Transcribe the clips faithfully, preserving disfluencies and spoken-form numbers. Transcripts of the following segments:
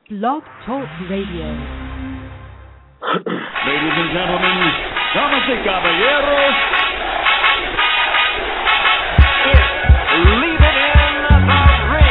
Blog Talk Radio. Ladies and gentlemen, damas y caballeros, it's Leave It in the Ring.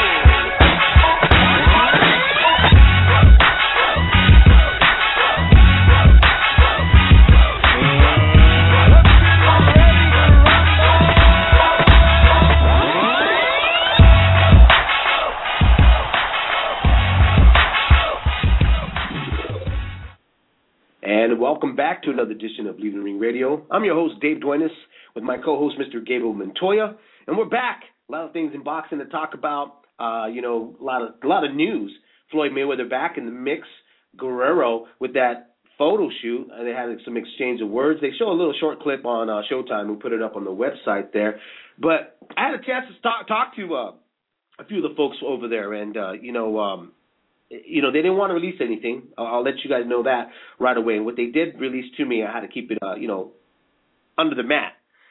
And welcome back to another edition of Leave It in the Ring Radio. I'm your host, Dave Duenas, with my co-host, Mister Gabriel Montoya. And we're back. A lot of things in boxing to talk about. Uh, you know, a lot of a lot of news. Floyd Mayweather back in the mix. Guerrero with that photo shoot. Uh, they had some exchange of words. They show a little short clip on uh, Showtime. We put it up on the website there. But I had a chance to talk, talk to uh, a few of the folks over there. And, uh, you know, um, You know, they didn't want to release anything. I'll, I'll let you guys know that right away. And what they did release to me, I had to keep it, uh, you know, under the mat.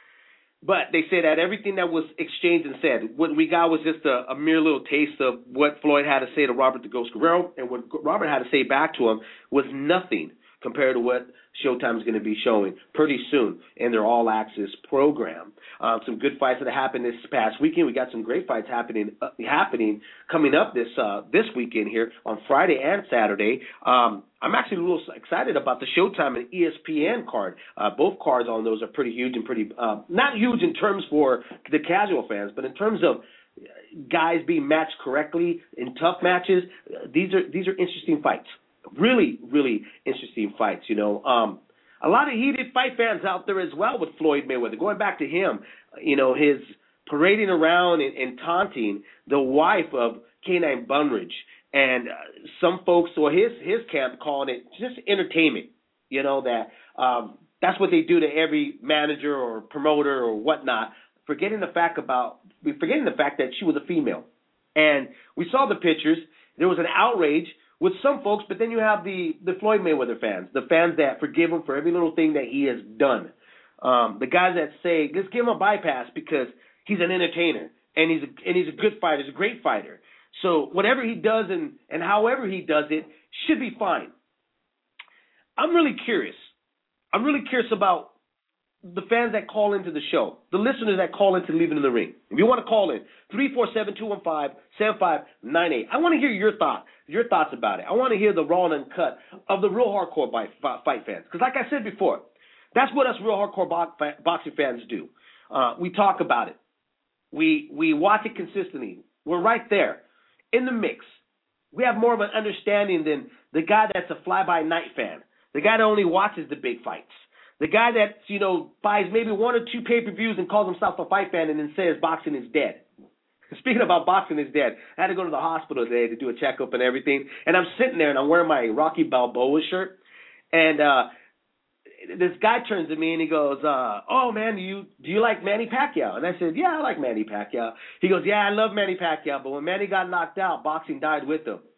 But they said that everything that was exchanged and said, what we got was just a, a mere little taste of what Floyd had to say to Robert the Ghost Guerrero, and what Robert had to say back to him was nothing compared to what Showtime is going to be showing pretty soon in their All Access program. Um, some good fights that happened this past weekend. We got some great fights happening uh, happening coming up this uh, this weekend here on Friday and Saturday. Um, I'm actually a little excited about the Showtime and E S P N card. Uh, both cards on those are pretty huge and pretty uh, not huge in terms for the casual fans, but in terms of guys being matched correctly in tough matches. These are these are interesting fights. Really, really interesting fights, you know. Um, a lot of heated fight fans out there as well with Floyd Mayweather. Going back to him, you know, his parading around and, and taunting the wife of K nine Bunridge. And uh, some folks, or his his camp, calling it just entertainment. You know, that um, that's what they do to every manager or promoter or whatnot, forgetting the fact about, forgetting the fact that she was a female. And we saw the pictures. There was an outrage with some folks, but then you have the, the Floyd Mayweather fans, the fans that forgive him for every little thing that he has done. Um, the guys that say, let's give him a bypass because he's an entertainer and he's a, and he's a good fighter, he's a great fighter. So whatever he does and, and however he does it should be fine. I'm really curious. I'm really curious about the fans that call into the show, the listeners that call into Leave It in the Ring. If you want to call in, three four seven, two one five, seven five nine eight. I want to hear your thought, your thoughts about it. I want to hear the raw and uncut of the real hardcore fight fans. Because like I said before, that's what us real hardcore boxing fans do. Uh, we talk about it. We we watch it consistently. We're right there in the mix. We have more of an understanding than the guy that's a fly-by-night fan, the guy that only watches the big fights. The guy that, you know, buys maybe one or two pay-per-views and calls himself a fight fan and then says boxing is dead. Speaking about boxing is dead, I had to go to the hospital today to do a checkup and everything. And I'm sitting there and I'm wearing my Rocky Balboa shirt. And uh, this guy turns to me and he goes, uh, oh, man, do you, do you like Manny Pacquiao? And I said, yeah, I like Manny Pacquiao. He goes, yeah, I love Manny Pacquiao, but when Manny got knocked out, boxing died with him.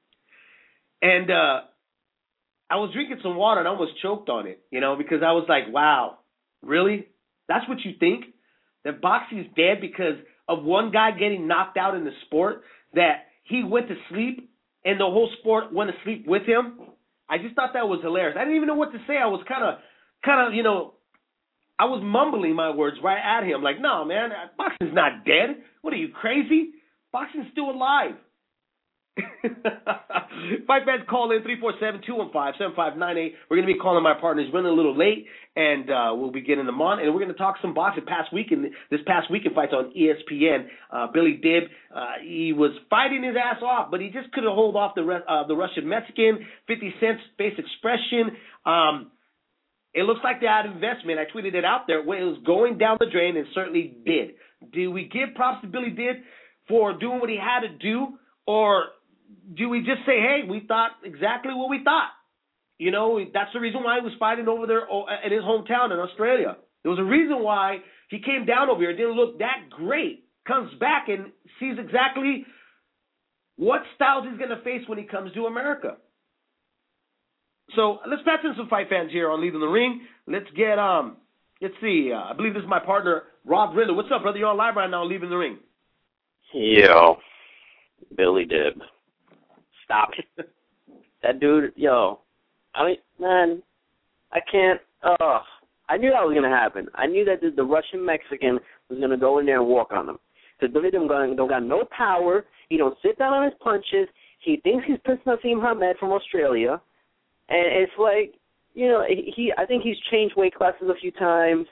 And uh I was drinking some water and I almost choked on it, you know, because I was like, wow, really? That's what you think? That boxing is dead because of one guy getting knocked out in the sport, that he went to sleep and the whole sport went to sleep with him? I just thought that was hilarious. I didn't even know what to say. I was kind of, kind of, you know, I was mumbling my words right at him. Like, no, man, boxing's not dead. What are you, crazy? Boxing's still alive. Fight fans, call in three four seven, two one five, seven five nine eight. We're going to be calling my partners running a little late, and uh, we'll be getting them on, and we're going to talk some boxing. Past weekend, this past weekend fights on E S P N. Uh, Billy Dib, uh, he was fighting his ass off, but he just couldn't hold off the uh, the Russian Mexican. fifty Cent's base expression. Um, it looks like they had investment. I tweeted it out there. It was going down the drain, and certainly did. Do we give props to Billy Dib for doing what he had to do, or do we just say, hey, we thought exactly what we thought? You know, that's the reason why he was fighting over there in his hometown in Australia. There was a reason why he came down over here. It didn't look that great. Comes back and sees exactly what styles he's going to face when he comes to America. So let's patch in some fight fans here on Leave It in the Ring. Let's get, um, let's see. Uh, I believe this is my partner, Rob Riddle. What's up, brother? You're on live right now on Leave It in the Ring. Yo, Billy Dib. Stop it. That dude, yo, I mean, man, I can't. Oh, I knew that was gonna happen. I knew that the, the Russian Mexican was gonna go in there and walk on them. Because Billy Dib don't, don't got no power. He don't sit down on his punches. He thinks he's pissing Naseem Hamed from Australia, and it's like, you know, he. I think he's changed weight classes a few times.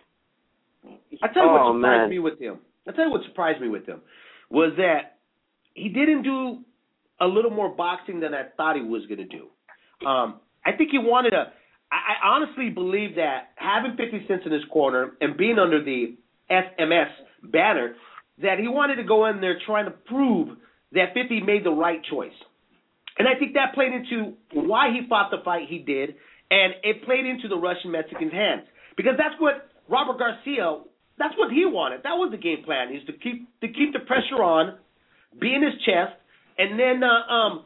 I tell you oh, what surprised man. me with him. I tell you what surprised me with him was that he didn't do a little more boxing than I thought he was going to do. Um, I think he wanted to. I, I honestly believe that having fifty Cent in his corner and being under the S M S banner, that he wanted to go in there trying to prove that fifty made the right choice. And I think that played into why he fought the fight he did, and it played into the Russian Mexican's hands. Because that's what Robert Garcia, that's what he wanted. That was the game plan, is to keep to keep the pressure on, be in his chest, and then uh, um,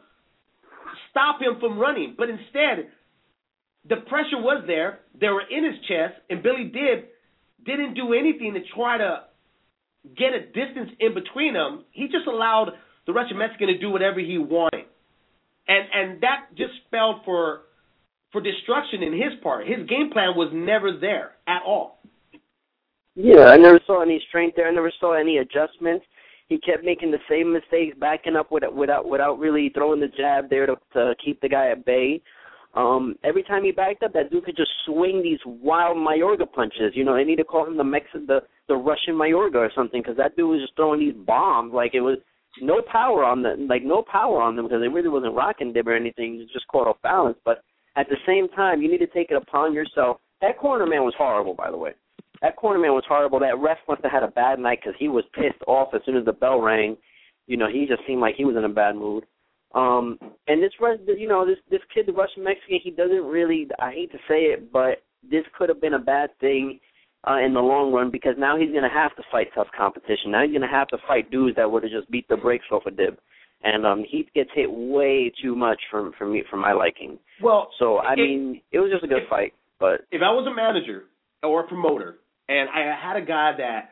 stop him from running. But instead, the pressure was there. They were in his chest, and Billy Dib didn't do anything to try to get a distance in between them. He just allowed the Russian Mexican to do whatever he wanted. And and that just spelled for for destruction in his part. His game plan was never there at all. Yeah, I never saw any strength there. I never saw any adjustments. He kept making the same mistakes, backing up without without, without really throwing the jab there to, to keep the guy at bay. Um, every time he backed up, that dude could just swing these wild Mayorga punches. You know, they need to call him the Mex- the, the Russian Mayorga or something, because that dude was just throwing these bombs. Like, it was no power on them, like no power on them, because it really wasn't rocking Dib or anything. It was just caught off balance. But at the same time, you need to take it upon yourself. That corner man was horrible, by the way. That corner man was horrible. That ref must have had a bad night because he was pissed off as soon as the bell rang. You know, he just seemed like he was in a bad mood. Um, and this, you know, this this kid, the Russian Mexican, he doesn't really, I hate to say it, but this could have been a bad thing uh, in the long run, because now he's going to have to fight tough competition. Now he's going to have to fight dudes that would have just beat the brakes off of Dib. And um, he gets hit way too much for, for me, for my liking. Well, so, I it, mean, it was just a good if, fight. But if I was a manager or a promoter, and I had a guy that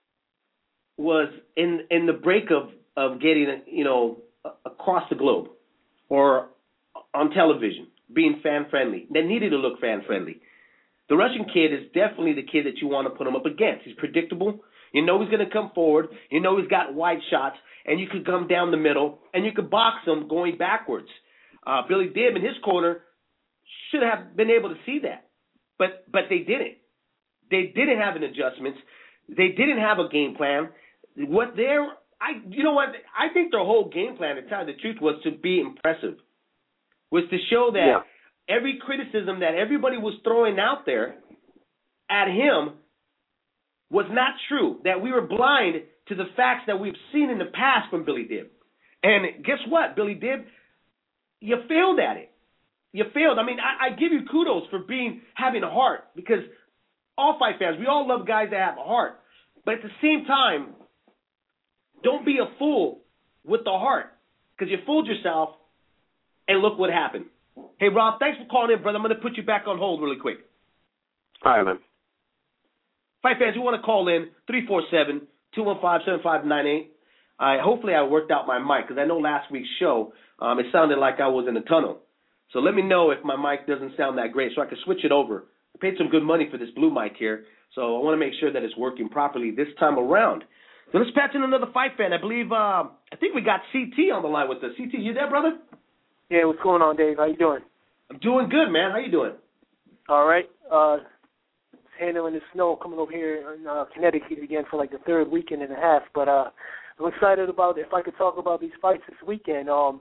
was in in the break of, of getting, you know, across the globe or on television, being fan-friendly, that needed to look fan-friendly, the Russian kid is definitely the kid that you want to put him up against. He's predictable. You know he's going to come forward. You know he's got wide shots, and you could come down the middle, and you could box him going backwards. Uh, Billy Dib in his corner should have been able to see that, but but they didn't. They didn't have an adjustments. They didn't have a game plan. What they're, I, you know what? I think their whole game plan, to tell you the truth, was to be impressive, was to show that yeah. every criticism that everybody was throwing out there at him was not true. That we were blind to the facts that we've seen in the past from Billy Dib. And guess what, Billy Dib? You failed at it. You failed. I mean, I, I give you kudos for being having a heart, because all fight fans, we all love guys that have a heart. But at the same time, don't be a fool with the heart, because you fooled yourself, and look what happened. Hey, Rob, thanks for calling in, brother. I'm going to put you back on hold really quick. All right, man. Fight fans, you want to call in, three four seven, two one five, seven five nine eight. Uh, hopefully I worked out my mic, because I know last week's show, um, it sounded like I was in a tunnel. So let me know if my mic doesn't sound that great so I can switch it over. I paid some good money for this blue mic here, so I want to make sure that it's working properly this time around. So let's patch in another fight fan. I believe, uh, I think we got C T on the line with us. C T, you there, brother? Yeah, what's going on, Dave? How you doing? I'm doing good, man. How you doing? All right. Uh, handling the snow coming over here in uh, Connecticut again for like the third weekend and a half. But uh, I'm excited about, if I could talk about these fights this weekend. Um,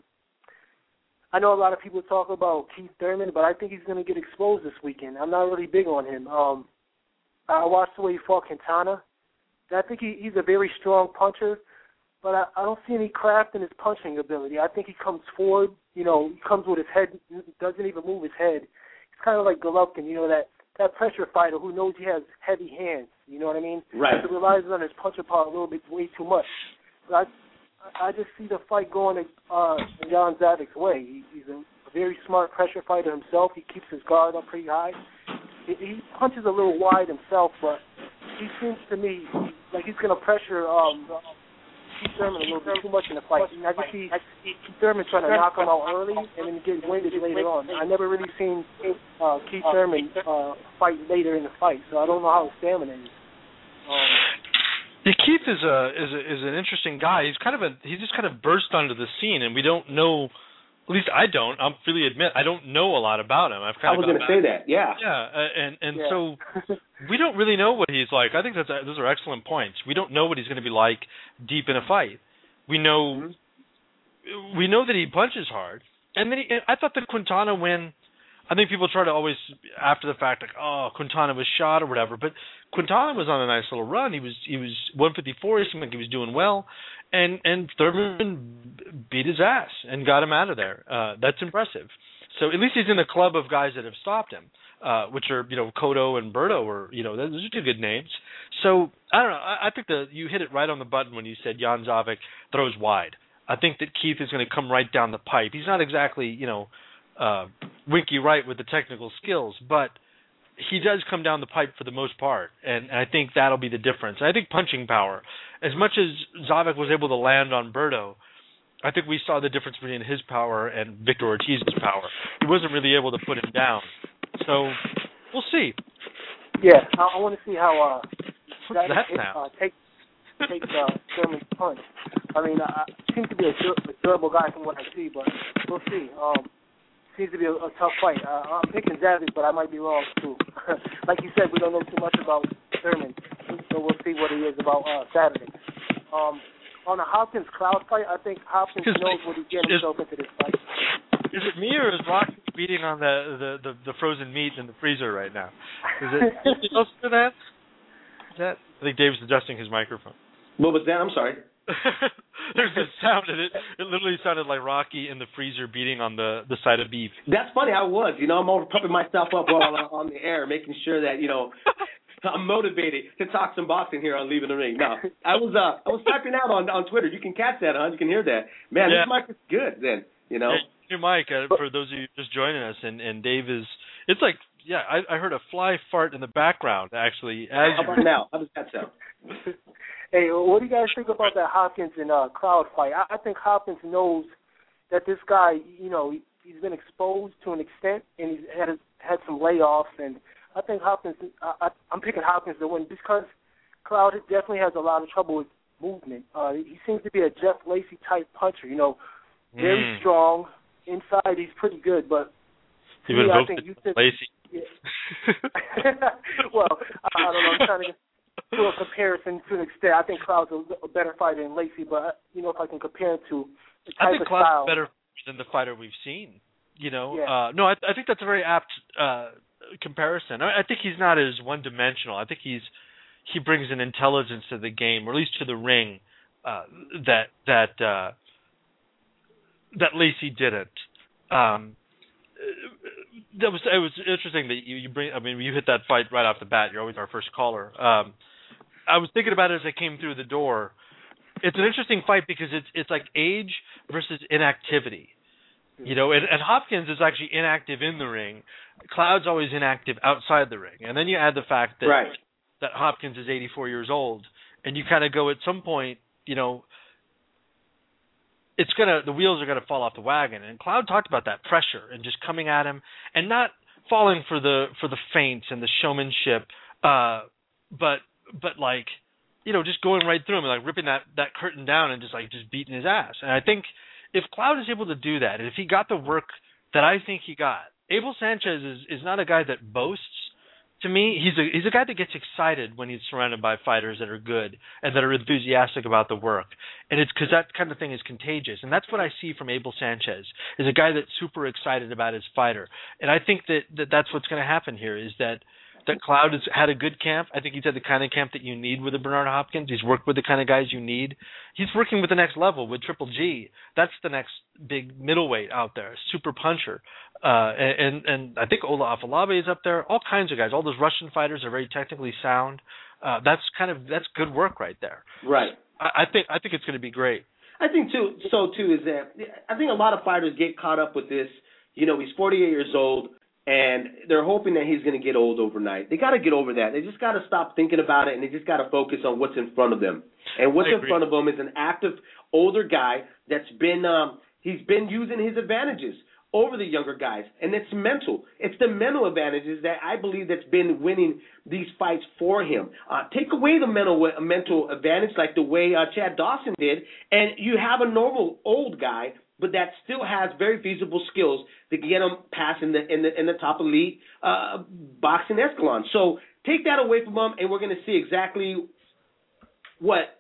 I know a lot of people talk about Keith Thurman, but I think he's going to get exposed this weekend. I'm not really big on him. Um, I watched the way he fought Quintana. I think he, he's a very strong puncher, but I, I don't see any craft in his punching ability. I think he comes forward, you know, he comes with his head, doesn't even move his head. He's kind of like Golovkin, you know, that, that pressure fighter who knows he has heavy hands, you know what I mean? Right. He relies on his puncher power a little bit, way too much. But I, I just see the fight going uh, Jan Zavic's way. He, he's a very smart pressure fighter himself. He keeps his guard up pretty high. He, he punches a little wide himself, but he seems to me like he's going to pressure um, Keith Thurman a little bit too much in the fight. I just see Keith Thurman trying to knock him out early and then get winded later on. I never really seen uh, Keith Thurman uh, fight later in the fight, so I don't know how his stamina is. Um, yeah, Keith is a is a, is an interesting guy. He's kind of a he just kind of burst onto the scene, and we don't know. At least I don't. I'll freely admit I don't know a lot about him. I've kind I was of going to say that. Yeah. Yeah, uh, and and yeah. so we don't really know what he's like. I think that's those are excellent points. We don't know what he's going to be like deep in a fight. We know mm-hmm. we know that he punches hard, and then he, I thought the Quintana win. I think people try to always after the fact like, oh, Quintana was shot or whatever, but Quintana was on a nice little run. He was he was one fifty-four. He seemed like he was doing well. And and Thurman beat his ass and got him out of there. Uh, that's impressive. So at least he's in the club of guys that have stopped him, uh, which are you know Cotto and Berto, or you know those are two good names. So I don't know. I, I think that you hit it right on the button when you said Jan Zavik throws wide. I think that Keith is going to come right down the pipe. He's not exactly you know uh, Winky Wright with the technical skills, but he does come down the pipe for the most part, and, and I think that'll be the difference. I think punching power, as much as Zavik was able to land on Berto, I think we saw the difference between his power and Victor Ortiz's power. He wasn't really able to put him down. So we'll see. Yeah, I, I want to see how uh, What's that it, now? Uh, take take uh, Thurman's punch. I mean, uh, he seems to be a, dur- a durable guy from what I see, but we'll see. Um, Seems to be a, a tough fight. Uh, I'm picking Zavik, but I might be wrong too. Like you said, we don't know too much about Thurman, so we'll see what he is about uh, Saturday. Um, on the Hopkins Cloud fight, I think Hopkins knows what he's getting himself into this fight. Is it me or is Rocky beating on the, the, the, the frozen meat in the freezer right now? Is it anything else to that? Is that? I think Dave's adjusting his microphone. What was that? I'm sorry. There's this sound, and it, it literally sounded like Rocky in the freezer beating on the, the side of beef. That's funny. I was. You know, I'm over pumping myself up while I'm on the air, making sure that, you know, I'm motivated to talk some boxing here on Leaving the Ring. No, I was uh, I was typing out on on Twitter. You can catch that, huh? You can hear that. Man, yeah. This mic is good then, you know. Yeah, Mike, uh, for those of you just joining us, and, and Dave is, it's like, yeah, I, I heard a fly fart in the background, actually. As How about now? How does that sound? Hey, what do you guys think about that Hopkins and uh, Cloud fight? I, I think Hopkins knows that this guy, you know, he, he's been exposed to an extent, and he's had a, had some layoffs, and I think Hopkins. I, I, I'm picking Hopkins to win because Cloud definitely has a lot of trouble with movement. Uh, he seems to be a Jeff Lacey type puncher, you know, very mm. strong. Inside, he's pretty good, but he me, would I think you think Lacey. Yeah. Well, I, I don't know. I'm trying to get do a comparison to an extent. I think Cloud's a, a better fighter than Lacey, but you know, if I can compare it to the type I think of Cloud's style, better than the fighter we've seen. You know, yeah. uh, no, I, I think that's a very apt uh, comparison. I, I think he's not as one-dimensional. I think he's he brings an intelligence to the game, or at least to the ring, uh, that that uh, that Lacey didn't. Um, that was it was interesting that you, you bring. I mean, you hit that fight right off the bat. You're always our first caller. Um, I was thinking about it as I came through the door. It's an interesting fight because it's it's like age versus inactivity. You know, and, and Hopkins is actually inactive in the ring. Cloud's always inactive outside the ring. And then you add the fact that right. that Hopkins is eighty-four years old, and you kind of go at some point, you know, it's gonna the wheels are gonna fall off the wagon. And Cloud talked about that pressure and just coming at him and not falling for the for the feints and the showmanship, uh, but but like, you know, just going right through him and like ripping that, that curtain down and just like just beating his ass. And I think if Cloud is able to do that, and if he got the work that I think he got, Abel Sanchez is, is not a guy that boasts. To me, he's a he's a guy that gets excited when he's surrounded by fighters that are good and that are enthusiastic about the work. And it's because that kind of thing is contagious. And that's what I see from Abel Sanchez, is a guy that's super excited about his fighter. And I think that, that that's what's going to happen here, is that that Cloud has had a good camp. I think he's had the kind of camp that you need with a Bernard Hopkins. He's worked with the kind of guys you need. He's working with the next level with Triple G. That's the next big middleweight out there, super puncher. Uh, and, and I think Ola Afolabi is up there. All kinds of guys. All those Russian fighters are very technically sound. Uh, that's kind of that's good work right there. Right. I, I think I think it's going to be great. I think too. So too is that I think a lot of fighters get caught up with this. You know, he's forty-eight years old. and they're hoping that he's going to get old overnight. They got to get over that. They just got to stop thinking about it, and they just got to focus on what's in front of them. And what's in front of them is an active, older guy that's been um, he's been using his advantages over the younger guys, and it's mental. It's the mental advantages that I believe that's been winning these fights for him. Uh, take away the mental mental advantage like the way uh, Chad Dawson did, and you have a normal old guy, but that still has very feasible skills to get him past in the in the in the top elite uh, boxing echelon. So take that away from him, and we're going to see exactly what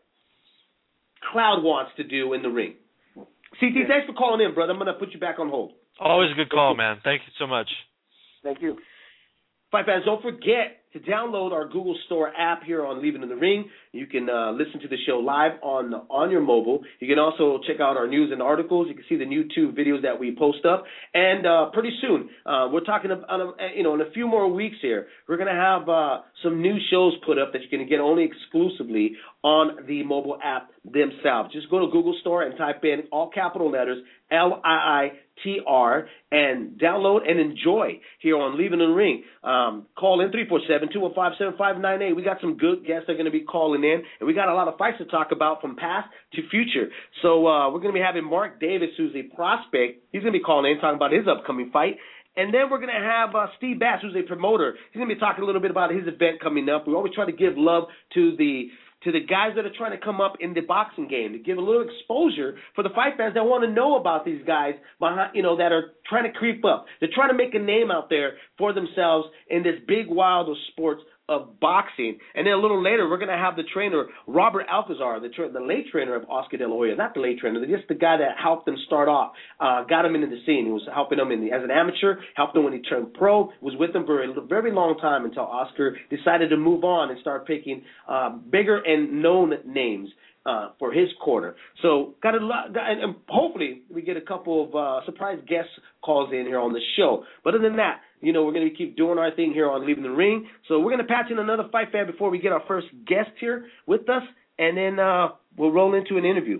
Cloud wants to do in the ring. C T, thanks for calling in, brother. I'm going to put you back on hold. Always a good call, man. Thank you so much. Thank you. Fight fans, don't forget to download our Google Store app here on Leaving in the Ring. You can uh, listen to the show live on on your mobile. You can also check out our news and articles. You can see the YouTube videos that we post up. And uh, pretty soon, uh, we're talking about, uh, you know, in a few more weeks here, we're going to have uh, some new shows put up that you can get only exclusively on the mobile app themselves. Just go to Google Store and type in all capital letters L I I T R and download and enjoy here on Leaving in the Ring. Um, call in three four seven, two one five, seven five nine eight. We got some good guests that are going to be calling in, and we got a lot of fights to talk about from past to future. So uh, we're going to be having Mark Davis, who's a prospect. He's going to be calling in, talking about his upcoming fight. And then we're going to have uh, Steve Bass, who's a promoter. He's going to be talking a little bit about his event coming up. We always try to give love to the to the guys that are trying to come up in the boxing game, to give a little exposure for the fight fans that want to know about these guys behind, you know, that are trying to creep up. They're trying to make a name out there for themselves in this big wild of sports of boxing. And then a little later, we're going to have the trainer, Robert Alcazar, the, tra- the late trainer of Oscar De La Hoya. Not the late trainer, just the guy that helped him start off, uh, got him into the scene. He was helping him in the, as an amateur, helped him when he turned pro, was with him for a very long time until Oscar decided to move on and start picking uh, bigger and known names uh, for his corner. So got a lot, got, and hopefully we get a couple of uh, surprise guest calls in here on the show. But other than that, you know, we're going to keep doing our thing here on Leaving the Ring. So we're going to patch in another fight fan before we get our first guest here with us, and then uh, we'll roll into an interview.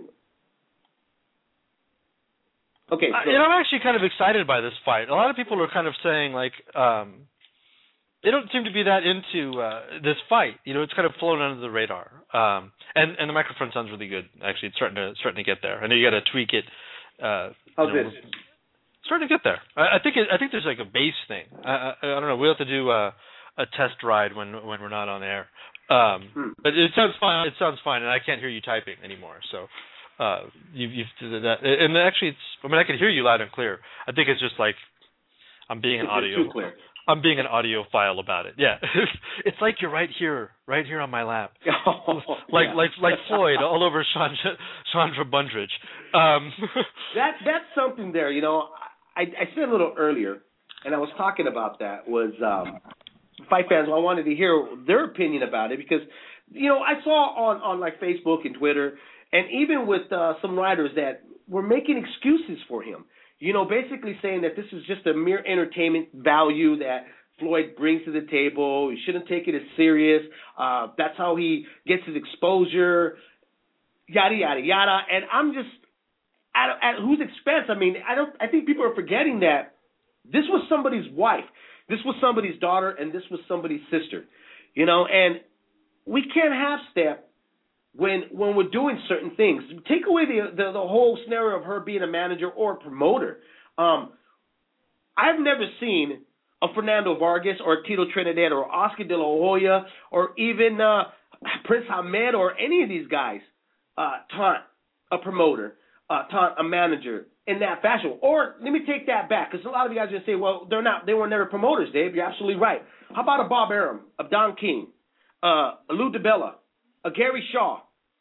Okay. So. Uh, you know, I'm actually kind of excited by this fight. A lot of people are kind of saying, like, um, they don't seem to be that into uh, this fight. You know, it's kind of flown under the radar. Um, and, and the microphone sounds really good, actually. It's starting to starting to get there. I know you got to tweak it. Uh, How's you know, this? Starting to get there. I, I think it, I think there's like a base thing. I, I, I don't know. We'll have to do a, a test ride when when we're not on air. Um, hmm. But it sounds fine. It sounds fine, and I can't hear you typing anymore. So uh, you, you've that. And actually, it's. I mean, I can hear you loud and clear. I think it's just like I'm being an audio. Too clear. I'm being an audiophile about it. Yeah, it's like you're right here, right here on my lap, oh, like yeah. like like Floyd all over Chandra, Chandra Bundridge. Um, that that's something there. You know, I, I said a little earlier, and I was talking about that was um, fight fans. I wanted to hear their opinion about it because, you know, I saw on on like Facebook and Twitter, and even with uh, some writers that were making excuses for him. You know, basically saying that this is just a mere entertainment value that Floyd brings to the table. You shouldn't take it as serious. Uh, that's how he gets his exposure, yada, yada, yada. And I'm just, at, at whose expense? I mean, I don't. I think people are forgetting that this was somebody's wife. This was somebody's daughter, and this was somebody's sister. You know, and we can't half step when when we're doing certain things. Take away the, the the whole scenario of her being a manager or a promoter. Um, I've never seen a Fernando Vargas or a Tito Trinidad or Oscar De La Hoya or even uh, Prince Ahmed or any of these guys uh, taunt a promoter, uh, taunt a manager in that fashion. Or let me take that back, because a lot of you guys are going to say, well, they're not, they were never promoters, Dave. You're absolutely right. How about a Bob Arum, a Don King, uh, a Lou DiBella, a Gary Shaw?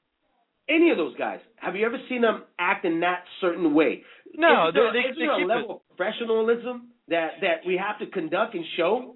Any of those guys, have you ever seen them act in that certain way? No, is there, they, they, is there they a level it. of professionalism that, that we have to conduct and show?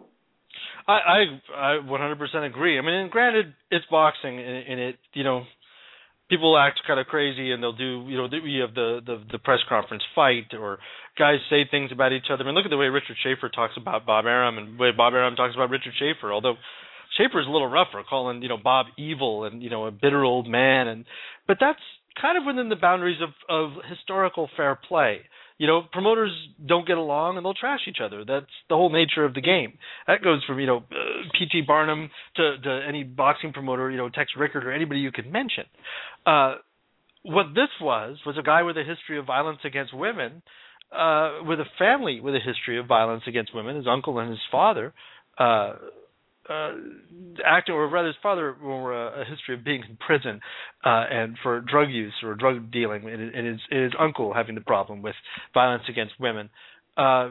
I, I I one hundred percent agree. I mean, and granted, it's boxing, and, and it you know, people act kind of crazy, and they'll do you know you have the, the the press conference fight, or guys say things about each other. I mean, look at the way Richard Schaefer talks about Bob Arum, and the way Bob Arum talks about Richard Schaefer, although Schaefer's a little rougher, calling, you know, Bob evil and, you know, a bitter old man. And but that's kind of within the boundaries of, of historical fair play. You know, promoters don't get along and they'll trash each other. That's the whole nature of the game. That goes from, you know, uh, P T Barnum to, to any boxing promoter, you know, Tex Rickard or anybody you could mention. Uh, what this was, was a guy with a history of violence against women, uh, with a family with a history of violence against women, his uncle and his father, uh, Uh, acting, or rather, his father were a, a history of being in prison uh, and for drug use or drug dealing, and, and his, his uncle having the problem with violence against women, uh,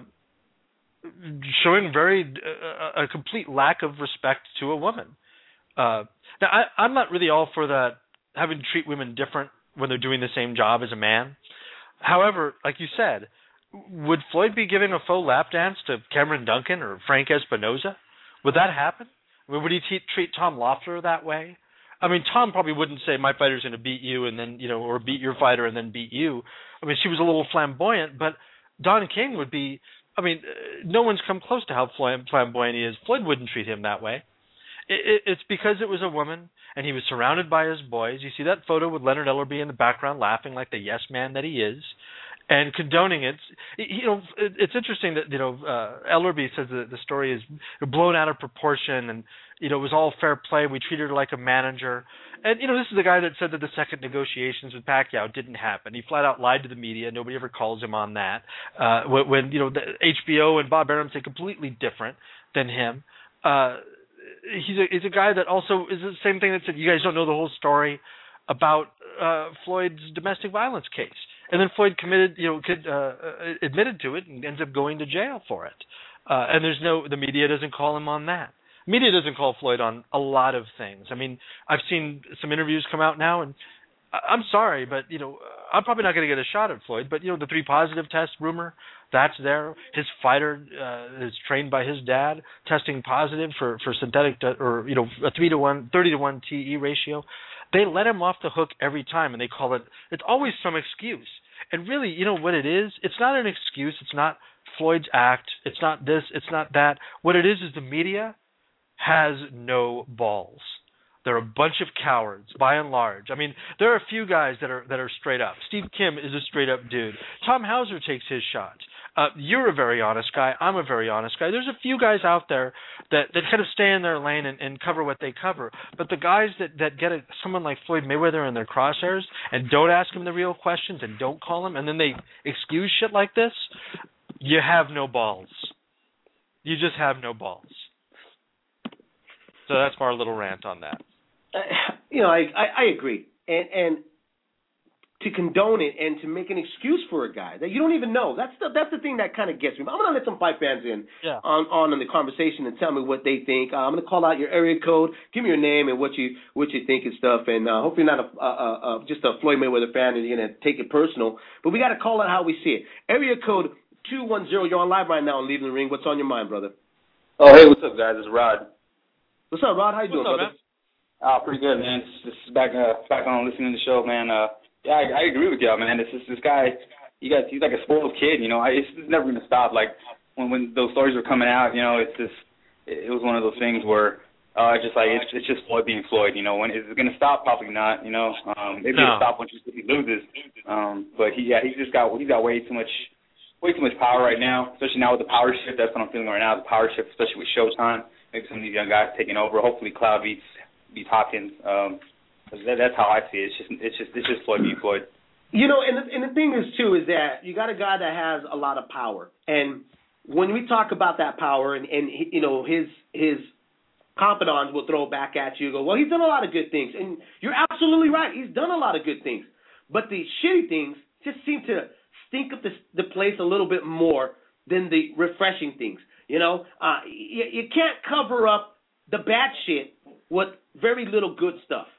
showing very uh, a complete lack of respect to a woman. Uh, now, I, I'm not really all for that, having to treat women different when they're doing the same job as a man. However, like you said, would Floyd be giving a faux lap dance to Cameron Duncan or Frank Espinoza? Would that happen? I mean, would he t- treat Tom Loeffler that way? I mean, Tom probably wouldn't say my fighter's going to beat you and then, you know, or beat your fighter and then beat you. I mean, she was a little flamboyant, but Don King would be, I mean, no one's come close to how flamboyant he is. Floyd wouldn't treat him that way. It, it, it's because it was a woman and he was surrounded by his boys. You see that photo with Leonard Ellerbe in the background laughing like the yes man that he is. And condoning it, you know, it's interesting that, you know, uh, Ellerbe says that the story is blown out of proportion and, you know, it was all fair play. We treated her like a manager. And, you know, this is the guy that said that the second negotiations with Pacquiao didn't happen. He flat out lied to the media. Nobody ever calls him on that. Uh, when, when, you know, the H B O and Bob Arum say completely different than him. Uh, he's, a, he's a guy that also is the same thing that said, you guys don't know the whole story about uh, Floyd's domestic violence case. And then Floyd committed, you know, could, uh, admitted to it and ends up going to jail for it. Uh, and there's no, the media doesn't call him on that. Media doesn't call Floyd on a lot of things. I mean, I've seen some interviews come out now, and I'm sorry, but, you know, I'm probably not going to get a shot at Floyd. But, you know, the three positive test rumor, that's there. His fighter uh, is trained by his dad, testing positive for, for synthetic, te- or, you know, a three to one, thirty to one T E ratio. They let him off the hook every time, and they call it, it's always some excuse. And really, you know what it is? It's not an excuse. It's not Floyd's act. It's not this. It's not that. What it is is the media has no balls. They're a bunch of cowards, by and large. I mean, there are a few guys that are that are straight up. Steve Kim is a straight-up dude. Tom Hauser takes his shots. Uh, you're a very honest guy. I'm a very honest guy. There's a few guys out there that, that kind of stay in their lane and, and cover what they cover. But the guys that, that get a, someone like Floyd Mayweather in their crosshairs and don't ask him the real questions and don't call him, and then they excuse shit like this, you have no balls. You just have no balls. So that's our little rant on that. Uh, you know, I, I, I agree. And, and to condone it and to make an excuse for a guy that you don't even know. That's the that's the thing that kind of gets me. I'm going to let some fight fans in yeah. on, on in the conversation and tell me what they think. Uh, I'm going to call out your area code, give me your name and what you what you think and stuff. And uh, hopefully not a, a, a, just a Floyd Mayweather fan and you're going to take it personal. But we got to call it how we see it. Area code two one zero. You're on live right now on Leaving the Ring. What's on your mind, brother? Oh, hey, what's up, guys? It's Rod. What's up, Rod? How you doing, up, brother? Man? Oh, pretty good, man. Just, just back uh, back on listening to the show, man. Uh, yeah, I, I agree with y'all, man. It's just this guy. You guys, he's like a spoiled kid, you know. I, it's, it's never gonna stop. Like when when those stories were coming out, you know, it's just it, it was one of those things where uh, just like it's, it's just Floyd being Floyd, you know. When is it gonna stop? Probably not, you know. Um, maybe no. it'll stop once he loses. Um, but he yeah, he's just got he's got way too much way too much power right now, especially now with the power shift. That's what I'm feeling right now. The power shift, especially with Showtime. Maybe some of these young guys taking over. Hopefully, Cloud beats beats Hopkins. Um, that, that's how I see it. It's just it's just it's just Floyd being Floyd. You know, and the, and the thing is, too, is that you got a guy that has a lot of power. And when we talk about that power and, and you know, his his confidants will throw back at you and go, well, he's done a lot of good things. And you're absolutely right. He's done a lot of good things. But the shitty things just seem to stink up the, the place a little bit more than the refreshing things. You know, uh, you, you can't cover up the bad shit with very little good stuff.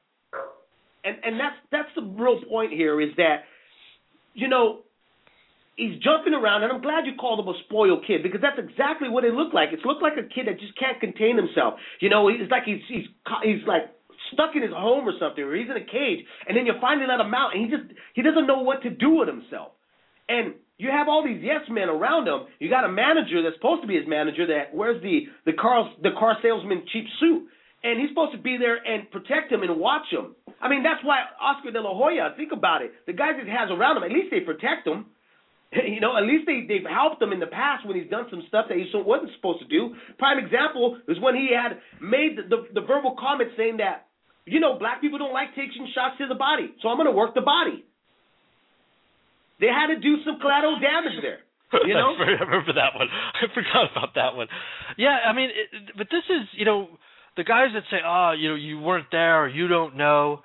And and that's that's the real point here is that, you know, he's jumping around, and I'm glad you called him a spoiled kid because that's exactly what it looked like. It looked like a kid that just can't contain himself. You know, it's like he's he's he's like stuck in his home or something, or he's in a cage, and then you finally let him out, and he just he doesn't know what to do with himself. And you have all these yes men around him. You got a manager that's supposed to be his manager that wears the the car the car salesman cheap suit. And he's supposed to be there and protect him and watch him. I mean, that's why Oscar De La Hoya, think about it. The guys that he has around him, at least they protect him. You know, at least they, they've helped him in the past when he's done some stuff that he wasn't supposed to do. Prime example is when he had made the, the, the verbal comment saying that, you know, black people don't like taking shots to the body, so I'm going to work the body. They had to do some collateral damage there. You know? I remember that one. I forgot about that one. Yeah, I mean, it, but this is, you know, the guys that say, oh, you know, you weren't there or you don't know,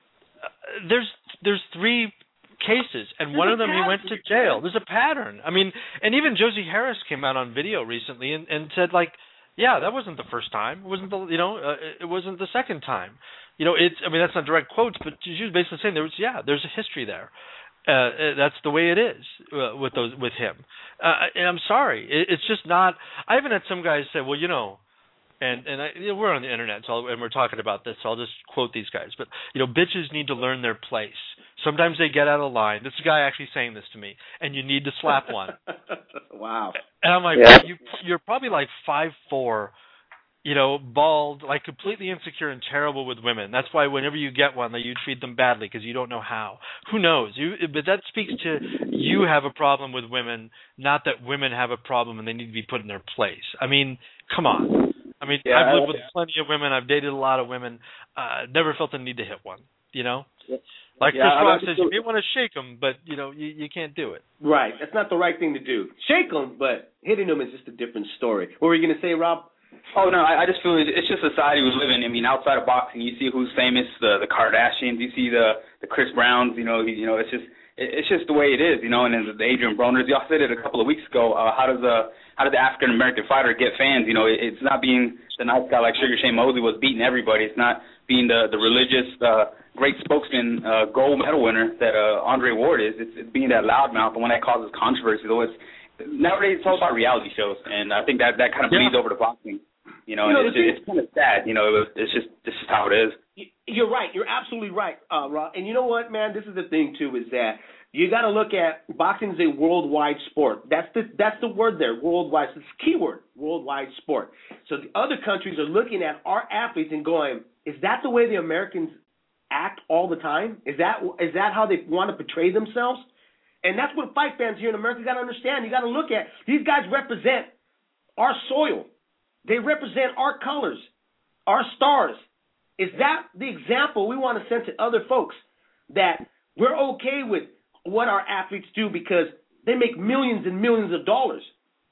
uh, there's there's three cases, and There's one of them pattern. he went to jail. There's a pattern. I mean, and even Josie Harris came out on video recently and, and said, like, yeah, that wasn't the first time. It wasn't the, you know, uh, it wasn't the second time. You know, it's, I mean, that's not direct quotes, but she was basically saying there was, yeah, there's a history there. Uh, that's the way it is uh, with those with him. Uh, and I'm sorry, it, it's just not. I even had some guys say, well, you know, and and I, you know, we're on the internet, so I'll, and we're talking about this, so I'll just quote these guys. But you know, bitches need to learn their place. Sometimes they get out of line. This guy actually saying this to me, and you need to slap one. Wow. And I'm like, yeah. you, you're probably like five four. You know, bald, like completely insecure and terrible with women. That's why whenever you get one, that you treat them badly because you don't know how. Who knows? You, but that speaks to you have a problem with women, not that women have a problem and they need to be put in their place. I mean, come on. I mean, Yeah, I've lived I, with plenty of women. I've dated a lot of women. Uh, never felt the need to hit one. You know, like yeah, Chris Rock I, says, you may want to shake them, but you know, you, you can't do it. Right. That's not the right thing to do. Shake them, but hitting them is just a different story. What were you going to say, Rob? Oh, no, I, I just feel it's, it's just society we live in. I mean, outside of boxing, you see who's famous, the the Kardashians, you see the the Chris Browns, you know, you know, it's just it, it's just the way it is, you know, and then the Adrian Broners, y'all said it a couple of weeks ago, uh, how does a how does the African American fighter get fans? You know, it, it's not being the nice guy like Sugar Shane Mosley was beating everybody. It's not being the the religious uh, great spokesman, uh, gold medal winner that uh, Andre Ward is. It's, it's being that loudmouth, the one that causes controversy. Though it's nowadays it's all about reality shows, and I think that that kind of bleeds Yeah. over to boxing. You know, You know, and it's, thing, it's kind of sad. You know, it's just this is how it is. You're right. You're absolutely right, uh, Rob. And you know what, man? This is the thing too, is that you got to look at boxing is a worldwide sport. That's the that's the word there, worldwide. It's the keyword, worldwide sport. So the other countries are looking at our athletes and going, is that the way the Americans act all the time? Is that is that how they want to portray themselves? And that's what fight fans here in America got to understand. You got to look at these guys represent our soil. They represent our colors, our stars. Is that the example we want to send to other folks, that we're okay with what our athletes do because they make millions and millions of dollars?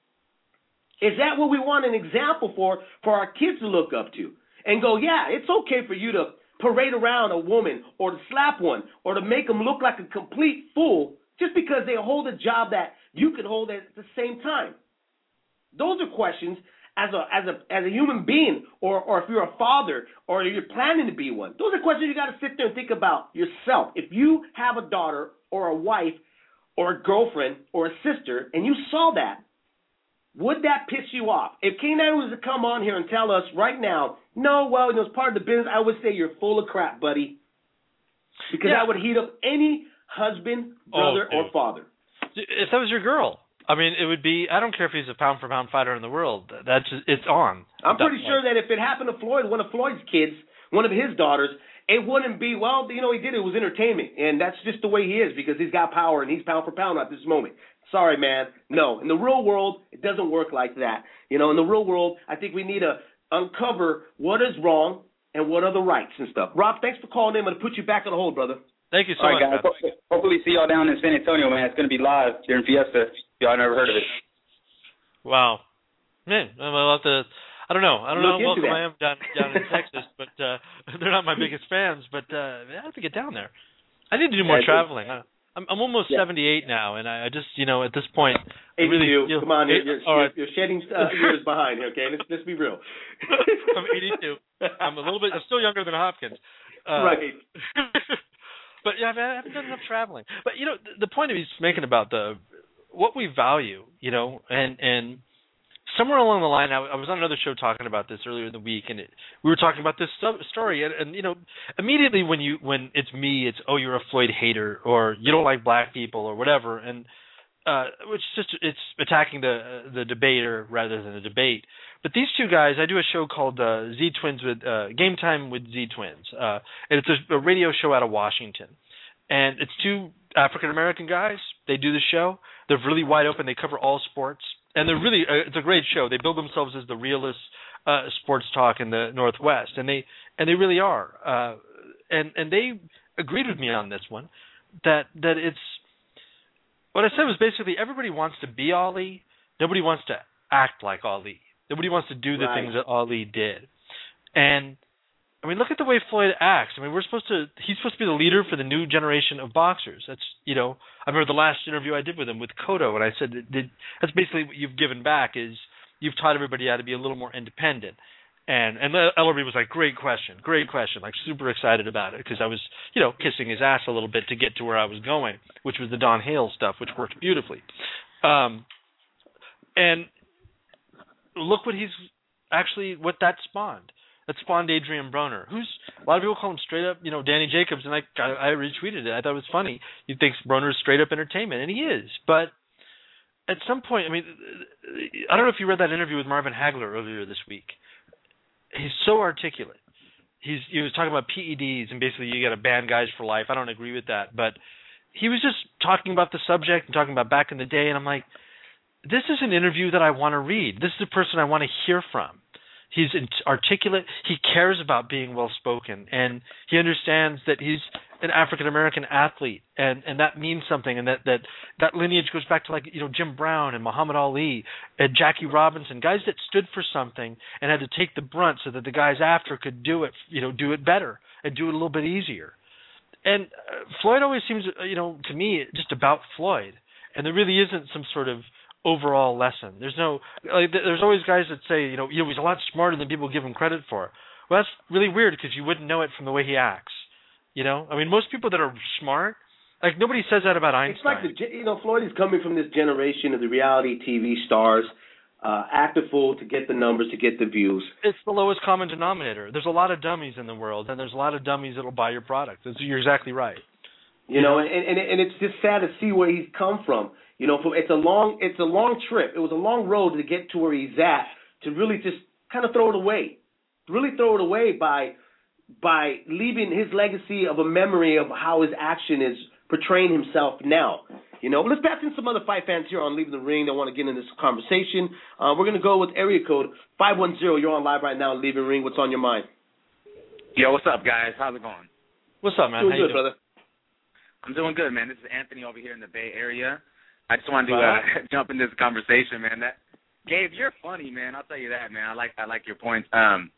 Is that what we want an example for, for our kids to look up to and go, yeah, it's okay for you to parade around a woman or to slap one or to make them look like a complete fool just because they hold a job that you could hold at the same time? Those are questions. As a as a as a human being, or or if you're a father, or you're planning to be one, those are questions you got to sit there and think about yourself. If you have a daughter or a wife or a girlfriend or a sister, and you saw that, would that piss you off? If K nine was to come on here and tell us right now, no, well, it was part of the business, I would say you're full of crap, buddy, because Yeah. I would heat up any husband, brother, Oh, or father. If that was your girl. I mean, it would be. I don't care if he's a pound for pound fighter in the world. That's it's on. I'm pretty sure that if it happened to Floyd, one of Floyd's kids, one of his daughters, it wouldn't be, well, you know, he did it. It was entertainment, and that's just the way he is because he's got power and he's pound for pound at this moment. Sorry, man. No, in the real world, it doesn't work like that. You know, in the real world, I think we need to uncover what is wrong and what are the rights and stuff. Rob, thanks for calling in. I'm going to put you back on the hold, brother. Thank you so All right, much, guys. man. Hopefully see y'all down in San Antonio, man. It's going to be live during Fiesta. Y'all never heard of it. Wow. Man, I'll have to. I don't know. I don't Look know how into welcome that. I am down down in Texas, but uh, they're not my biggest fans. But uh, I have to get down there. I need to do more Yeah, traveling. I, I'm I'm almost Yeah. seventy-eight now, and I, I just you know at this point, I really eighty-two. feel- Come on, you're, you're, all right. you're shedding uh, years behind. Okay, let's let's be real. I'm eighty-two. I'm a little bit. I'm still younger than Hopkins. Uh, Right. But yeah, I haven't done enough traveling. But you know, the, the point he's making about the what we value, you know, and and somewhere along the line, I, I was on another show talking about this earlier in the week, and it, we were talking about this sub- story, and, and you know, immediately when you when it's me, it's oh, you're a Floyd hater, or you don't like black people, or whatever, and uh, which just it's attacking the the debater rather than the debate. But these two guys, I do a show called uh, Z Twins with uh, Game Time with Z Twins, uh, and it's a, a radio show out of Washington, and it's two African American guys they do the show. They're really wide open. They cover all sports, and they're really uh, it's a great show. They build themselves as the realest uh, sports talk in the Northwest, and they and they really are. Uh, and and they agreed with me on this one that that it's what I said was basically everybody wants to be Ali. Nobody wants to act like Ali. Nobody wants to do the right. things that Ali did. And I mean, look at the way Floyd acts. I mean, we're supposed to, he's supposed to be the leader for the new generation of boxers. That's, you know, I remember the last interview I did with him with Cotto, and I said, that, that's basically what you've given back is you've taught everybody how to be a little more independent. And and Ellerby was like, great question, great question, like super excited about it because I was, you know, kissing his ass a little bit to get to where I was going, which was the Don Hale stuff, which worked beautifully. Um, and look what he's actually, what that spawned. That spawned Adrian Broner, who's, a lot of people call him straight up, you know, Danny Jacobs, and I, I, I retweeted it. I thought it was funny. He thinks Broner's straight up entertainment, and he is. But at some point, I mean, I don't know if you read that interview with Marvin Hagler earlier this week. He's so articulate. He's he was talking about P E Ds, and basically you got to ban guys for life. I don't agree with that, but he was just talking about the subject and talking about back in the day, and I'm like, this is an interview that I want to read. This is a person I want to hear from. He's articulate. He cares about being well-spoken, and he understands that he's an African-American athlete, and, and that means something, and that, that that lineage goes back to, like, you know, Jim Brown and Muhammad Ali and Jackie Robinson, guys that stood for something and had to take the brunt so that the guys after could do it, you know, do it better and do it a little bit easier. And uh, Floyd always seems, you know, to me, just about Floyd, and there really isn't some sort of overall lesson. There's no, like, there's always guys that say, you know, you know, he's a lot smarter than people give him credit for. Well, that's really weird because you wouldn't know it from the way he acts. You know, I mean, most people that are smart, like nobody says that about Einstein. It's like the, you know, Floyd is coming from this generation of the reality T V stars, uh, act a fool to get the numbers, to get the views. It's the lowest common denominator. There's a lot of dummies in the world, and there's a lot of dummies that'll buy your product. That's, you're exactly right. You, you know, know? And, and and it's just sad to see where he's come from. You know, it's a long it's a long trip. It was a long road to get to where he's at, to really just kind of throw it away. Really throw it away by by leaving his legacy of a memory of how his action is portraying himself now. You know, let's pass in some other fight fans here on Leaving the Ring that want to get in this conversation. Uh, we're going to go with area code five one zero. You're on live right now on Leaving the Ring. What's on your mind? Yo, what's up, guys? How's it going? What's up, man? Doing How good, you doing? brother. I'm doing good, man. This is Anthony over here in the Bay Area. I just wanted to uh, jump in this conversation, man. That Gabe, you're funny, man. I'll tell you that, man. I like I like your points. Um,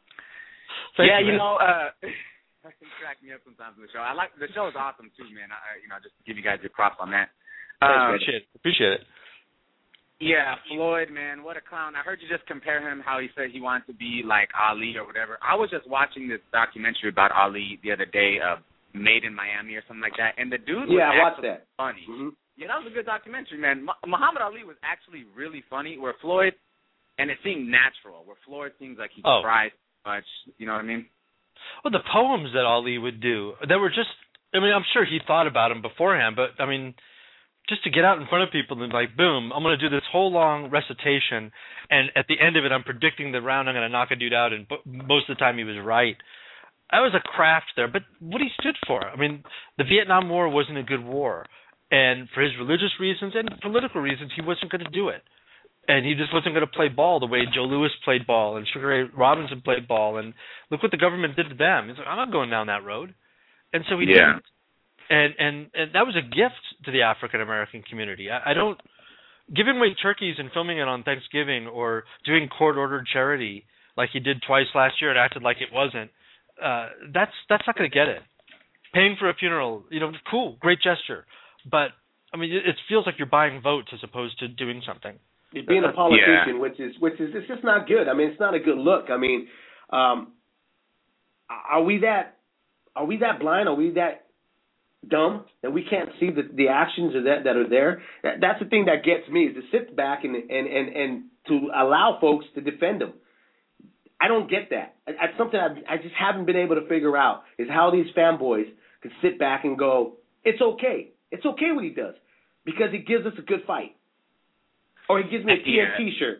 yeah, you, you know, uh, you crack me up sometimes in the show. I like the show is awesome too, man. I, you know, just give you guys your props on that. Um, appreciate it. Appreciate it. Yeah, Floyd, man, what a clown. I heard you just compare him, how he said he wanted to be like Ali or whatever. I was just watching this documentary about Ali the other day, uh, Made in Miami or something like that, and the dude was yeah, I watched actually that. funny. Mm-hmm. Yeah, that was a good documentary, man. Muhammad Ali was actually really funny, where Floyd, and it seemed natural, where Floyd seems like he oh. tries much, you know what I mean? Well, the poems that Ali would do, that were just, I mean, I'm sure he thought about them beforehand, but, I mean, just to get out in front of people and like, boom, I'm going to do this whole long recitation, and at the end of it, I'm predicting the round I'm going to knock a dude out, and most of the time he was right. That was a craft there, but what he stood for. I mean, the Vietnam War wasn't a good war. And for his religious reasons and political reasons, he wasn't going to do it. And he just wasn't going to play ball the way Joe Louis played ball and Sugar Ray Robinson played ball. And look what the government did to them. He's like, I'm not going down that road. And so he yeah. didn't. And, and and that was a gift to the African-American community. I, I don't – giving away turkeys and filming it on Thanksgiving or doing court-ordered charity like he did twice last year and acted like it wasn't, uh, that's that's not going to get it. Paying for a funeral, you know, cool, great gesture. But, I mean, it feels like you're buying votes as opposed to doing something. You're being a politician, yeah. which is which is it's just not good. I mean, it's not a good look. I mean, um, are we that are we that blind? Are we that dumb that we can't see the, the actions or that that are there? That, that's the thing that gets me, is to sit back and and, and, and to allow folks to defend them. I don't get that. That's something I, I just haven't been able to figure out, is how these fanboys can sit back and go, it's okay. It's okay what he does, because he gives us a good fight. Or he gives me a T N T yeah. shirt.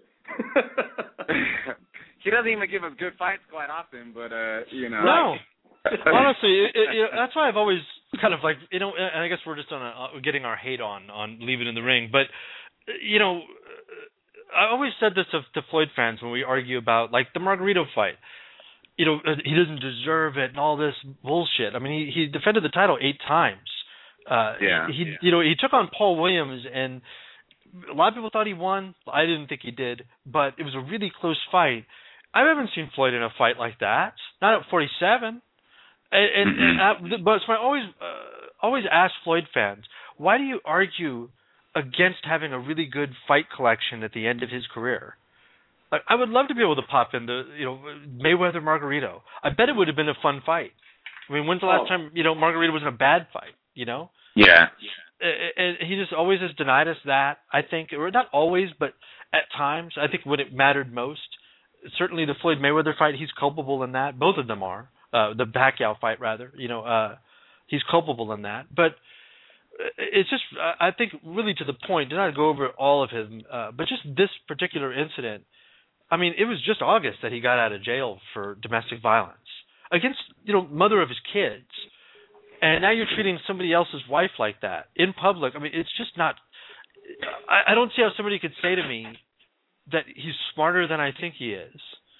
He doesn't even give us good fights quite often, but, uh, you know. No. Honestly, it, it, you know, that's why I've always kind of like, you know, and I guess we're just on a, uh, getting our hate on on Leave It in the Ring, but you know, I always said this to, to Floyd fans when we argue about like the Margarito fight. You know, he doesn't deserve it and all this bullshit. I mean, he he defended the title eight times. Uh, yeah. He yeah. you know he took on Paul Williams, and a lot of people thought he won. I didn't think he did, but it was a really close fight. I haven't seen Floyd in a fight like that. Not at forty-seven. And, and, mm-hmm. and uh, but so I always uh, always ask Floyd fans, why do you argue against having a really good fight collection at the end of his career? Like, I would love to be able to pop into, you know, Mayweather Margarito. I bet it would have been a fun fight. I mean, when's the last oh. time, you know, Margarito was in a bad fight, you know? Yeah. And he just always has denied us that, I think. Or not always, but at times. I think when it mattered most. Certainly the Floyd Mayweather fight, he's culpable in that. Both of them are. Uh, the Pacquiao fight, rather. You know, uh, he's culpable in that. But it's just, I think, really to the point, did not go over all of him, uh, but just this particular incident. I mean, it was just August that he got out of jail for domestic violence against, you know, mother of his kids. And now you're treating somebody else's wife like that in public. I mean, it's just not, I, I don't see how somebody could say to me that he's smarter than I think he is.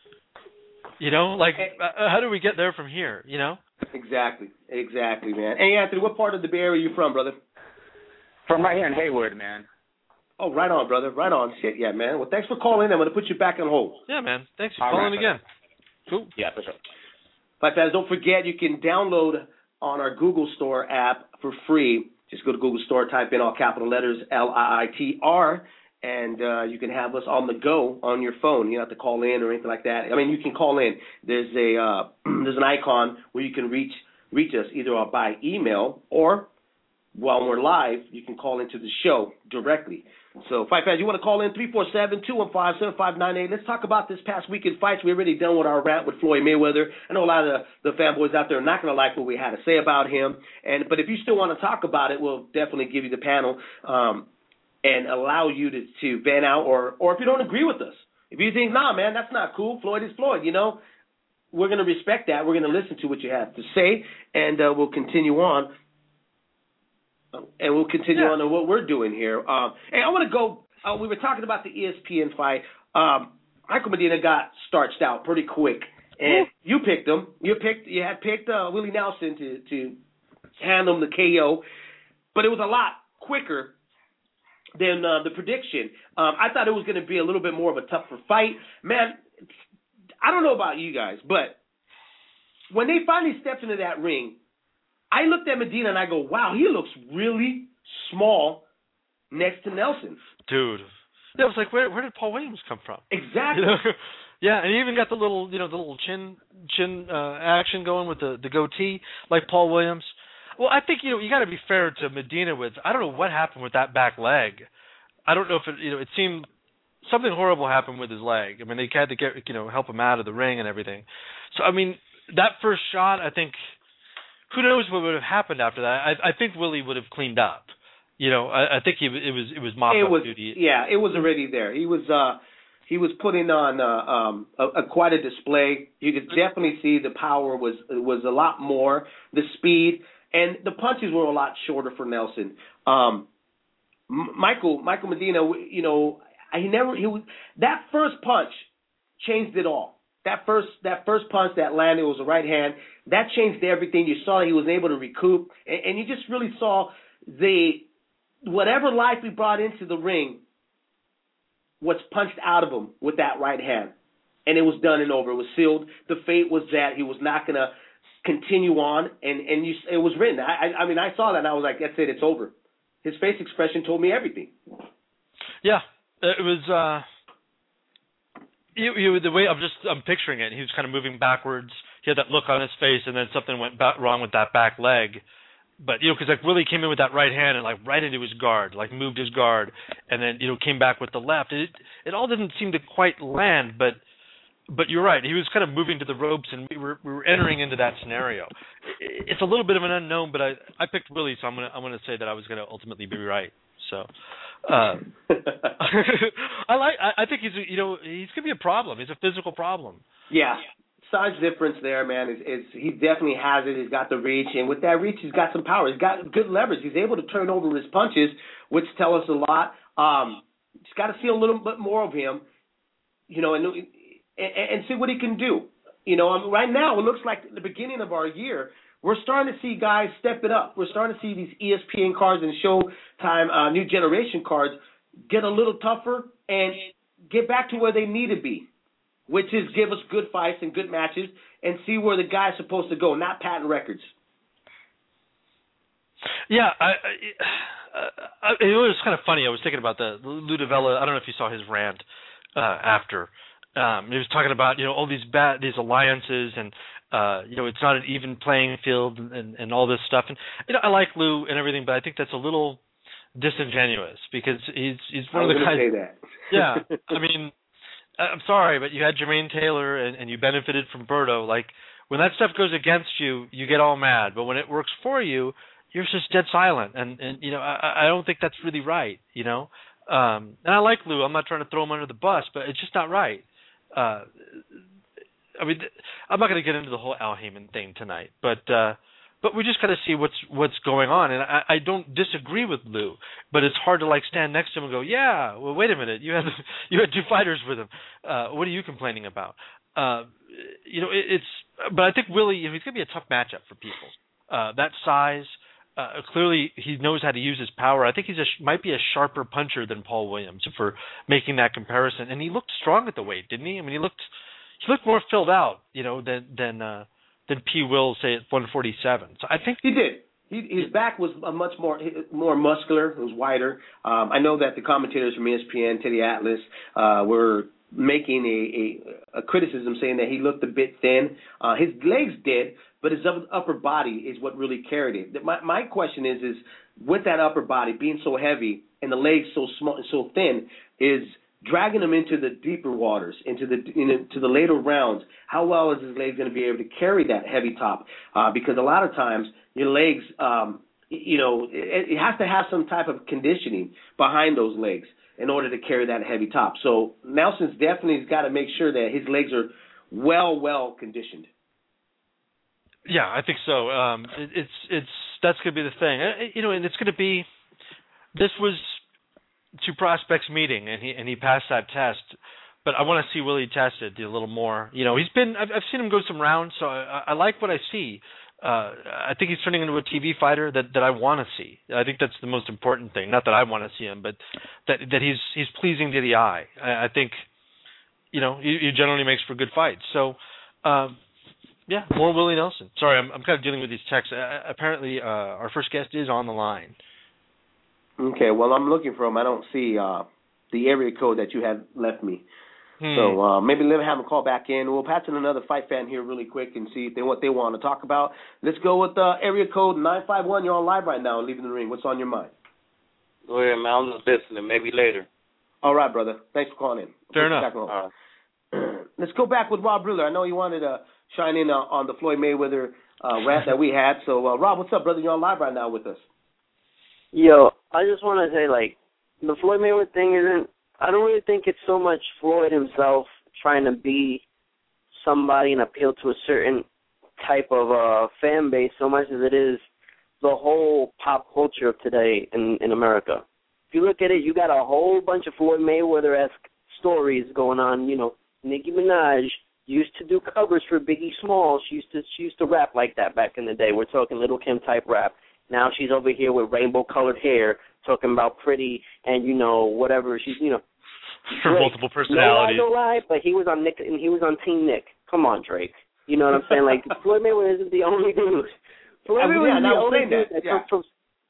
You know, like, uh, how do we get there from here, you know? Exactly, exactly, man. Hey, Anthony, what part of the Bay Area are you from, brother? From right here in Hayward, man. Oh, right on, brother. Right on. Shit, yeah, man. Well, thanks for calling. I'm going to put you back on hold. Yeah, man. Thanks for All calling right, again. Cool. Yeah, for sure. Fight fans, don't forget you can download on our Google Store app for free. Just go to Google Store, type in all capital letters L I I T R, and uh, you can have us on the go on your phone. You don't have to call in or anything like that. I mean, you can call in. There's a uh, there's an icon where you can reach reach us either by email or while we're live, you can call into the show directly. So, Fight fans, you want to call in three four seven, two one five, seven five nine eight. Let's talk about this past weekend fights. We're already done with our rant with Floyd Mayweather. I know a lot of the, the fanboys out there are not going to like what we had to say about him. And But if you still want to talk about it, we'll definitely give you the panel um, and allow you to, to vent out. Or, or if you don't agree with us, if you think, nah, man, that's not cool, Floyd is Floyd, you know, we're going to respect that. We're going to listen to what you have to say, and uh, we'll continue on. And we'll continue yeah. on to what we're doing here. Um, hey, I want to go. Uh, we were talking about the E S P N fight. Um, Michael Medina got starched out pretty quick, and mm-hmm. you picked him. You picked. You had picked uh, Willie Nelson to to hand him the K O, but it was a lot quicker than uh, the prediction. Um, I thought it was going to be a little bit more of a tougher fight. Man, I don't know about you guys, but when they finally stepped into that ring, I looked at Medina and I go, wow, he looks really small next to Nelson. Dude. Yeah, I was like, where where did Paul Williams come from? Exactly. You know? Yeah, and he even got the little, you know, the little chin chin uh, action going with the, the goatee like Paul Williams. Well, I think, you know, you got to be fair to Medina with, I don't know what happened with that back leg. I don't know if it, you know, it seemed something horrible happened with his leg. I mean, they had to get, you know, help him out of the ring and everything. So, I mean, that first shot, I think, who knows what would have happened after that? I, I think Willie would have cleaned up. You know, I, I think he, it was it was mop up duty. Yeah, it was already there. He was uh, he was putting on uh, um, a, a quite a display. You could definitely see the power was was a lot more, the speed, and the punches were a lot shorter for Nelson. Um, Michael Michael Medina, you know, he never he was that first punch changed it all. That first that first punch that landed was a right hand. That changed everything. You saw he was able to recoup, and, and you just really saw the whatever life he brought into the ring was punched out of him with that right hand, and it was done and over. It was sealed. The fate was that he was not going to continue on, and and you, it was written. I, I I mean I saw that and I was like, that's it, it's over. His face expression told me everything. Yeah, it was. Uh... You, you, the way I'm just I'm picturing it, he was kind of moving backwards. He had that look on his face, and then something went back, wrong with that back leg. But you know, because like Willie came in with that right hand and like right into his guard, like moved his guard, and then you know came back with the left. It it all didn't seem to quite land, but but you're right. He was kind of moving to the ropes, and we were we were entering into that scenario. It's a little bit of an unknown, but I I picked Willie, so I'm gonna I'm gonna say that I was gonna ultimately be right. So. Uh, I like. I, I think he's. You know, he's gonna be a problem. He's a physical problem. Yeah. size difference there, man, is, is he definitely has it. He's got the reach, and with that reach, he's got some power. He's got good leverage. He's able to turn over his punches, which tell us a lot. Um, just got to see a little bit more of him, you know, and, and and see what he can do. You know, I mean, right now it looks like at the beginning of our year, we're starting to see guys step it up. We're starting to see these E S P N cards and Showtime uh, new generation cards get a little tougher and get back to where they need to be, which is give us good fights and good matches and see where the guy's supposed to go, not patent records. Yeah, I, I, I, it was kind of funny. I was thinking about the Lou DiVella. I don't know if you saw his rant uh, after. Um, he was talking about, you know, all these bad, these alliances and, uh, you know, it's not an even playing field and, and all this stuff. And, you know, I like Lou and everything, but I think that's a little disingenuous because he's he's one I was of the guys. Say that. Yeah, I mean, I'm sorry, but you had Jermaine Taylor and, and you benefited from Berto. Like, when that stuff goes against you, you get all mad. But when it works for you, you're just dead silent. And, and you know, I, I don't think that's really right, you know. Um, and I like Lou. I'm not trying to throw him under the bus, but it's just not right. Uh, I mean, I'm not going to get into the whole Al Heyman thing tonight, but uh, but we just got to see what's what's going on. And I, I don't disagree with Lou, but it's hard to like stand next to him and go, yeah, well, wait a minute, you had you had two fighters with him. Uh, what are you complaining about? Uh, you know, it, it's. But I think Willie, you know, he's going to be a tough matchup for people. Uh, that size. Uh, clearly, he knows how to use his power. I think he's a, might be a sharper puncher than Paul Williams for making that comparison. And he looked strong at the weight, didn't he? I mean, he looked he looked more filled out, you know, than than uh, than P. Will, say, at one forty-seven. So I think he did. He, his back was a much more more muscular. It was wider. Um, I know that the commentators from E S P N, Teddy Atlas, uh, were making a, a, a criticism saying that he looked a bit thin. Uh, his legs did, but his upper body is what really carried it. My, my question is, is with that upper body being so heavy and the legs so small and so thin, is dragging him into the deeper waters, into the into the later rounds. How well is his legs going to be able to carry that heavy top? Uh, because a lot of times your legs, um, you know, it, it has to have some type of conditioning behind those legs in order to carry that heavy top. So Nelson's definitely got to make sure that his legs are well, well conditioned. Yeah, I think so. Um, it, it's it's that's going to be the thing, uh, you know, and it's going to be. This was two prospects meeting, and he and he passed that test. But I want to see Willie tested a little more. You know, he's been. I've, I've seen him go some rounds, so I, I like what I see. Uh, I think he's turning into a T V fighter that, that I want to see. I think that's the most important thing. Not that I want to see him, but that that he's he's pleasing to the eye. I, I think, you know, he, he generally makes for good fights. So. Um, Yeah, more Willie Nelson. Sorry, I'm I'm kind of dealing with these texts. Uh, apparently, uh, our first guest is on the line. Okay, well, I'm looking for him. I don't see uh, the area code that you had left me. Hmm. So uh, maybe let me have him call back in. We'll pass in another fight fan here really quick and see if they what they want to talk about. Let's go with uh, area code nine five one. You're on live right now, Leaving the Ring. What's on your mind? Go ahead, man. I'm just listening. Maybe later. All right, brother. Thanks for calling in. Fair enough. All right. Let's go back with Rob Briller. I know you wanted to shine in uh, on the Floyd Mayweather uh, rant that we had. So, uh, Rob, what's up, brother? You're on live right now with us. Yo, I just want to say, like, the Floyd Mayweather thing isn't, I don't really think it's so much Floyd himself trying to be somebody and appeal to a certain type of uh, fan base so much as it is the whole pop culture of today in, in America. If you look at it, you got a whole bunch of Floyd Mayweather-esque stories going on. You know, Nicki Minaj used to do covers for Biggie Smalls. She used to she used to rap like that back in the day. We're talking Little Kim type rap. Now she's over here with rainbow-colored hair talking about pretty and, you know, whatever. She's, you know. For multiple personalities. No lie, no lie, but he was on Nick and he was on Team Nick. Come on, Drake. You know what I'm saying? Like, Floyd Mayweather isn't the only dude. Floyd Mayweather yeah, is the only that. dude that yeah. comes from.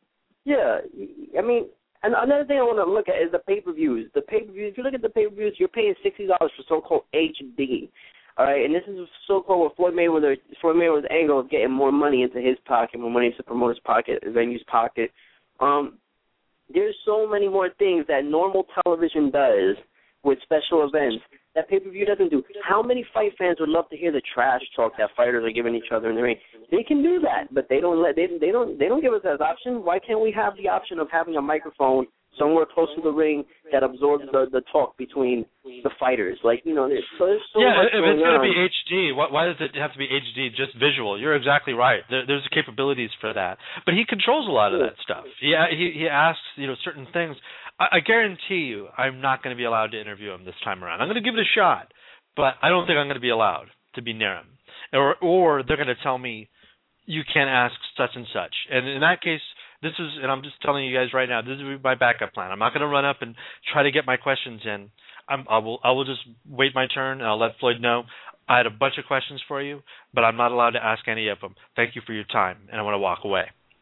Yeah, I mean, and another thing I want to look at is the pay-per-views. The pay-per-views. If you look at the pay-per-views, you're paying sixty dollars for so-called H D. All right, and this is so-called what Floyd Mayweather, Floyd Mayweather's angle of getting more money into his pocket, more money into the promoter's pocket, the venue's pocket. Um, there's so many more things that normal television does with special events that pay-per-view doesn't do. How many fight fans would love to hear the trash talk that fighters are giving each other in the ring? They can do that, but they don't let they they don't they don't give us that option. Why can't we have the option of having a microphone somewhere close to the ring that absorbs the, the talk between the fighters. Like, you know, there's, so there's so yeah, much if going it's going on. to be H D, why, why does it have to be H D, just visual? You're exactly right. There, there's capabilities for that. But he controls a lot of that stuff. He, he, he asks, you know, certain things. I, I guarantee you I'm not going to be allowed to interview him this time around. I'm going to give it a shot, but I don't think I'm going to be allowed to be near him. Or, or they're going to tell me, you can't ask such and such. And in that case, this is, and I'm just telling you guys right now, this is my backup plan. I'm not going to run up and try to get my questions in. I'm, I will I will just wait my turn, and I'll let Floyd know. I had a bunch of questions for you, but I'm not allowed to ask any of them. Thank you for your time, and I want to walk away.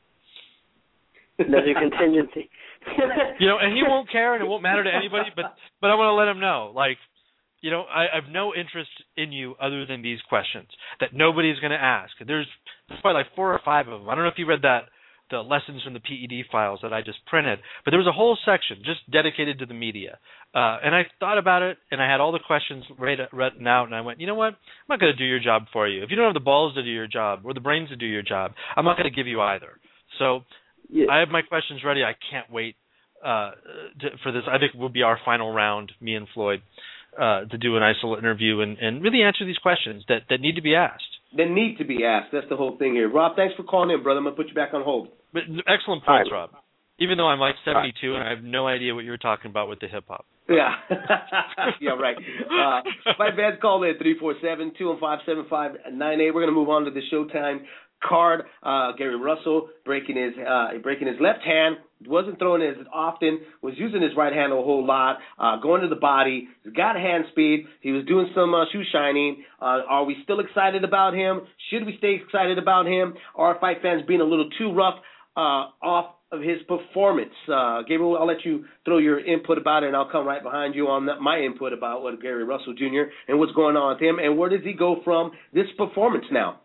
Another contingency. You know, and he won't care, and it won't matter to anybody, but, but I want to let him know, like, you know, I, I have no interest in you other than these questions that nobody's going to ask. There's, there's probably like four or five of them. I don't know if you read that, the lessons from the P E D files that I just printed, but there was a whole section just dedicated to the media. Uh, and I thought about it, and I had all the questions read, written out, and I went, you know what? I'm not going to do your job for you. If you don't have the balls to do your job or the brains to do your job, I'm not going to give you either. So yeah. I have my questions ready. I can't wait uh, to, for this. I think it will be our final round, me and Floyd, uh, to do an isolated interview and, and really answer these questions that, that need to be asked. That need to be asked. That's the whole thing here. Rob, thanks for calling in, brother. I'm going to put you back on hold. But excellent points, right. Rob. Even though I'm like seventy-two right. and I have no idea what you were talking about with the hip-hop. Yeah. yeah, right. Uh, my fans call in three four seven, two one five, seven five nine eight. We're going to move on to the Showtime card. Uh, Gary Russell breaking his uh, breaking his left hand. Wasn't throwing it as often. Was using his right hand a whole lot. Uh, going to the body. He's got hand speed. He was doing some uh, shoe shining. Uh, are we still excited about him? Should we stay excited about him? Are fight fans being a little too rough uh, off of his performance? Uh, Gabriel, I'll let you throw your input about it, and I'll come right behind you on that, my input about what Gary Russell Junior and what's going on with him, and where does he go from this performance now?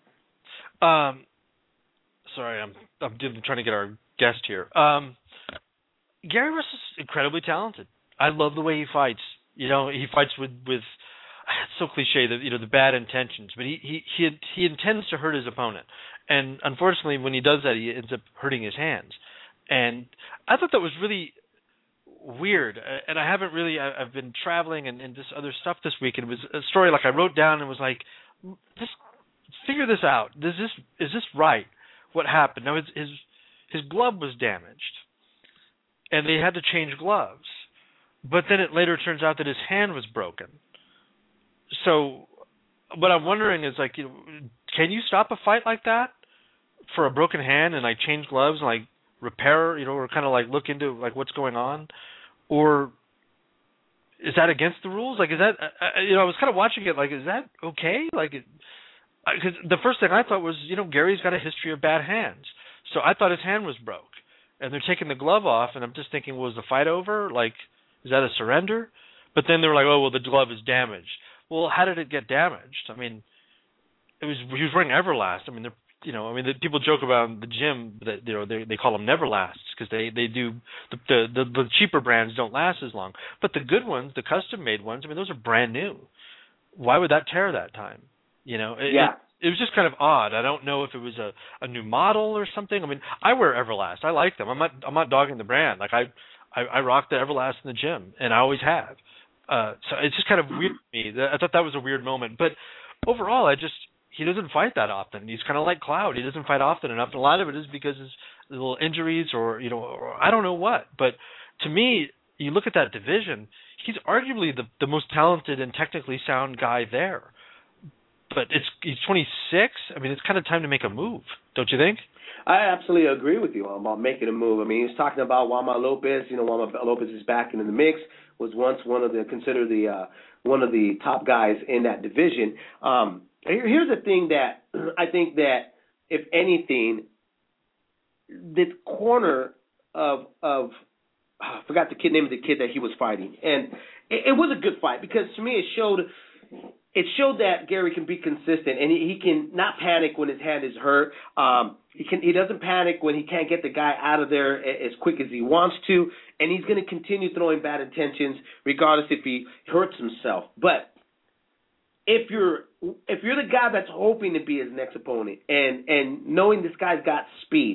Um, sorry, I'm I'm trying to get our guest here. Um, Gary Russell's incredibly talented. I love the way he fights. You know, he fights with with it's so cliche, the you know the bad intentions, but he he he he intends to hurt his opponent, and unfortunately, when he does that, he ends up hurting his hands. And I thought that was really weird. And I haven't really, I've been traveling and, and just other stuff this week. And it was a story like I wrote down and was like, just figure this out. Is this, is this right? What happened? Now, his, his, his glove was damaged. And they had to change gloves. But then it later turns out that his hand was broken. So what I'm wondering is, like, you know, can you stop a fight like that for a broken hand and, like, change gloves and, like, repair, you know, or kind of like look into like what's going on, or is that against the rules? Like, is that uh, you know, I was kind of watching it like, is that okay? Like, because the first thing I thought was, you know, Gary's got a history of bad hands, so I thought his hand was broke, and they're taking the glove off, and I'm just thinking, well, was the fight over? Like, is that a surrender? But then they were like, oh, well, the glove is damaged. Well, how did it get damaged? I mean, it was he was wearing Everlast. I mean, they're You know, I mean, the, people joke about in the gym that you know they they call them Neverlasts because they they do the, the the the cheaper brands don't last as long, but the good ones, the custom made ones, I mean, those are brand new. Why would that tear that time? You know, it, yeah. It, it was just kind of odd. I don't know if it was a, a new model or something. I mean, I wear Everlast. I like them. I'm not I'm not dogging the brand. Like I I, I rock the Everlast in the gym, and I always have. Uh, so it's just kind of weird to me. I thought that was a weird moment, but overall, I just. He doesn't fight that often. He's kind of like Cloud. He doesn't fight often enough. And a lot of it is because his little injuries or, you know, or I don't know what. But to me, you look at that division, he's arguably the, the most talented and technically sound guy there. But it's he's twenty-six. I mean, it's kind of time to make a move, don't you think? I absolutely agree with you about making a move. I mean, he's talking about Juanma Lopez. You know, Juanma Lopez is back in the mix. Was once one of the considered the uh, one of the top guys in that division. Um, Here's the thing that I think that, if anything, the corner of of I forgot the kid name of the kid that he was fighting, and it, it was a good fight because to me it showed it showed that Gary can be consistent and he, he can not panic when his hand is hurt. Um, he can he doesn't panic when he can't get the guy out of there as quick as he wants to, and he's going to continue throwing bad intentions regardless if he hurts himself, but. If you're if you're the guy that's hoping to be his next opponent and, and knowing this guy's got speed,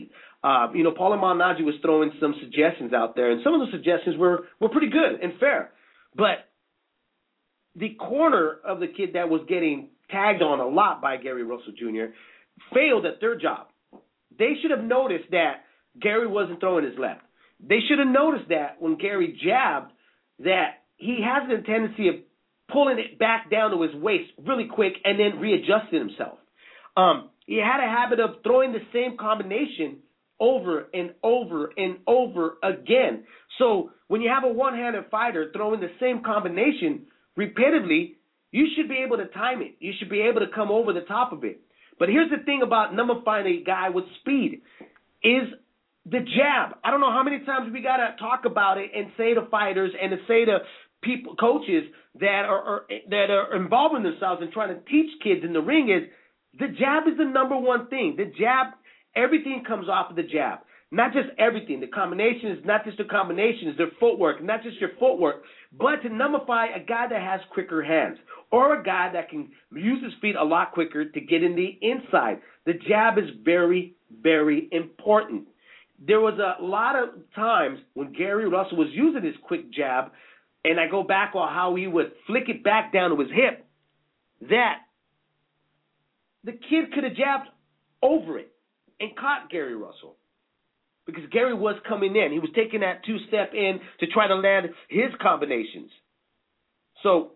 Uh, you know, Paulie Malignaggi was throwing some suggestions out there, and some of the suggestions were, were pretty good and fair. But the corner of the kid that was getting tagged on a lot by Gary Russell Junior failed at their job. They should have noticed that Gary wasn't throwing his left. They should have noticed that when Gary jabbed, that he has a tendency of pulling it back down to his waist really quick and then readjusting himself. Um, he had a habit of throwing the same combination over and over and over again. So when you have a one-handed fighter throwing the same combination repeatedly, you should be able to time it. You should be able to come over the top of it. But here's the thing about nullifying a guy with speed is the jab. I don't know how many times we got to talk about it and say to fighters and to say to people, coaches that are, are that are involving themselves and trying to teach kids in the ring is the jab is the number one thing. The jab, everything comes off of the jab. Not just everything. The combinations, not just the combinations, their footwork, not just your footwork, but to nullify a guy that has quicker hands or a guy that can use his feet a lot quicker to get in the inside. The jab is very, very important. There was a lot of times when Gary Russell was using his quick jab, and I go back on how he would flick it back down to his hip, that the kid could have jabbed over it and caught Gary Russell. Because Gary was coming in. He was taking that two-step in to try to land his combinations. So,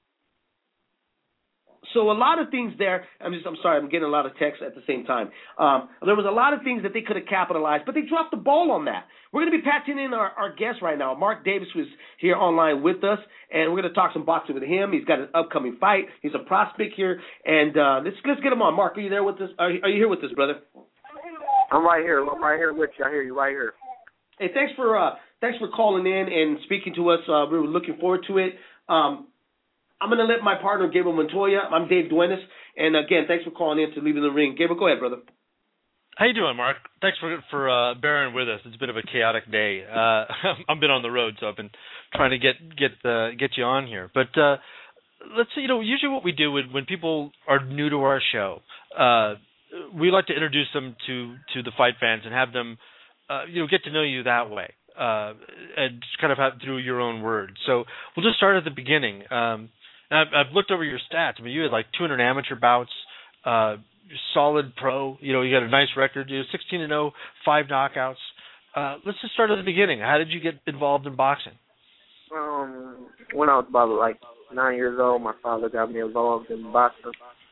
so a lot of things there. I'm just. I'm sorry. I'm getting a lot of text at the same time. Um, there was a lot of things that they could have capitalized, but they dropped the ball on that. We're going to be patching in our, our guest right now. Mark Davis was here online with us, and we're going to talk some boxing with him. He's got an upcoming fight. He's a prospect here, and uh, let's let's get him on. Mark, are you there with us? Are, are you here with us, brother? I'm right here. I'm right here with you. I hear you right here. Hey, thanks for uh, thanks for calling in and speaking to us. Uh, we were looking forward to it. Um, I'm going to let my partner, Gabriel Montoya. I'm Dave Duenas. And, again, thanks for calling in to Leaving the Ring. Gabriel, go ahead, brother. How you doing, Mark? Thanks for for uh, bearing with us. It's a bit of a chaotic day. Uh, I've been on the road, so I've been trying to get get uh, get you on here. But uh, let's see, you know, usually what we do when, when people are new to our show, uh, we like to introduce them to, to the fight fans and have them, uh, you know, get to know you that way, uh, and just kind of have through your own words. So we'll just start at the beginning. Um, I've, I've looked over your stats. I mean, you had like two hundred amateur bouts, uh, solid pro. You know, you got a nice record. You know, sixteen and oh, five knockouts. Uh, let's just start at the beginning. How did you get involved in boxing? Um, when I was about like nine years old, my father got me involved in boxing.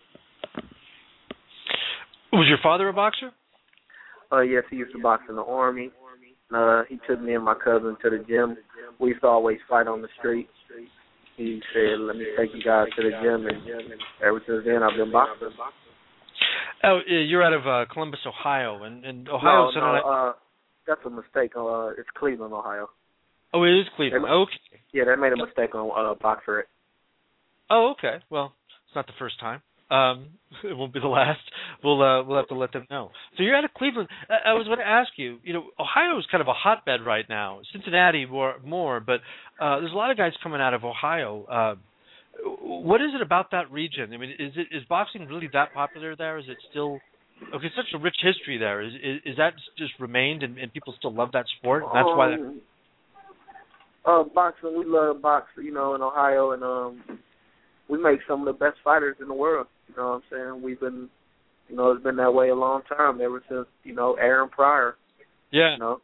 Was your father a boxer? Uh, yes, he used to box in the Army. Uh, he took me and my cousin to the gym. We used to always fight on the street. He said, let me take you guys to the gym, and ever since then I've been boxing. Oh, you're out of uh, Columbus, Ohio, and, and Ohio. No, no, uh, that's a mistake. Uh, it's Cleveland, Ohio. Oh, it is Cleveland. They, okay. Yeah, they made a mistake on uh, Boxer. Oh, okay. Well, it's not the first time. Um, it won't be the last. We'll uh, we'll have to let them know. So you're out of Cleveland. I, I was going to ask you. You know, Ohio is kind of a hotbed right now. Cincinnati more, more, but uh, there's a lot of guys coming out of Ohio. Uh, what is it about that region? I mean, is it is boxing really that popular there? Is it still? Okay, such a rich history there. Is is, is that just remained and, and people still love that sport? And that's um, why. That... Uh, boxing. We love boxing. You know, in Ohio, and um, we make some of the best fighters in the world. You know what I'm saying? We've been, you know, it's been that way a long time, ever since, you know, Aaron Pryor. Yeah. You know?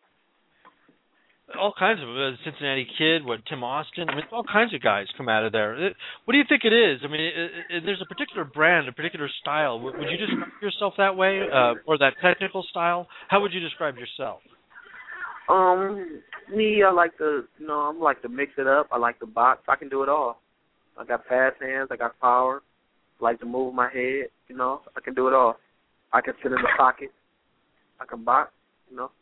All kinds of uh, Cincinnati Kid, what Tim Austin. I mean, all kinds of guys come out of there. It, what do you think it is? I mean, it, it, there's a particular brand, a particular style. Would, would you describe yourself that way, uh, or that technical style? How would you describe yourself? Um, me, I like to, you know, I like to mix it up. I like to box. I can do it all. I got fast hands. I got power. I like to move my head. You know, I can do it all. I can sit in the pocket. I can box. You know.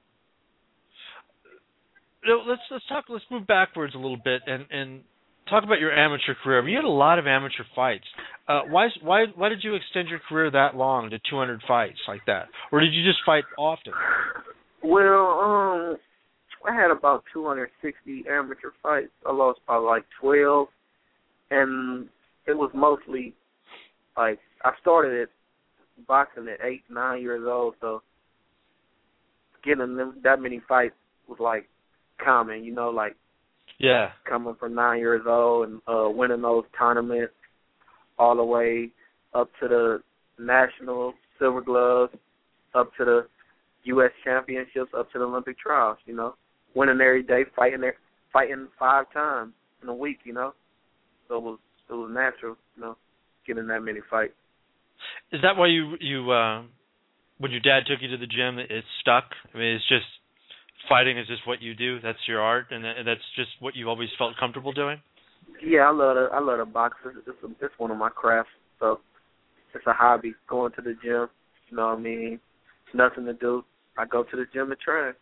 Let's let's talk. Let's move backwards a little bit and, and talk about your amateur career. I mean, you had a lot of amateur fights. Uh, why why why did you extend your career that long to two hundred fights like that, or did you just fight often? Well, um, I had about two hundred sixty amateur fights. I lost about like twelve, and it was mostly like I started at boxing at eight, nine years old, so getting them, that many fights was like common, you know, like yeah, coming from nine years old and uh, winning those tournaments all the way up to the national silver gloves, up to the U S championships, up to the Olympic trials, you know, winning every day, fighting there, fighting five times in a week, you know. So it was it was natural, you know, getting that many fights. Is that why you you uh, when your dad took you to the gym, it stuck? I mean, it's just fighting is just what you do. That's your art, and that's just what you always felt comfortable doing. Yeah, I love to I love to box. It's it's, a, it's one of my crafts, so it's a hobby. Going to the gym, you know what I mean? Nothing to do. I go to the gym and train.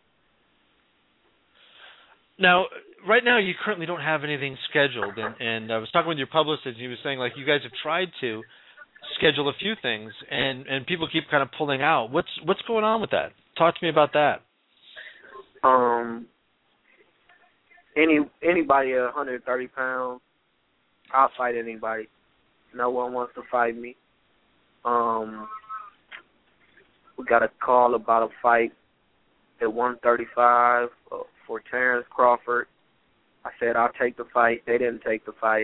Now, right now, you currently don't have anything scheduled, and, and I was talking with your publicist, and he was saying, like, you guys have tried to schedule a few things, and, and people keep kind of pulling out. What's what's going on with that? Talk to me about that. Um, any anybody at one hundred thirty pounds, I'll fight anybody. No one wants to fight me. Um, we got a call about a fight at one thirty-five uh, for Terrence Crawford. I said I'll take the fight. They didn't take the fight.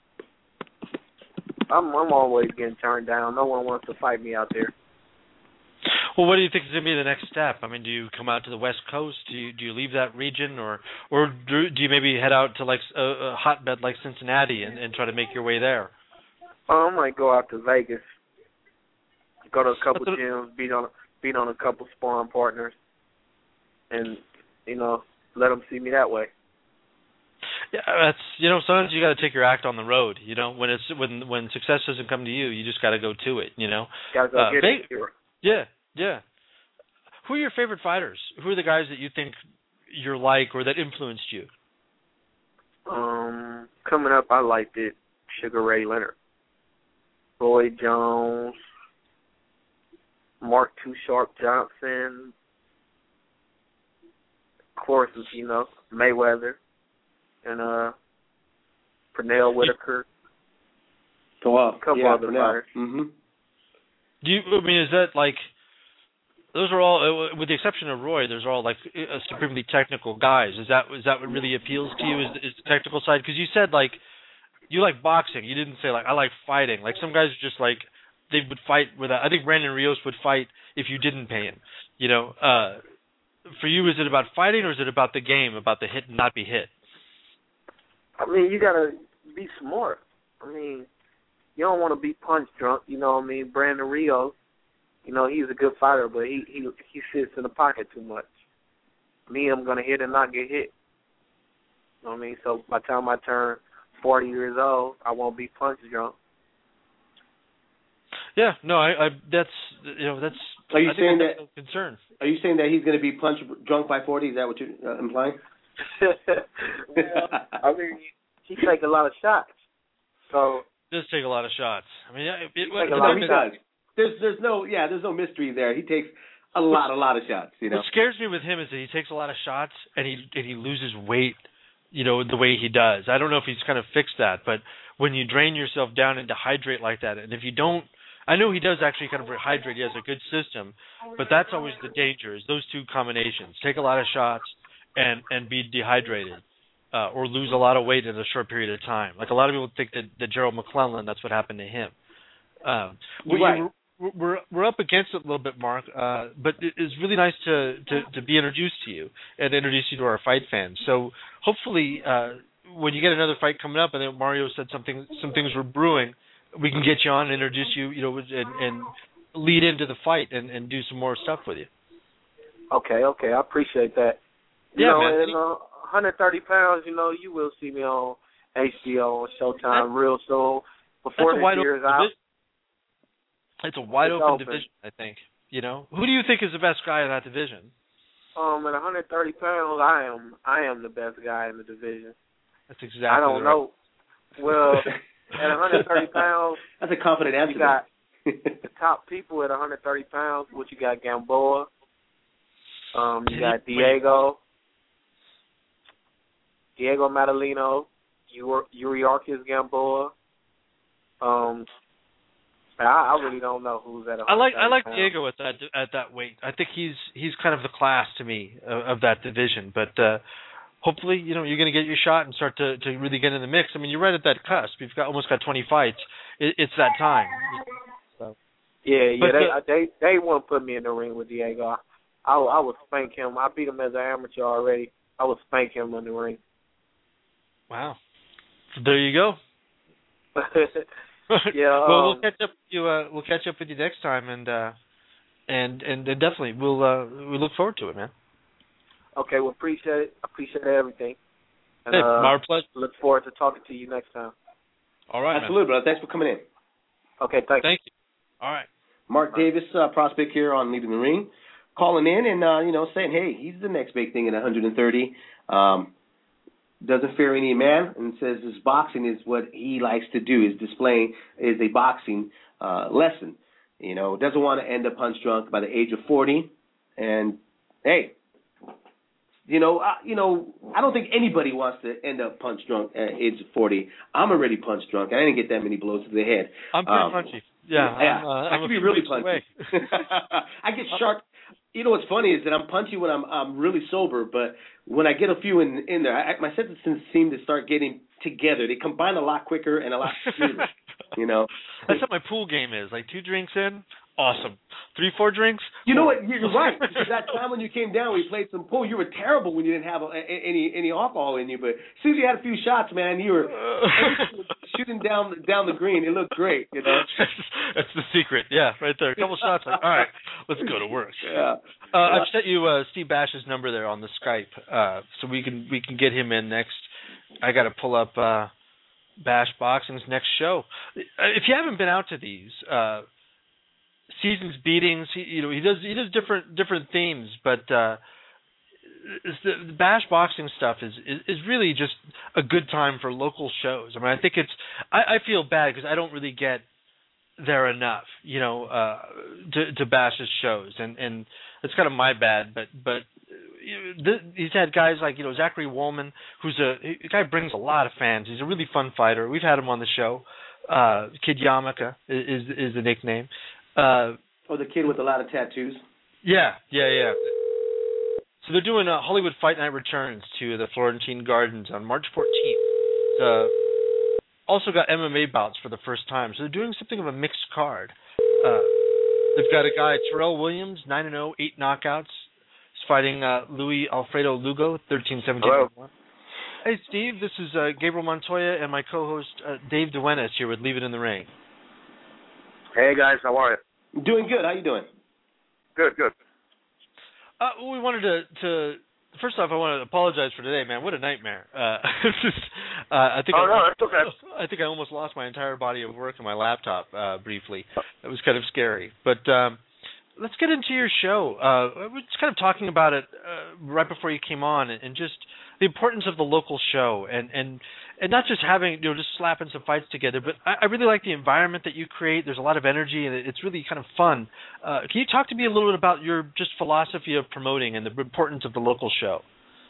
I'm I'm always getting turned down. No one wants to fight me out there. Well, what do you think is going to be the next step? I mean, do you come out to the West Coast? Do you do you leave that region, or or do, do you maybe head out to like a, a hotbed like Cincinnati and, and try to make your way there? I might go out to Vegas, go to a couple That's gyms, beat on beat on a couple sparring partners, and you know let them see me that way. Yeah, that's you know sometimes you got to take your act on the road. You know when it's when when success doesn't come to you, you just got to go to it. You know. Got to go uh, get Vegas, it. Yeah, yeah. Who are your favorite fighters? Who are the guys that you think you're like or that influenced you? Um, coming up, I liked it. Sugar Ray Leonard, Roy Jones, Mark Too Sharp Johnson, of course, you know Mayweather, and uh, Pernell Whitaker. Go up. A couple yeah, other Pernell. fighters. Mm-hmm. Do you? I mean, is that like? Those are all, with the exception of Roy, those are all like uh, supremely technical guys. Is that is that what really appeals to you? Is, is the technical side? Because you said like you like boxing. You didn't say like I like fighting. Like some guys are just like they would fight without. I think Brandon Rios would fight if you didn't pay him. You know, uh, for you, is it about fighting or is it about the game, about the hit and not be hit? I mean, you gotta be smart. I mean, you don't want to be punch drunk. You know what I mean? Brandon Rios. You know, he's a good fighter, but he, he he sits in the pocket too much. Me, I'm going to hit and not get hit. You know what I mean? So by the time I turn forty years old, I won't be punch drunk. Yeah, no, I, I that's, you know, that's, are you I saying think that, that's a concern. Are you saying that he's going to be punch drunk by forty? Is that what you're uh, implying? Well, I mean, he takes a lot of shots. So He does take a lot of shots. I mean, it, it, take it, a lot it, of shots. There's there's no yeah there's no mystery there. He takes a lot a lot of shots. You know. What scares me with him is that he takes a lot of shots and he and he loses weight, you know, the way he does. I don't know if he's kind of fixed that, but when you drain yourself down and dehydrate like that, and if you don't, I know he does actually kind of rehydrate. He has a good system, but that's always the danger. Is those two combinations: take a lot of shots and and be dehydrated. Uh, or lose a lot of weight in a short period of time. Like a lot of people think that, that Gerald McClellan, that's what happened to him. Um, we, right. We're, we're we're up against it a little bit, Mark. Uh, but it's really nice to, to, to be introduced to you and introduce you to our fight fans. So hopefully, uh, when you get another fight coming up, and then Mario said something, some things were brewing, we can get you on and introduce you, you know, and, and lead into the fight and, and do some more stuff with you. Okay, okay, I appreciate that. You Yeah, know, man. and, uh, one hundred thirty pounds, you know, you will see me on H B O, on Showtime real soon. Before this year's out. Division. It's a wide it's open, open division, I think. You know, who do you think is the best guy in that division? Um, at one hundred thirty pounds, I am I am the best guy in the division. That's exactly. I don't right. know. Well, at one hundred thirty pounds, that's a confident answer. You got the top people at one hundred thirty pounds. What you got, Gamboa? Um, you got Diego. Diego Madaleno, Uriarkis Gamboa, um, I, I really don't know who's at. I like I like pounds. Diego at that at that weight. I think he's he's kind of the class to me of, of that division. But uh, hopefully, you know, you're going to get your shot and start to, to really get in the mix. I mean, you're right at that cusp. You've got almost got twenty fights. It, it's that time. So. Yeah, yeah. But They, the, they they won't put me in the ring with Diego. I, I, I would spank him. I beat him as an amateur already. I would spank him in the ring. Wow. There you go. Yeah. well, um, we'll catch up. With you. Uh, we'll catch up with you next time, and uh, and and and definitely we'll uh, we look forward to it, man. Okay. Well, appreciate it. Appreciate everything. And, hey, uh, our pleasure. Look forward to talking to you next time. All right. Absolutely, brother. Thanks for coming in. Okay. Thanks. Thank you. All right. Mark Davis, uh, prospect here on Leaving the Ring, calling in and uh, you know saying, hey, he's the next big thing at one thirty. Um, doesn't fear any man, and says his boxing is what he likes to do. Is displaying is a boxing uh, lesson. You know, doesn't want to end up punch drunk by the age of forty. And hey, you know, I, you know, I don't think anybody wants to end up punch drunk at the age of forty. I'm already punch drunk. I didn't get that many blows to the head. I'm pretty um, punchy. Yeah, yeah. I'm, uh, I I'm can a be few really weeks punchy. away. I get sharp. You know what's funny is that I'm punchy when I'm I'm really sober, but when I get a few in in there, I, my sentences seem to start getting together. They combine a lot quicker and a lot smoother. You know, that's what my pool game is. Like two drinks in, awesome. Three, four drinks. You know what? You're right. Because that time when you came down, we played some pool. You were terrible when you didn't have a, any any alcohol in you. But as soon as you had a few shots, man, you were shooting down down the green. It looked great. You know, that's the secret. Yeah, right there. A couple shots. Like, all right, let's go to work. Yeah. Uh, I've sent you uh, Steve Bash's number there on the Skype, uh, so we can we can get him in next. I got to pull up uh, Bash Boxing's next show. If you haven't been out to these. Uh, Seasons beatings, he, you know, he does he does different different themes, but uh, the, the Bash Boxing stuff is, is is really just a good time for local shows. I mean, I think it's I, I feel bad because I don't really get there enough, you know, uh, to to Bash's shows, and and it's kind of my bad, but but he's had guys like you know Zachary Woolman, who's a, a guy who brings a lot of fans. He's a really fun fighter. We've had him on the show. Uh, Kid Yamaka is is the nickname. Uh, oh, the kid with a lot of tattoos. Yeah, yeah, yeah. So they're doing a Hollywood Fight Night returns to the Florentine Gardens on March fourteenth. Uh, also got M M A bouts for the first time, so they're doing something of a mixed card. Uh, they've got a guy, Terrell Williams, nine and oh, eight knockouts. He's fighting uh, Louis Alfredo Lugo, thirteen seventeen. Hello. Hey, Steve, this is uh, Gabriel Montoya and my co-host uh, Dave Duenas here with Leave It in the Ring. Hey, guys, how are you? Doing good. How you doing? Good, good. Uh, we wanted to, to first off, I want to apologize for today, man. What a nightmare! Uh, just, uh, I think oh I, no, that's okay. I think I almost lost my entire body of work on my laptop uh, briefly. That was kind of scary. But um, let's get into your show. Uh, we're just kind of talking about it uh, right before you came on, and, and just the importance of the local show, and and. And not just having, you know, just slapping some fights together, but I, I really like the environment that you create. There's a lot of energy, and it's really kind of fun. Uh, can you talk to me a little bit about your just philosophy of promoting and the importance of the local show?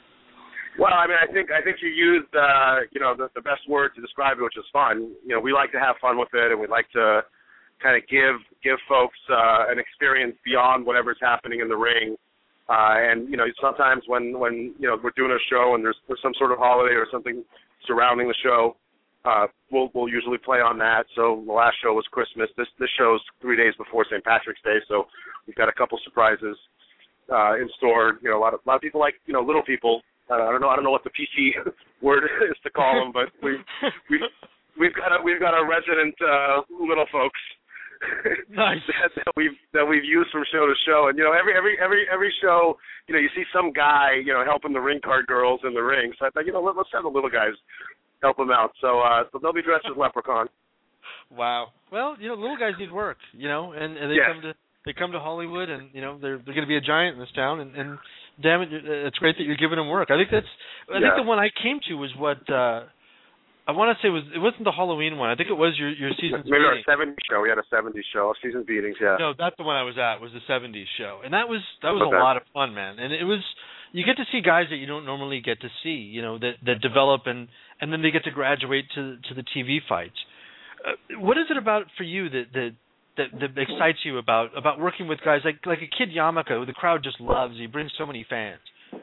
Well, I mean, I think I think you used, uh, you know, the, the best word to describe it, which is fun. You know, we like to have fun with it, and we like to kind of give give folks uh, an experience beyond whatever's happening in the ring. Uh, and you know, sometimes when when you know we're doing a show and there's there's some sort of holiday or something surrounding the show, uh, we'll we'll usually play on that. So the last show was Christmas. This this show's three days before Saint Patrick's Day, so we've got a couple surprises uh, in store. You know, a lot of a lot of people like you know little people. Uh, I don't know I don't know what the P C word is to call them, but we we we've got a we've got a resident uh, little folks. Nice. that, that we've that we've used from show to show, and you know every every every every show, you know you see some guy you know helping the ring card girls in the ring. So I thought you know let, let's have the little guys help them out. So uh, so they'll be dressed as Leprechaun. Wow. Well, you know little guys need work, you know, and, and they yes. come to they come to Hollywood, and you know they're they're going to be a giant in this town, and, and damn it, it's great that you're giving them work. I think that's I yeah. think the one I came to was what. Uh, I want to say it was it wasn't the Halloween one. I think it was your your season's Maybe beating. our seventies show. We had a seventies show, season's beatings. Yeah. No, that's the one I was at. Was the seventies show, and that was that was okay. a lot of fun, man. And it was you get to see guys that you don't normally get to see. You know that that develop and and then they get to graduate to to the T V fights. Uh, what is it about for you that that that, that excites you about about working with guys like like a Kid Yamaka, who the crowd just loves? He brings so many fans.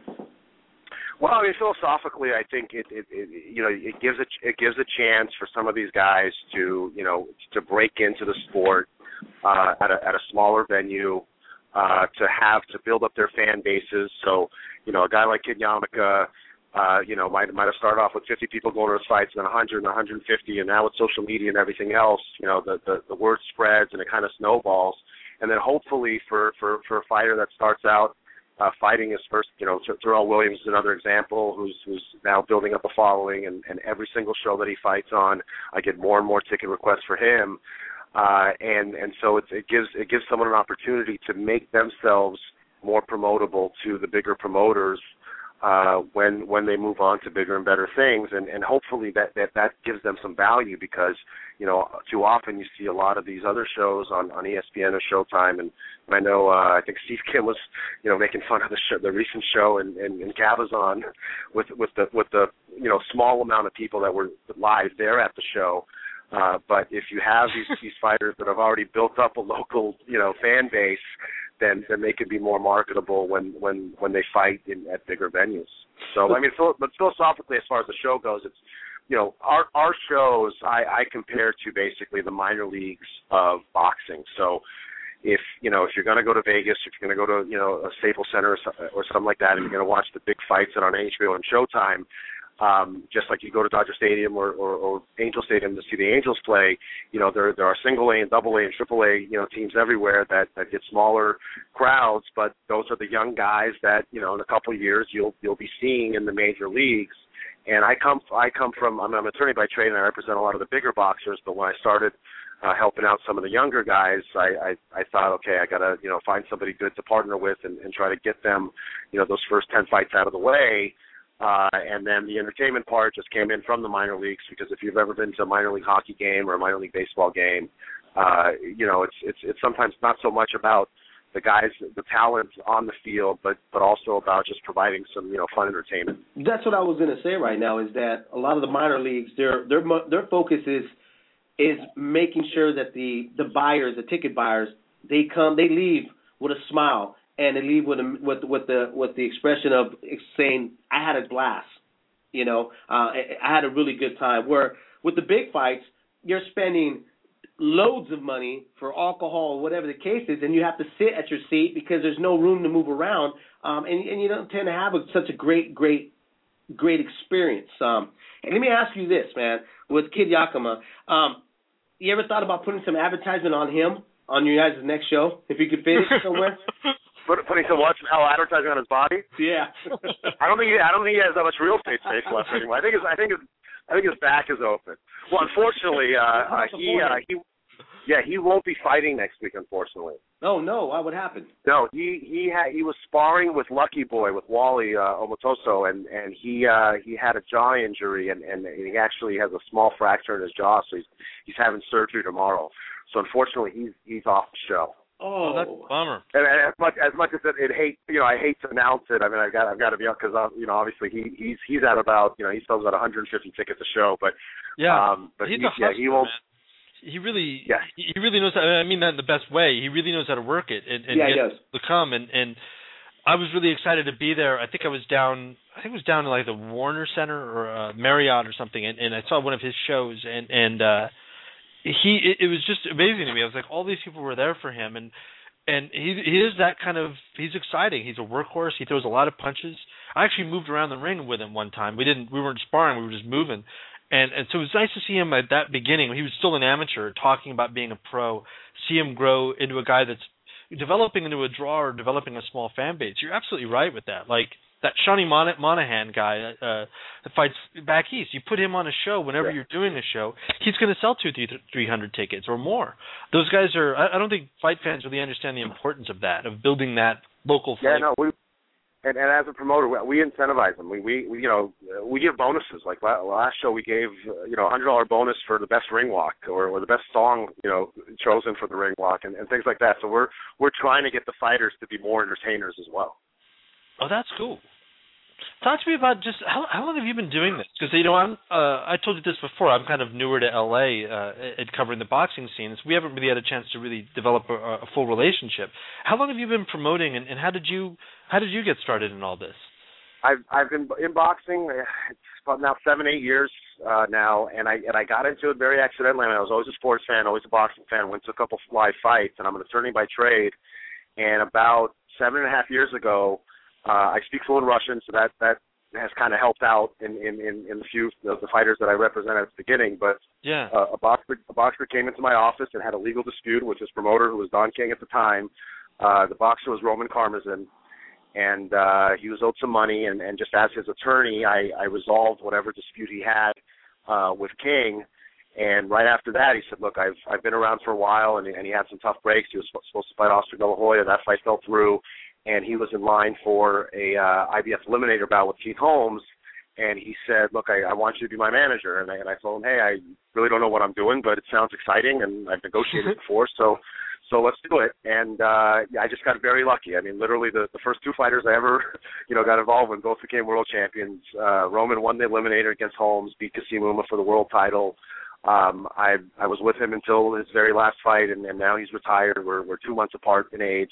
Well, I mean, philosophically, I think it, it, it you know it gives a it gives a chance for some of these guys to you know to break into the sport uh, at a at a smaller venue, uh, to have to build up their fan bases. So you know, a guy like Kid Yamaka, uh, you know, might might have started off with fifty people going to his fights, and then one hundred and one hundred fifty, and now with social media and everything else, you know, the the, the word spreads and it kind of snowballs. And then hopefully for for for a fighter that starts out Uh, fighting his first, you know, Terrell Williams is another example who's who's now building up a following, and, and every single show that he fights on, I get more and more ticket requests for him, uh, and and so it, it gives it gives someone an opportunity to make themselves more promotable to the bigger promoters uh, when when they move on to bigger and better things, and, and hopefully that, that that gives them some value, because you know too often you see a lot of these other shows on, on E S P N or Showtime, and I know uh, I think Steve Kim was you know making fun of the show, the recent show in, in, in Cabazon with with the with the you know small amount of people that were live there at the show. Uh, but if you have these these fighters that have already built up a local you know fan base, then then they could be more marketable when when, when they fight in, at bigger venues. So I mean, but philosophically, as far as the show goes, it's you know our our shows I, I compare to basically the minor leagues of boxing. So if you know if you're going to go to Vegas, if you're going to go to you know a Staples Center or, or something like that, and you're going to watch the big fights that are on H B O and Showtime. Um, just like you go to Dodger Stadium or, or, or Angel Stadium to see the Angels play, you know, there there are single A and double A and triple A, you know, teams everywhere that, that get smaller crowds, but those are the young guys that, you know, in a couple of years you'll you'll be seeing in the major leagues. And I come I come from I'm, I'm an attorney by trade, and I represent a lot of the bigger boxers, but when I started uh, helping out some of the younger guys, I, I, I thought, okay, I gotta, you know, find somebody good to partner with and, and try to get them, you know, those first ten fights out of the way. Uh, and then the entertainment part just came in from the minor leagues, because if you've ever been to a minor league hockey game or a minor league baseball game, uh, you know, it's it's it's sometimes not so much about the guys, the talent on the field, but but also about just providing some you know fun entertainment. That's what I was going to say right now, is that a lot of the minor leagues, their their their focus is is making sure that the the buyers, the ticket buyers, they come, they leave with a smile. And they leave with, a, with with the with the expression of saying, "I had a blast," you know, uh, I had a really good time. Where with the big fights, you're spending loads of money for alcohol or whatever the case is, and you have to sit at your seat because there's no room to move around, um, and and you don't tend to have a, such a great great great experience. Um, and let me ask you this, man, with Kid Yakima, um, you ever thought about putting some advertisement on him on your guys' next show, if you could fit it somewhere? Putting some what? Oh, advertising on his body? Yeah. I don't think he, I don't think he has that much real estate space left anymore. I think his I think his I think his back is open. Well, unfortunately, uh, uh, he uh, he yeah he won't be fighting next week. Unfortunately. Oh no! What would happen? No, he he had he was sparring with Lucky Boy with Wally uh, Omotoso, and and he uh, he had a jaw injury, and, and he actually has a small fracture in his jaw, so he's he's having surgery tomorrow. So unfortunately, he's he's off the show. Oh, that's a bummer. And, and as much as much as it, it hate, you know, I hate to announce it. I mean, I've got I've got to be up because you know, obviously he he's he's at about you know he sells about one hundred fifty tickets a show, but yeah, um, but he's he, a hustler, yeah, he won't. Man. He really, yeah. he really knows how. I mean that in the best way. He really knows how to work it and, and yeah, get to come. And and I was really excited to be there. I think I was down. I think it was down in like the Warner Center or uh, Marriott or something, and, and I saw one of his shows, and and uh, he it, it was just amazing to me. I was like, all these people were there for him, and. And he he is that kind of – he's exciting. He's a workhorse. He throws a lot of punches. I actually moved around the ring with him one time. We didn't we weren't sparring. We were just moving. And and so it was nice to see him at that beginning when he was still an amateur talking about being a pro, see him grow into a guy that's developing into a draw or developing a small fan base. You're absolutely right with that. Like that Shawnee Mon- Monahan guy uh, that fights back east, you put him on a show whenever yeah. you're doing a show, he's going to sell two, three hundred tickets or more. Those guys are. I, I don't think fight fans really understand the importance of that, of building that local flavor. Yeah, no, we and, and as a promoter, we, we incentivize them. We, we, we, you know, we give bonuses. Like last show, we gave uh, you know a hundred dollar bonus for the best ring walk or, or the best song you know chosen for the ring walk and, and things like that. So we're we're trying to get the fighters to be more entertainers as well. Oh, that's cool. Talk to me about just how how long have you been doing this? Because you know, I'm uh, I told you this before. I'm kind of newer to L A uh, at covering the boxing scenes. We haven't really had a chance to really develop a, a full relationship. How long have you been promoting, and, and how did you how did you get started in all this? I've I've been in boxing. It's about now seven eight years uh, now, and I and I got into it very accidentally. I, mean, I was always a sports fan, always a boxing fan. Went to a couple live fights, and I'm an attorney by trade. And about seven and a half years ago. Uh, I speak fluent Russian, so that, that has kind of helped out in, in, in, in the few of the fighters that I represented at the beginning. But yeah. uh, a boxer a boxer came into my office and had a legal dispute with his promoter, who was Don King at the time. Uh, the boxer was Roman Karmazin, and uh, he was owed some money. And, and just as his attorney, I, I resolved whatever dispute he had uh, with King. And right after that, he said, "Look, I've I've been around for a while, and, and he had some tough breaks. He was supposed to fight Oscar De La Hoya. That fight fell through." And he was in line for a uh, I B F eliminator bout with Keith Holmes, and he said, "Look, I, I want you to be my manager." And I, and I told him, "Hey, I really don't know what I'm doing, but it sounds exciting, and I've negotiated before, so so let's do it." And uh, yeah, I just got very lucky. I mean, literally the, the first two fighters I ever, you know, got involved with both became world champions. Uh, Roman won the eliminator against Holmes, beat Kasim Uma for the world title. Um, I I was with him until his very last fight, and, and now he's retired. We're we're two months apart in age.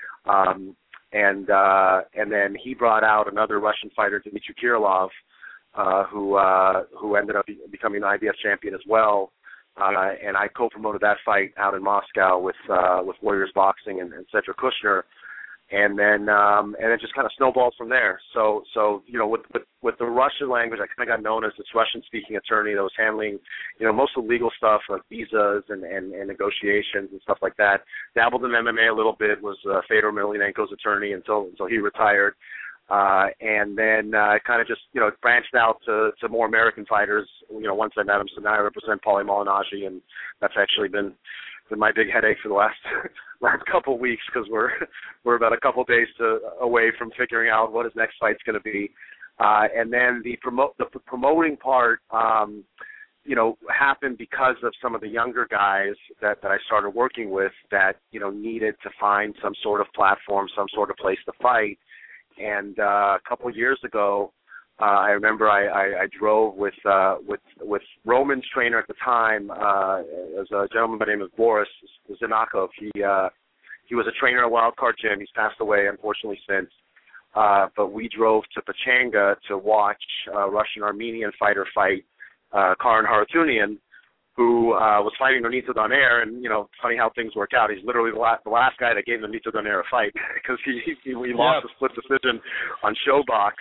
Um, And uh, and then he brought out another Russian fighter, Dmitry Kirilov, uh, who uh, who ended up be- becoming an I B F champion as well. Uh, and I co-promoted that fight out in Moscow with uh, with Warriors Boxing and, and Cedric Kushner. And then um, and it just kind of snowballed from there. So so you know with with, with the Russian language, I kind of got known as this Russian-speaking attorney that was handling you know most of the legal stuff like visas and, and, and negotiations and stuff like that. Dabbled in M M A a little bit. Was uh, Fedor Emelianenko's attorney until until he retired. Uh, and then uh, kind of just you know branched out to, to more American fighters. You know once I met him, so now I represent Paulie Malignaggi, and that's actually been. been my big headache for the last last couple of weeks because we're we're about a couple of days to, away from figuring out what his next fight's going to be, uh, and then the promote the promoting part, um, you know, happened because of some of the younger guys that, that I started working with that you know needed to find some sort of platform, some sort of place to fight, and uh, a couple of years ago. Uh, I remember I, I, I drove with uh, with with Roman's trainer at the time. Uh, as a gentleman by the name of Boris Zinakov. He uh, he was a trainer at Wild Card Gym. He's passed away, unfortunately, since. Uh, but we drove to Pechanga to watch a Russian-Armenian fighter fight uh, Karan Haratunian, who uh, was fighting Nonito Donaire. And, you know, funny how things work out. He's literally the last, the last guy that gave Nonito Donaire a fight because he, he, he lost yep. a split decision on Showbox.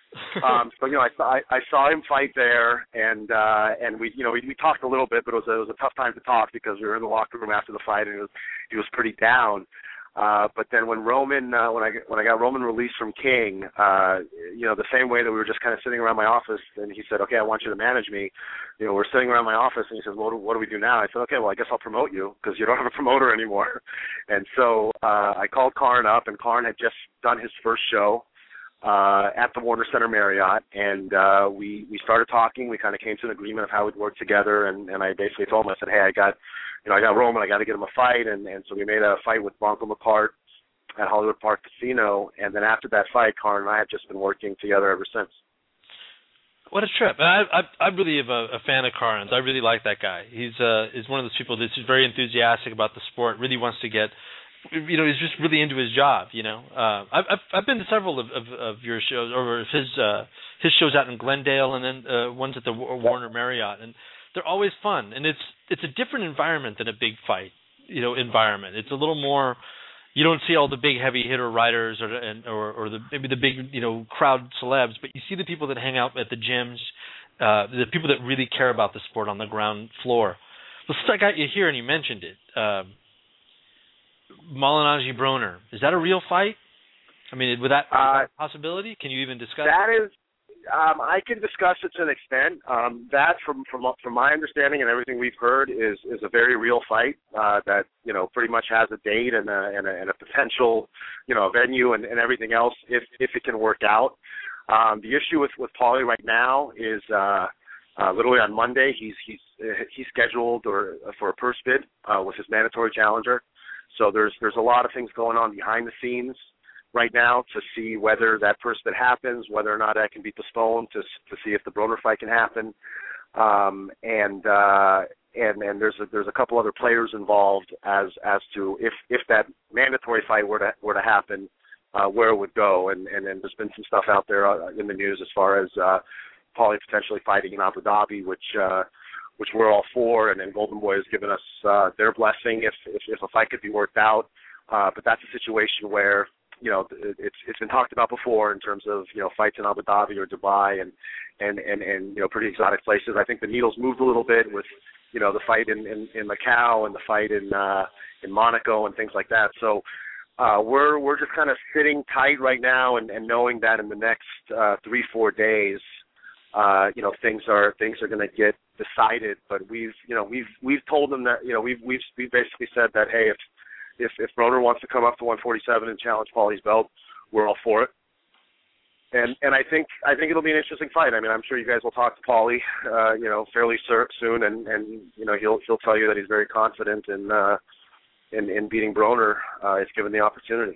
um, so you know, I saw I, I saw him fight there, and uh, and we you know we, we talked a little bit, but it was a, it was a tough time to talk because we were in the locker room after the fight, and it was, he was pretty down. Uh, but then when Roman uh, when I when I got Roman released from King, uh, you know, the same way that we were just kind of sitting around my office, and he said, "Okay, I want you to manage me." You know, we're sitting around my office, and he says, "Well, what do, what do we do now?" I said, "Okay, well, I guess I'll promote you because you don't have a promoter anymore." And so uh, I called Karan up, and Karan had just done his first show. Uh, at the Warner Center Marriott, and uh, we we started talking. We kind of came to an agreement of how we'd work together, and, and I basically told him, I said, hey, I got, you know, I got Roman, I got to get him a fight, and, and so we made a fight with Bronco McCart at Hollywood Park Casino, and then after that fight, Karan and I have just been working together ever since. What a trip! And I I, I really am a, a fan of Karan's. I really like that guy. He's uh is one of those people that's very enthusiastic about the sport. Really wants to get. You know, he's just really into his job. You know, uh, I've, I've I've been to several of, of, of your shows, or his uh, his shows out in Glendale, and then uh, ones at the Warner Marriott, and they're always fun. And it's it's a different environment than a big fight, you know, environment. It's a little more. You don't see all the big heavy hitter writers, or and, or, or the maybe the big you know crowd celebs, but you see the people that hang out at the gyms, uh, the people that really care about the sport on the ground floor. Well, since I got you here and you mentioned it. Uh, Malignaggi Broner, is that a real fight? I mean, would that, uh, that a possibility? Can you even discuss that? That is, um, I can discuss it to an extent. Um, that, from from from my understanding and everything we've heard, is is a very real fight uh, that you know pretty much has a date and a and a, and a potential you know venue and, and everything else if if it can work out. Um, the issue with with Paulie right now is. Uh, Uh, literally on Monday, he's he's uh, he's scheduled or uh, for a purse bid uh, with his mandatory challenger. So there's there's a lot of things going on behind the scenes right now to see whether that first bit happens, whether or not that can be postponed to to see if the Broner fight can happen. Um, and uh, and and there's a, there's a couple other players involved as as to if if that mandatory fight were to were to happen, uh, where it would go. And and then there's been some stuff out there uh, in the news as far as uh, Paulie potentially fighting in Abu Dhabi, which uh, which we're all for, and then Golden Boy has given us uh, their blessing if, if if a fight could be worked out. Uh, but that's a situation where, you know, it's it's been talked about before in terms of, you know, fights in Abu Dhabi or Dubai and and and, and you know, pretty exotic places. I think the needle's moved a little bit with, you know, the fight in, in, in Macau and the fight in uh, in Monaco and things like that. So uh, we're we're just kind of sitting tight right now and, and knowing that in the next uh, three four days, uh, you know, things are things are going to get decided. But we've you know we've we've told them that, you know, we've we've we basically said that, hey, if If if Broner wants to come up to one forty-seven and challenge Paulie's belt, we're all for it. And and I think I think it'll be an interesting fight. I mean, I'm sure you guys will talk to Paulie, uh, you know, fairly soon, and, and you know he'll he'll tell you that he's very confident in uh, in, in beating Broner uh, if given the opportunity.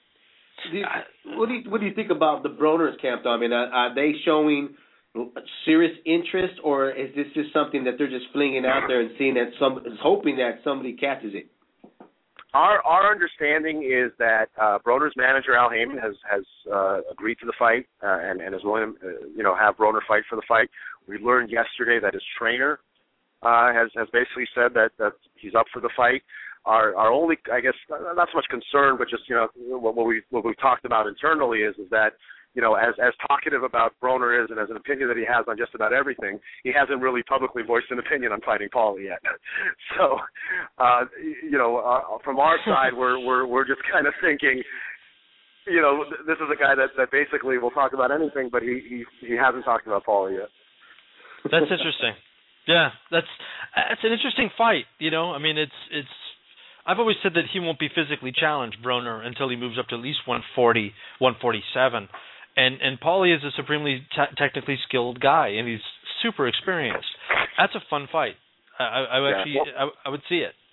Do you, what do you what do you think about the Broner's camp, though? I mean, are, are they showing serious interest, or is this just something that they're just flinging out there and seeing that some hoping that somebody catches it? Our our understanding is that uh, Broner's manager Al Heyman has has uh, agreed to the fight uh, and and is willing to uh, you know have Broner fight for the fight. We learned yesterday that his trainer uh, has has basically said that, that he's up for the fight. Our our only, I guess, not so much concern, but just, you know, what, what we what we talked about internally is is that, you know, as as talkative about Broner is and as an opinion that he has on just about everything, he hasn't really publicly voiced an opinion on fighting Paulie yet. So, uh, you know, uh, from our side, we're we're we're just kind of thinking, you know, this is a guy that, that basically will talk about anything, but he, he he hasn't talked about Paulie yet. That's interesting. Yeah, that's that's an interesting fight. You know, I mean, it's it's. I've always said that he won't be physically challenged, Broner, until he moves up to at least one forty, one forty-seven. And and Paulie is a supremely te- technically skilled guy, and he's super experienced. That's a fun fight. I, I, I yeah. actually well, I, I would see it.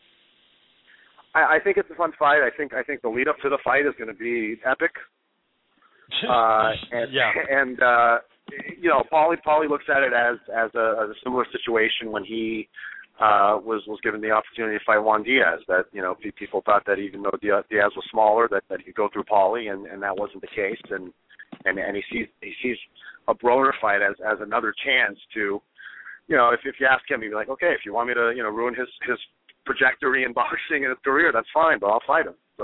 I, I think it's a fun fight. I think I think the lead up to the fight is going to be epic. Uh, and yeah. and uh, you know, Paulie Paulie looks at it as as a, as a similar situation when he uh, was was given the opportunity to fight Juan Diaz. That, you know, people thought that even though Diaz was smaller, that, that he'd go through Paulie, and, and that wasn't the case. And and and he sees he sees a Broner fight as as another chance to, you know, if if you ask him, he'd be like, okay, if you want me to, you know, ruin his his trajectory in boxing and his career, that's fine, but I'll fight him. So.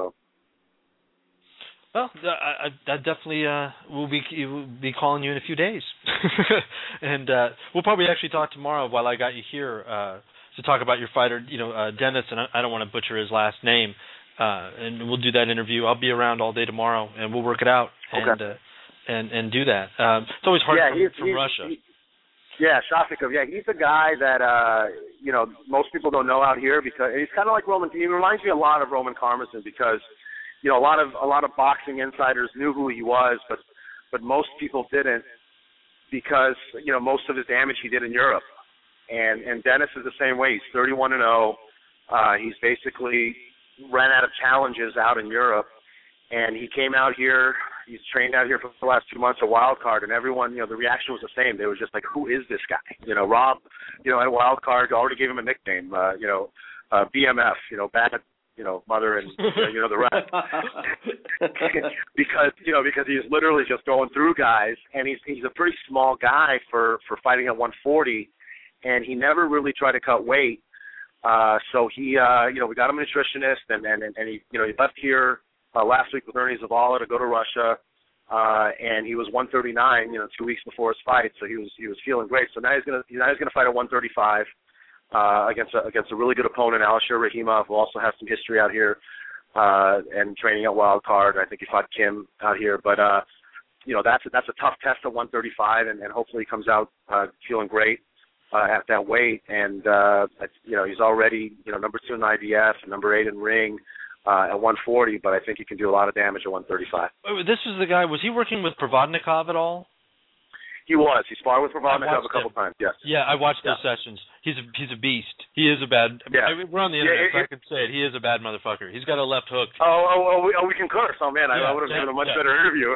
Well, I, I, I definitely uh, will be will be calling you in a few days, and uh, we'll probably actually talk tomorrow while I got you here uh, to talk about your fighter, you know, uh, Dennis, and I, I don't want to butcher his last name, uh, and we'll do that interview. I'll be around all day tomorrow, and we'll work it out and okay. uh, and and do that. Um, it's always hard yeah, from, he's, from he's, Russia. He, yeah, Shafikov. Yeah, he's a guy that uh, you know most people don't know out here because he's kind of like Roman. He reminds me a lot of Roman Karmazin because, you know, a lot of a lot of boxing insiders knew who he was, but but most people didn't because, you know, most of his damage he did in Europe. And and Dennis is the same way. He's thirty-one and oh. Uh, he's basically ran out of challenges out in Europe, and he came out here. He's trained out here for the last two months, a wild card, and everyone, you know, the reaction was the same. They were just like, "Who is this guy?" You know, Rob, you know, at wild card already gave him a nickname. Uh, you know, uh, B M F. You know, bad. You know, mother and you know the rest. because you know because he's literally just going through guys, and he's he's a pretty small guy for for fighting at one forty. And he never really tried to cut weight, uh, so he, uh, you know, we got him a nutritionist, and and, and he, you know, he left here uh, last week with Ernie Zavala to go to Russia, uh, and he was one thirty-nine, you know, two weeks before his fight, so he was he was feeling great. So now he's gonna now he's gonna fight at one thirty-five uh, against a, against a really good opponent, Alisher Rahimov, who also has some history out here uh, and training at Wild Card. I think he fought Kim out here, but uh, you know, that's a, that's a tough test at one thirty-five, and, and hopefully he comes out uh, feeling great. Uh, at that weight, and uh, you know he's already you know number two in the I B F, number eight in ring uh, at one forty, but I think he can do a lot of damage at one thirty-five. This is the guy. Was he working with Provodnikov at all? He was. He sparred with I Provodnikov a couple him. times. Yes. Yeah, I watched yeah. those sessions. He's a he's a beast. He is a bad. Yeah. I mean, we're on the internet, yeah, so it, I can say it. He is a bad motherfucker. He's got a left hook. Oh, oh, oh, we, oh, we can curse. Oh man, yeah, I, I would have yeah, given a much yeah. better interview.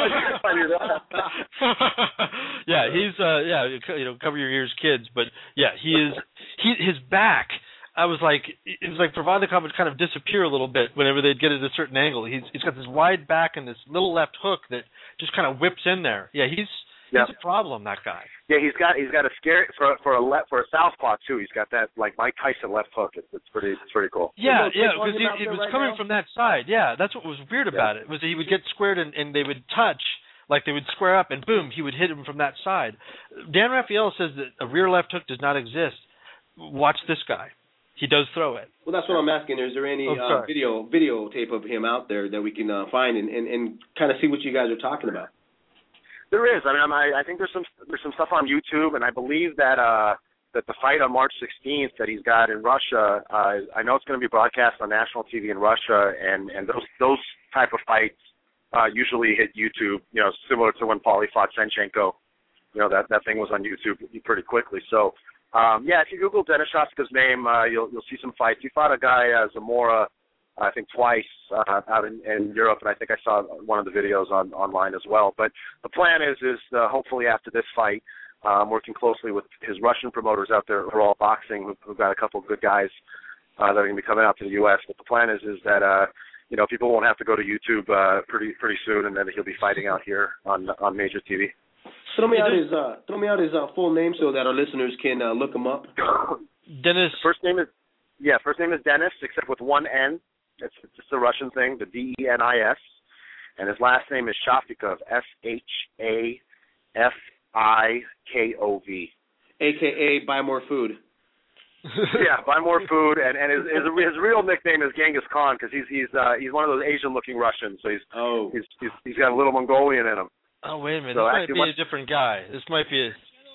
yeah, he's uh, yeah, you know, cover your ears, kids. But yeah, he is. He his back. I was like, it was like Provodnikov would kind of disappear a little bit whenever they'd get at a certain angle. He's he's got this wide back and this little left hook that just kind of whips in there. Yeah, he's he's yep. a problem, that guy. Yeah, he's got he's got a scary for for a left for a southpaw too. He's got that like Mike Tyson left hook. It's, it's pretty it's pretty cool. Yeah, yeah, because it was right coming now? from that side. Yeah, that's what was weird yeah. about it. Was that he would get squared and, and they would touch, like they would square up, and boom, he would hit him from that side. Dan Rafael says that a rear left hook does not exist. Watch this guy. He does throw it. Well, that's what I'm asking. Is there any oh, uh, video videotape of him out there that we can uh, find and, and, and kind of see what you guys are talking about? There is. I mean, I'm, I, I think there's some there's some stuff on YouTube, and I believe that uh, that the fight on March sixteenth that he's got in Russia, uh, I know it's going to be broadcast on national T V in Russia, and, and those those type of fights uh, usually hit YouTube. You know, similar to when Paulie fought Senchenko. You know, that that thing was on YouTube pretty quickly. So. Um, yeah, if you Google Denis Shostka's name, uh, you'll you'll see some fights. He fought a guy, uh, Zamora, I think twice uh, out in, in Europe, and I think I saw one of the videos on online as well. But the plan is is uh, hopefully after this fight, um, working closely with his Russian promoters out there who are all boxing, who've, who've got a couple of good guys uh, that are going to be coming out to the U S. But the plan is is that uh, you know people won't have to go to YouTube uh, pretty pretty soon, and then he'll be fighting out here on on major T V. Throw me out his uh, throw me out his uh, full name so that our listeners can uh, look him up. Dennis. First name is yeah. First name is Dennis, except with one N. It's just a Russian thing, the D E N I S, and his last name is Shafikov, S H A F I K O V, A K A buy more food. yeah, buy more food, and and his his, his real nickname is Genghis Khan because he's he's uh, he's one of those Asian-looking Russians, so he's oh he's, he's he's got a little Mongolian in him. Oh, wait a minute. So this might actually be what, a different guy. This might be a...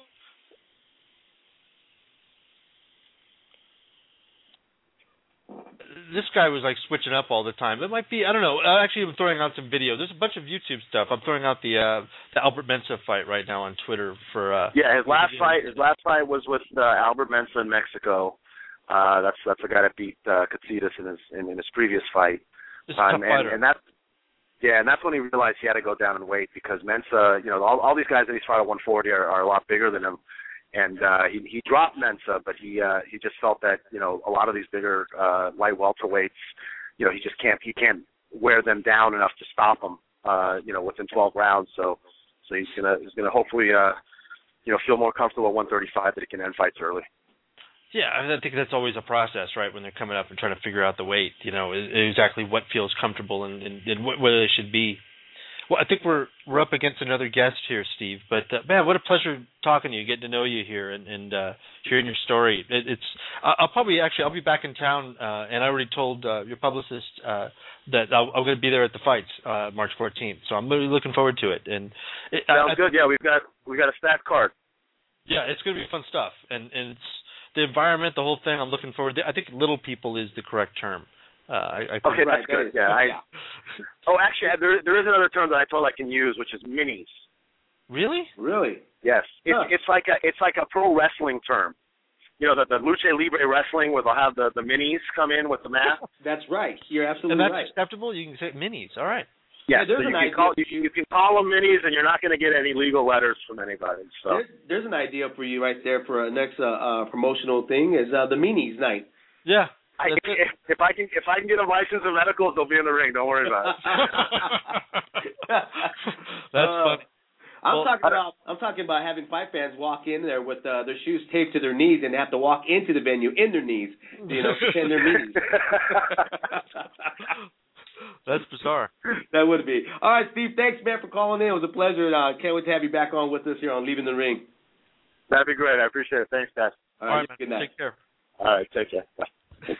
This guy was, like, switching up all the time. It might be... I don't know. Uh, actually, I'm throwing out some video. There's a bunch of YouTube stuff. I'm throwing out the uh, the Albert Mensah fight right now on Twitter for... Uh, yeah, his last fight His last fight was with uh, Albert Mensah in Mexico. Uh, that's that's the guy that beat uh, Katsidas in his, in, in his previous fight. This is a tough um, fighter. and, and that's... Yeah, and that's when he realized he had to go down in weight because Mensah, you know, all, all these guys that he's fought at one forty are, are a lot bigger than him, and uh, he he dropped Mensah, but he uh, he just felt that you know a lot of these bigger uh, light welterweights, you know, he just can't he can't wear them down enough to stop them, uh, you know, within twelve rounds. So so he's gonna he's gonna hopefully uh, you know feel more comfortable at one thirty-five that he can end fights early. Yeah, I, mean, I think that's always a process, right, when they're coming up and trying to figure out the weight, you know, exactly what feels comfortable and, and, and what, where they should be. Well, I think we're we're up against another guest here, Steve. But, uh, man, what a pleasure talking to you, getting to know you here and, and uh, hearing your story. It, it's I'll probably, actually, I'll be back in town, uh, and I already told uh, your publicist uh, that I'll, I'm going to be there at the fights uh, March fourteenth. So I'm really looking forward to it. And it, Sounds I, good. Yeah, we've got we've got a stacked card. Yeah, it's going to be fun stuff. And, and it's the environment, the whole thing, I'm looking forward to. I think little people is the correct term. Uh, I, I think okay, that's good. Yeah. I, oh, actually, there there is another term that I told I can use, which is minis. Really? Really? Yes. It's huh. it's like a it's like a pro wrestling term. You know, the, the lucha libre wrestling where they'll have the, the minis come in with the mat. That's right. You're absolutely and that's right. acceptable? You can say minis. All right. Yeah, yeah, so you can, call, you, can, you can call them minis, and you're not going to get any legal letters from anybody. So there's, there's an idea for you right there for a next uh, uh, promotional thing is uh, the minis night. Yeah. I, if, if I can if I can get a license and medicals, they'll be in the ring. Don't worry about it. That's uh, funny. I'm well, talking about I'm talking about having fight fans walk in there with uh, their shoes taped to their knees and have to walk into the venue in their knees, you know, pretend they're minis. That's bizarre. That would be. All right, Steve, thanks, man, for calling in. It was a pleasure. Uh, can't wait to have you back on with us here on Leaving the Ring. That'd be great. I appreciate it. Thanks, guys. All right, All right, good man. night. Take care. All right, take care. Bye.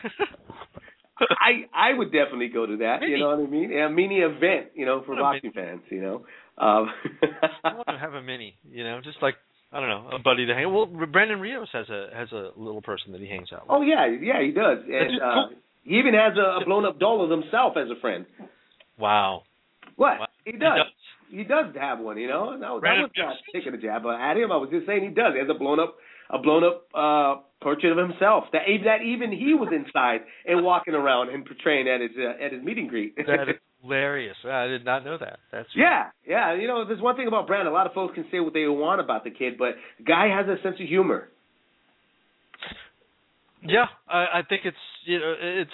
I I would definitely go to that. Mini. You know what I mean? A mini event, you know, for boxing fans. You know. Um, I want to have a mini. You know, just like I don't know, a buddy to hang. Well, Brandon Rios has a has a little person that he hangs out with. Oh yeah, yeah, he does, and uh, he even has a, a blown up doll of himself as a friend. Wow. What? Wow. He does. He does. he does have one. You know, that was, that Random was not taking a jab at him. I was just saying he does. He has a blown up, a blown up uh, portrait of himself that that even he was inside and walking around and portraying at his uh, at his meet and greet. That is hilarious. I did not know that. That's yeah, yeah. You know, there's one thing about Brandon. A lot of folks can say what they want about the kid, but the guy has a sense of humor. Yeah, I, I think it's you know it's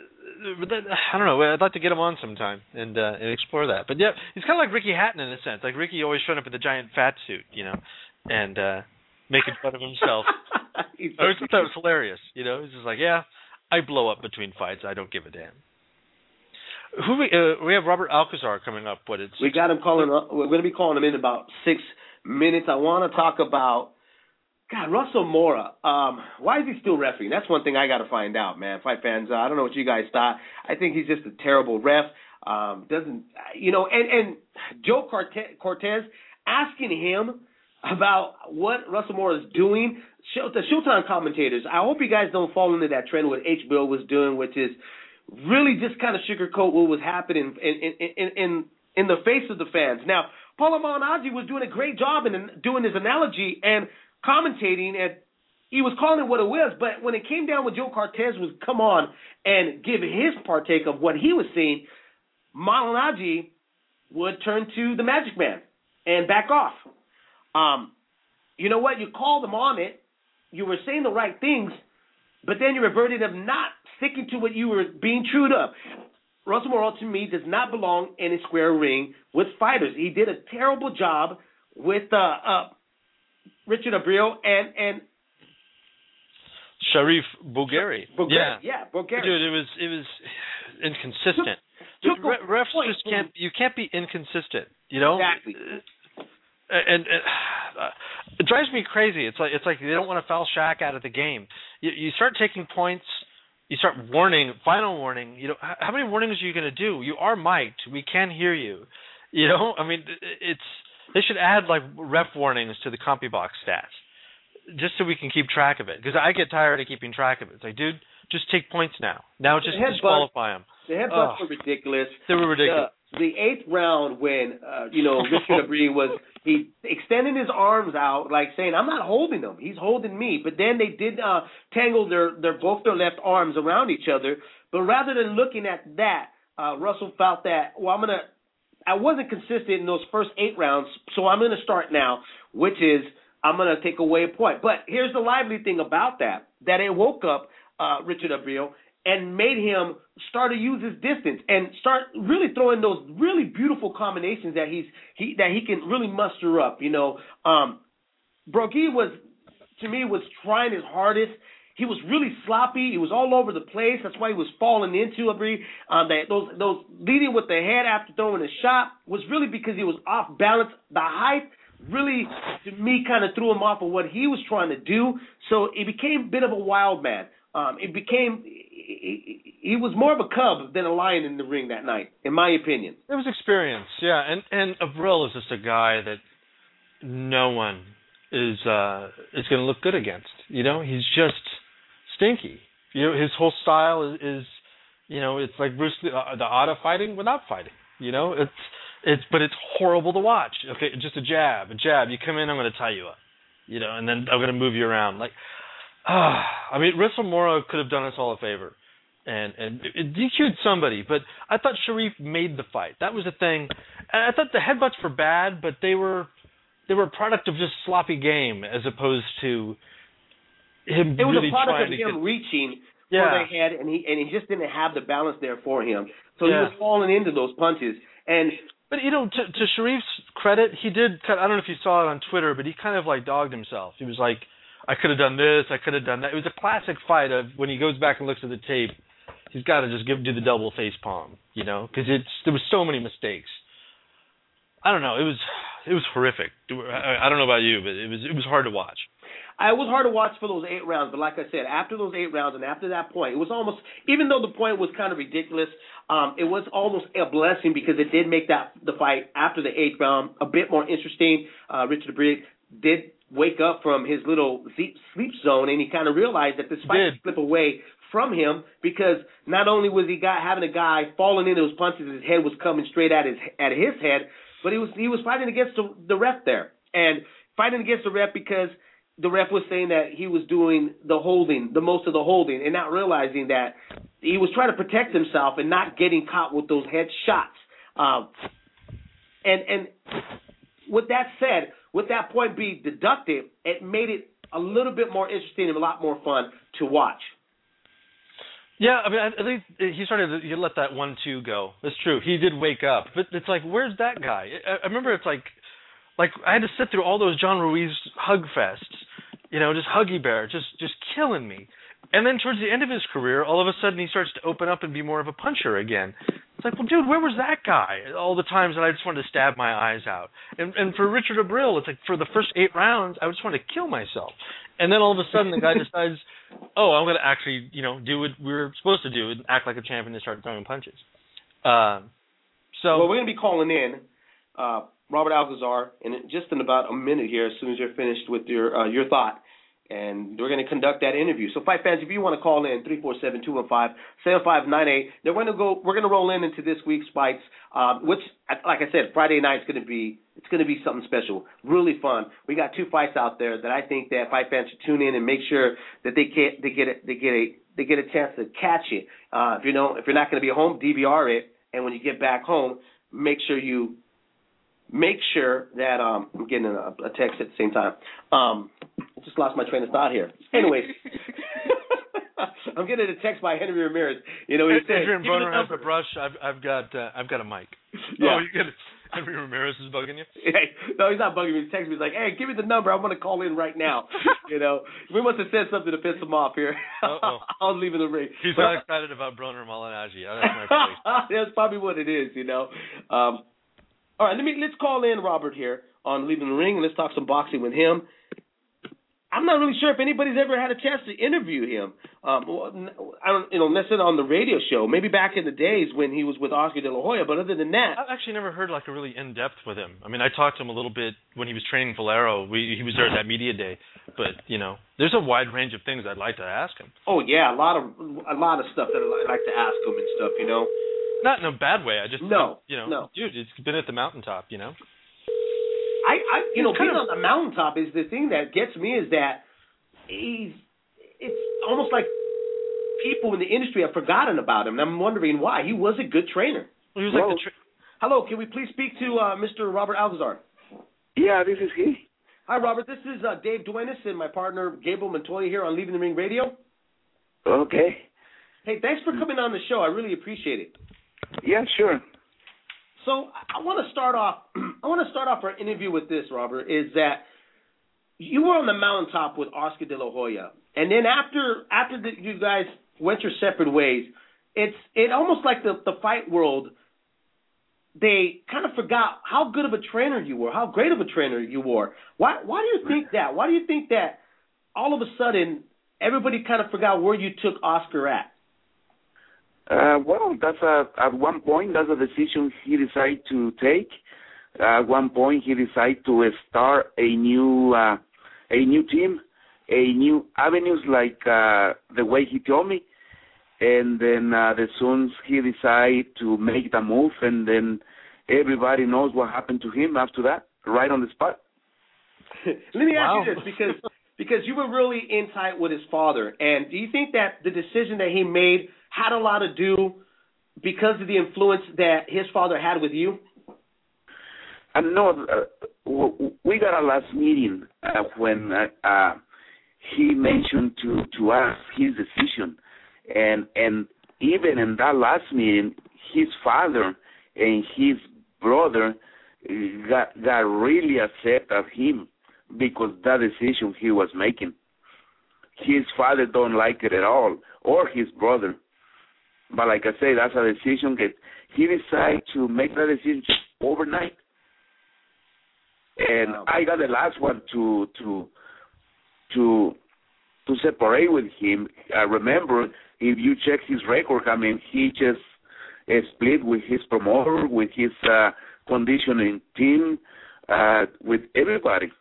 I don't know. I'd like to get him on sometime and uh, and explore that. But yeah, he's kind of like Ricky Hatton in a sense. Like Ricky always showing up in the giant fat suit, you know, and uh, making fun of himself. I always thought that was hilarious. You know, he's just like, yeah, I blow up between fights. I don't give a damn. Who we uh, we have Robert Alcazar coming up. What it's we got him calling. We're going to be calling him in about six minutes. I want to talk about. God, Russell Mora, um, why is he still refereeing? That's one thing I got to find out, man. Fight fans, uh, I don't know what you guys thought. I think he's just a terrible ref. Um, doesn't, you know, and, and Joe Cortez asking him about what Russell Mora is doing. The Showtime commentators, I hope you guys don't fall into that trend what H B O was doing, which is really just kind of sugarcoat what was happening in in in, in, in the face of the fans. Now, Paulo Malignaggi was doing a great job in doing his analogy and commentating, and he was calling it what it was, but when it came down with Joe Cortez was come on and give his partake of what he was seeing, Malignaggi would turn to the Magic Man and back off. Um, you know what? You called him on it. You were saying the right things, but then you reverted of not sticking to what you were being true to. Russell Mora, to me, does not belong in a square ring with fighters. He did a terrible job with uh, uh Richard Abreu and and Sharif Bourghieri. Bourghieri. Yeah, yeah, Bourghieri. Dude, it was it was inconsistent. Took, took Re- refs point. just can't you can't be inconsistent. You know exactly. And, and uh, it drives me crazy. It's like it's like they don't want to foul Shaq out of the game. You, you start taking points. You start warning. Final warning. You know how many warnings are you going to do? You are mic'd. We can hear you. You know. I mean, it's. They should add, like, ref warnings to the CompuBox stats just so we can keep track of it. Because I get tired of keeping track of it. It's like, dude, just take points now. Now just the disqualify them. The headbutts were ridiculous. They were ridiculous. The, the eighth round when, uh, you know, Richard Abreu was he extending his arms out, like saying, I'm not holding him. He's holding me. But then they did uh, tangle their, their both their left arms around each other. But rather than looking at that, uh, Russell felt that, well, I'm going to, I wasn't consistent in those first eight rounds, so I'm going to start now, which is I'm going to take away a point. But here's the lively thing about that, that it woke up uh, Richard Abreu and made him start to use his distance and start really throwing those really beautiful combinations that he's he that he can really muster up. You know, um, Bourghieri was, to me, was trying his hardest. He was really sloppy. He was all over the place. That's why he was falling into Abreu. Um, that those those leading with the head after throwing a shot was really because he was off balance. The height really, to me, kind of threw him off of what he was trying to do. So it became a bit of a wild man. Um, it became he, he was more of a cub than a lion in the ring that night, in my opinion. It was experience, yeah. And and Abreu is just a guy that no one is uh, is going to look good against. You know, he's just stinky. You know, his whole style is, is you know, it's like Bruce Lee, uh, the art of fighting without fighting. You know, it's it's but it's horrible to watch. Okay, just a jab, a jab. You come in, I'm going to tie you up. You know, and then I'm going to move you around. Like, ah, uh, I mean, Russell Mora could have done us all a favor and and it D Q'd somebody, but I thought Sharif made the fight. That was the thing. And I thought the headbutts were bad, but they were they were a product of just sloppy game as opposed to him it was really a product trying of to him get, reaching yeah. for the head, and he and he just didn't have the balance there for him. So yeah. he was falling into those punches. And but you know, to, to Sharif's credit, he did. I don't know if you saw it on Twitter, but he kind of like dogged himself. He was like, "I could have done this. I could have done that." It was a classic fight of when he goes back and looks at the tape. He's got to just give do the double face palm, you know, because it's there was so many mistakes. I don't know. It was it was horrific. I, I don't know about you, but it was it was hard to watch. It was hard to watch for those eight rounds, but like I said, after those eight rounds and after that point, it was almost, even though the point was kind of ridiculous, um, it was almost a blessing because it did make that the fight after the eighth round a bit more interesting. Uh, Richard Abreu did wake up from his little sleep zone, and he kind of realized that this fight would slip away from him because not only was he got, having a guy falling into those punches, his head was coming straight at his at his head, but he was he was fighting against the, the ref there, and fighting against the ref because the ref was saying that he was doing the holding, the most of the holding, and not realizing that he was trying to protect himself and not getting caught with those head shots. Um, and and with that said, with that point being deducted, it made it a little bit more interesting and a lot more fun to watch. Yeah, I mean, I think he started. He let that one two go. That's true. He did wake up, but it's like, where's that guy? I, I remember it's like, like I had to sit through all those John Ruiz hug fests, you know, just Huggy Bear, just just killing me. And then towards the end of his career, all of a sudden he starts to open up and be more of a puncher again. It's like, well, dude, where was that guy? All the times that I just wanted to stab my eyes out. And and for Richard Abril, it's like for the first eight rounds, I just wanted to kill myself. And then all of a sudden the guy decides, oh, I'm going to actually, you know, do what we were supposed to do and act like a champion and start throwing punches. Uh, so well, we're going to be calling in uh, Robert Alcazar in just in about a minute here, as soon as you're finished with your uh, your thought. And we're going to conduct that interview. So, fight fans, if you want to call in, three four seven, two one five, seven five nine eight. Then we're going to go. We're going to roll in into this week's fights, um, which, like I said, Friday night is going to be it's going to be something special, really fun. We got two fights out there that I think that fight fans should tune in and make sure that they get they get a, they get a they get a chance to catch it. Uh, if you know if you're not going to be home, D V R it, and when you get back home, make sure you. Make sure that um, I'm getting a, a text at the same time. Um, I just lost my train of thought here. Anyways, I'm getting a text by Henry Ramirez. You know, he said, Adrian Broner has a brush. I've I've got uh, I've got a mic. Yeah. Oh, you get it. Henry Ramirez is bugging you? Hey, no, he's not bugging me. He's texting me. He's like, hey, give me the number. I'm going to call in right now. You know, we must have said something to piss him off here. Uh-oh. I was leaving the ring. He's but, not excited about Broner Malignaggi. That's my place. That's probably what it is. You know. Um, All right, let me let's call in Robert here on Leaving the Ring, and let's talk some boxing with him. I'm not really sure if anybody's ever had a chance to interview him. Um, I don't, you know, necessarily on the radio show. Maybe back in the days when he was with Oscar De La Hoya, but other than that, I've actually never heard like a really in depth with him. I mean, I talked to him a little bit when he was training Valero. We, he was there at that media day, but you know, there's a wide range of things I'd like to ask him. Oh yeah, a lot of a lot of stuff that I'd like to ask him and stuff. You know. Not in a bad way. I just, no, you know, no. dude, it's been at the mountaintop, you know. I, I you know, It's being kind of- on the mountaintop is the thing that gets me is that he's, it's almost like people in the industry have forgotten about him, and I'm wondering why. He was a good trainer. He was like Hello? the tra- Hello, can we please speak to uh, Mister Robert Alcazar? Yeah, this is he. Hi, Robert. This is uh, Dave Duenas and my partner Gabriel Montoya here on Leaving the Ring Radio. Okay. Hey, thanks for coming on the show. I really appreciate it. Yeah, sure. So I want to start off. I want to start off our interview with this, Robert. Is that you were on the mountaintop with Oscar De La Hoya, and then after after the, you guys went your separate ways, it's it almost like the the fight world. They kind of forgot how good of a trainer you were, how great of a trainer you were. Why why do you think that? Why do you think that all of a sudden everybody kind of forgot where you took Oscar at? Uh, well, that's a, at one point, that's a decision he decided to take. Uh, at one point, he decided to start a new uh, a new team, a new avenues, like uh, the way he told me. And then uh, as soon as he decided to make the move, and then everybody knows what happened to him after that, right on the spot. Let me Wow. ask you this, because because you were really in tight with his father, and do you think that the decision that he made had a lot to do because of the influence that his father had with you? I know uh, w- we got a last meeting uh, when uh, uh, he mentioned to, to us his decision, and and even in that last meeting, his father and his brother got got really upset at him because that decision he was making. His father don't like it at all, or his brother. But like I say, that's a decision that he decided to make that decision overnight. And Wow. I got the last one to to to to separate with him. I remember, if you check his record, I mean, he just uh, split with his promoter, with his uh, conditioning team, uh, with everybody.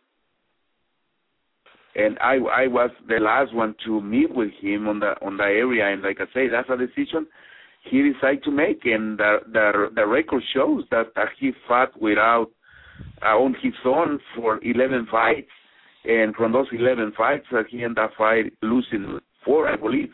And I I was the last one to meet with him on the on the area, and like I say, that's a decision he decided to make, and the the, the record shows that, that he fought without uh, on his own for eleven fights, and from those eleven fights, uh, he ended up fight losing four, I believe.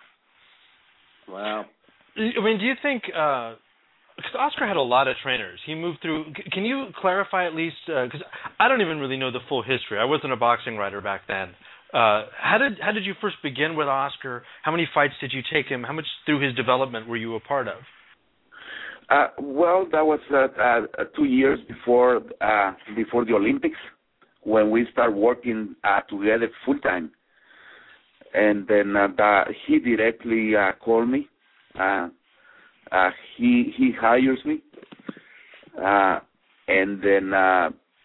Wow. I mean, do you think? Uh, because Oscar had a lot of trainers. He moved through. Can you clarify at least? Because uh, I don't even really know the full history. I wasn't a boxing writer back then. Uh, how did how did you first begin with Oscar? How many fights did you take him? How much through his development were you a part of? Uh, well, that was uh, uh, two years before uh, before the Olympics, when we started working uh, together full time. And then uh, the, he directly uh, called me. Uh, uh, he he hires me, uh, and then uh,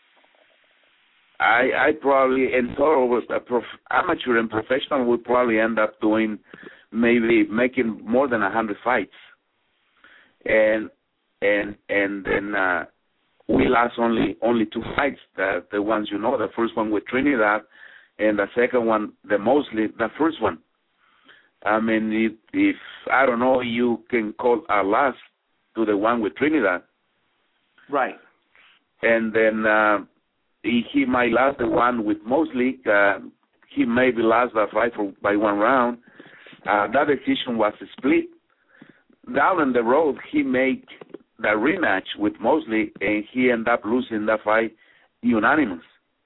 I I probably in total with a prof, amateur and professional would probably end up doing maybe making more than a hundred fights, and and and then uh, we lost only only two fights. The the ones you know, the first one with Trinidad, and the second one, the mostly the first one. I mean, if, if I don't know, you can call a loss to the one with Trinidad. Right. And then uh, he, he might lose the one with Mosley. Uh, he maybe lost the fight for, by one round. Uh, that decision was split. Down on the road, he made the rematch with Mosley, and he ended up losing that fight unanimous.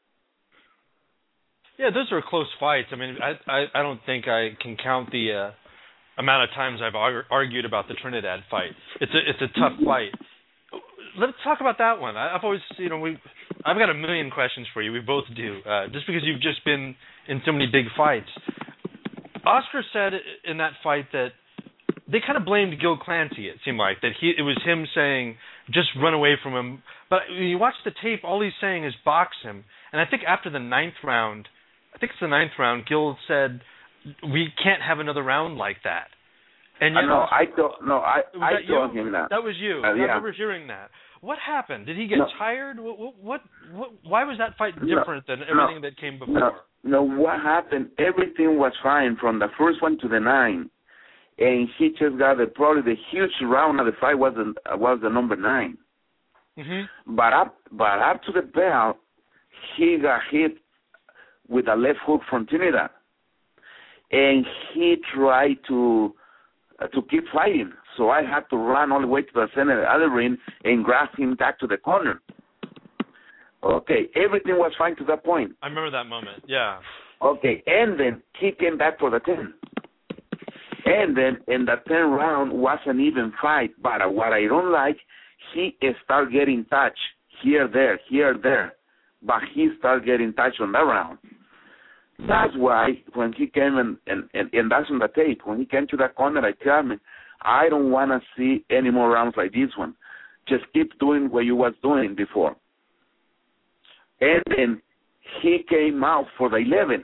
Yeah, those are close fights. I mean, I I, I don't think I can count the uh, amount of times I've ar- argued about the Trinidad fight. It's a it's a tough fight. Let's talk about that one. I, I've always, you know, we I've got a million questions for you. We both do. Uh, just because you've just been in so many big fights. Oscar said in that fight that they kind of blamed Gil Clancy. It seemed like that he it was him saying just run away from him. But when you watch the tape, all he's saying is box him. And I think after the ninth round. I think it's the ninth round, Gil said, we can't have another round like that. And you uh, know, no, I don't. No, I I told you? him that. That was you. Uh, I yeah. remember hearing that. What happened? Did he get no. tired? What, what, what? Why was that fight different no, than everything no, that came before? No, no, what happened? Everything was fine from the first one to the nine, and he just got the, probably the huge round of the fight was the, was the number nine. Mm-hmm. But up, but up to the bell, he got hit with a left hook from Trinidad, and he tried to uh, to keep fighting. So I had to run all the way to the center of the other ring and grab him back to the corner. Okay, everything was fine to that point. I remember that moment. Yeah. Okay, and then he came back for the ten, and then in the ten round was an even fight. But what I don't like, he started getting touch here, there, here, there, but he started getting touch on that round. That's why when he came, and, and, and, and that's on the tape, when he came to that corner, I tell him, I don't want to see any more rounds like this one. Just keep doing what you was doing before. And then he came out for the eleven.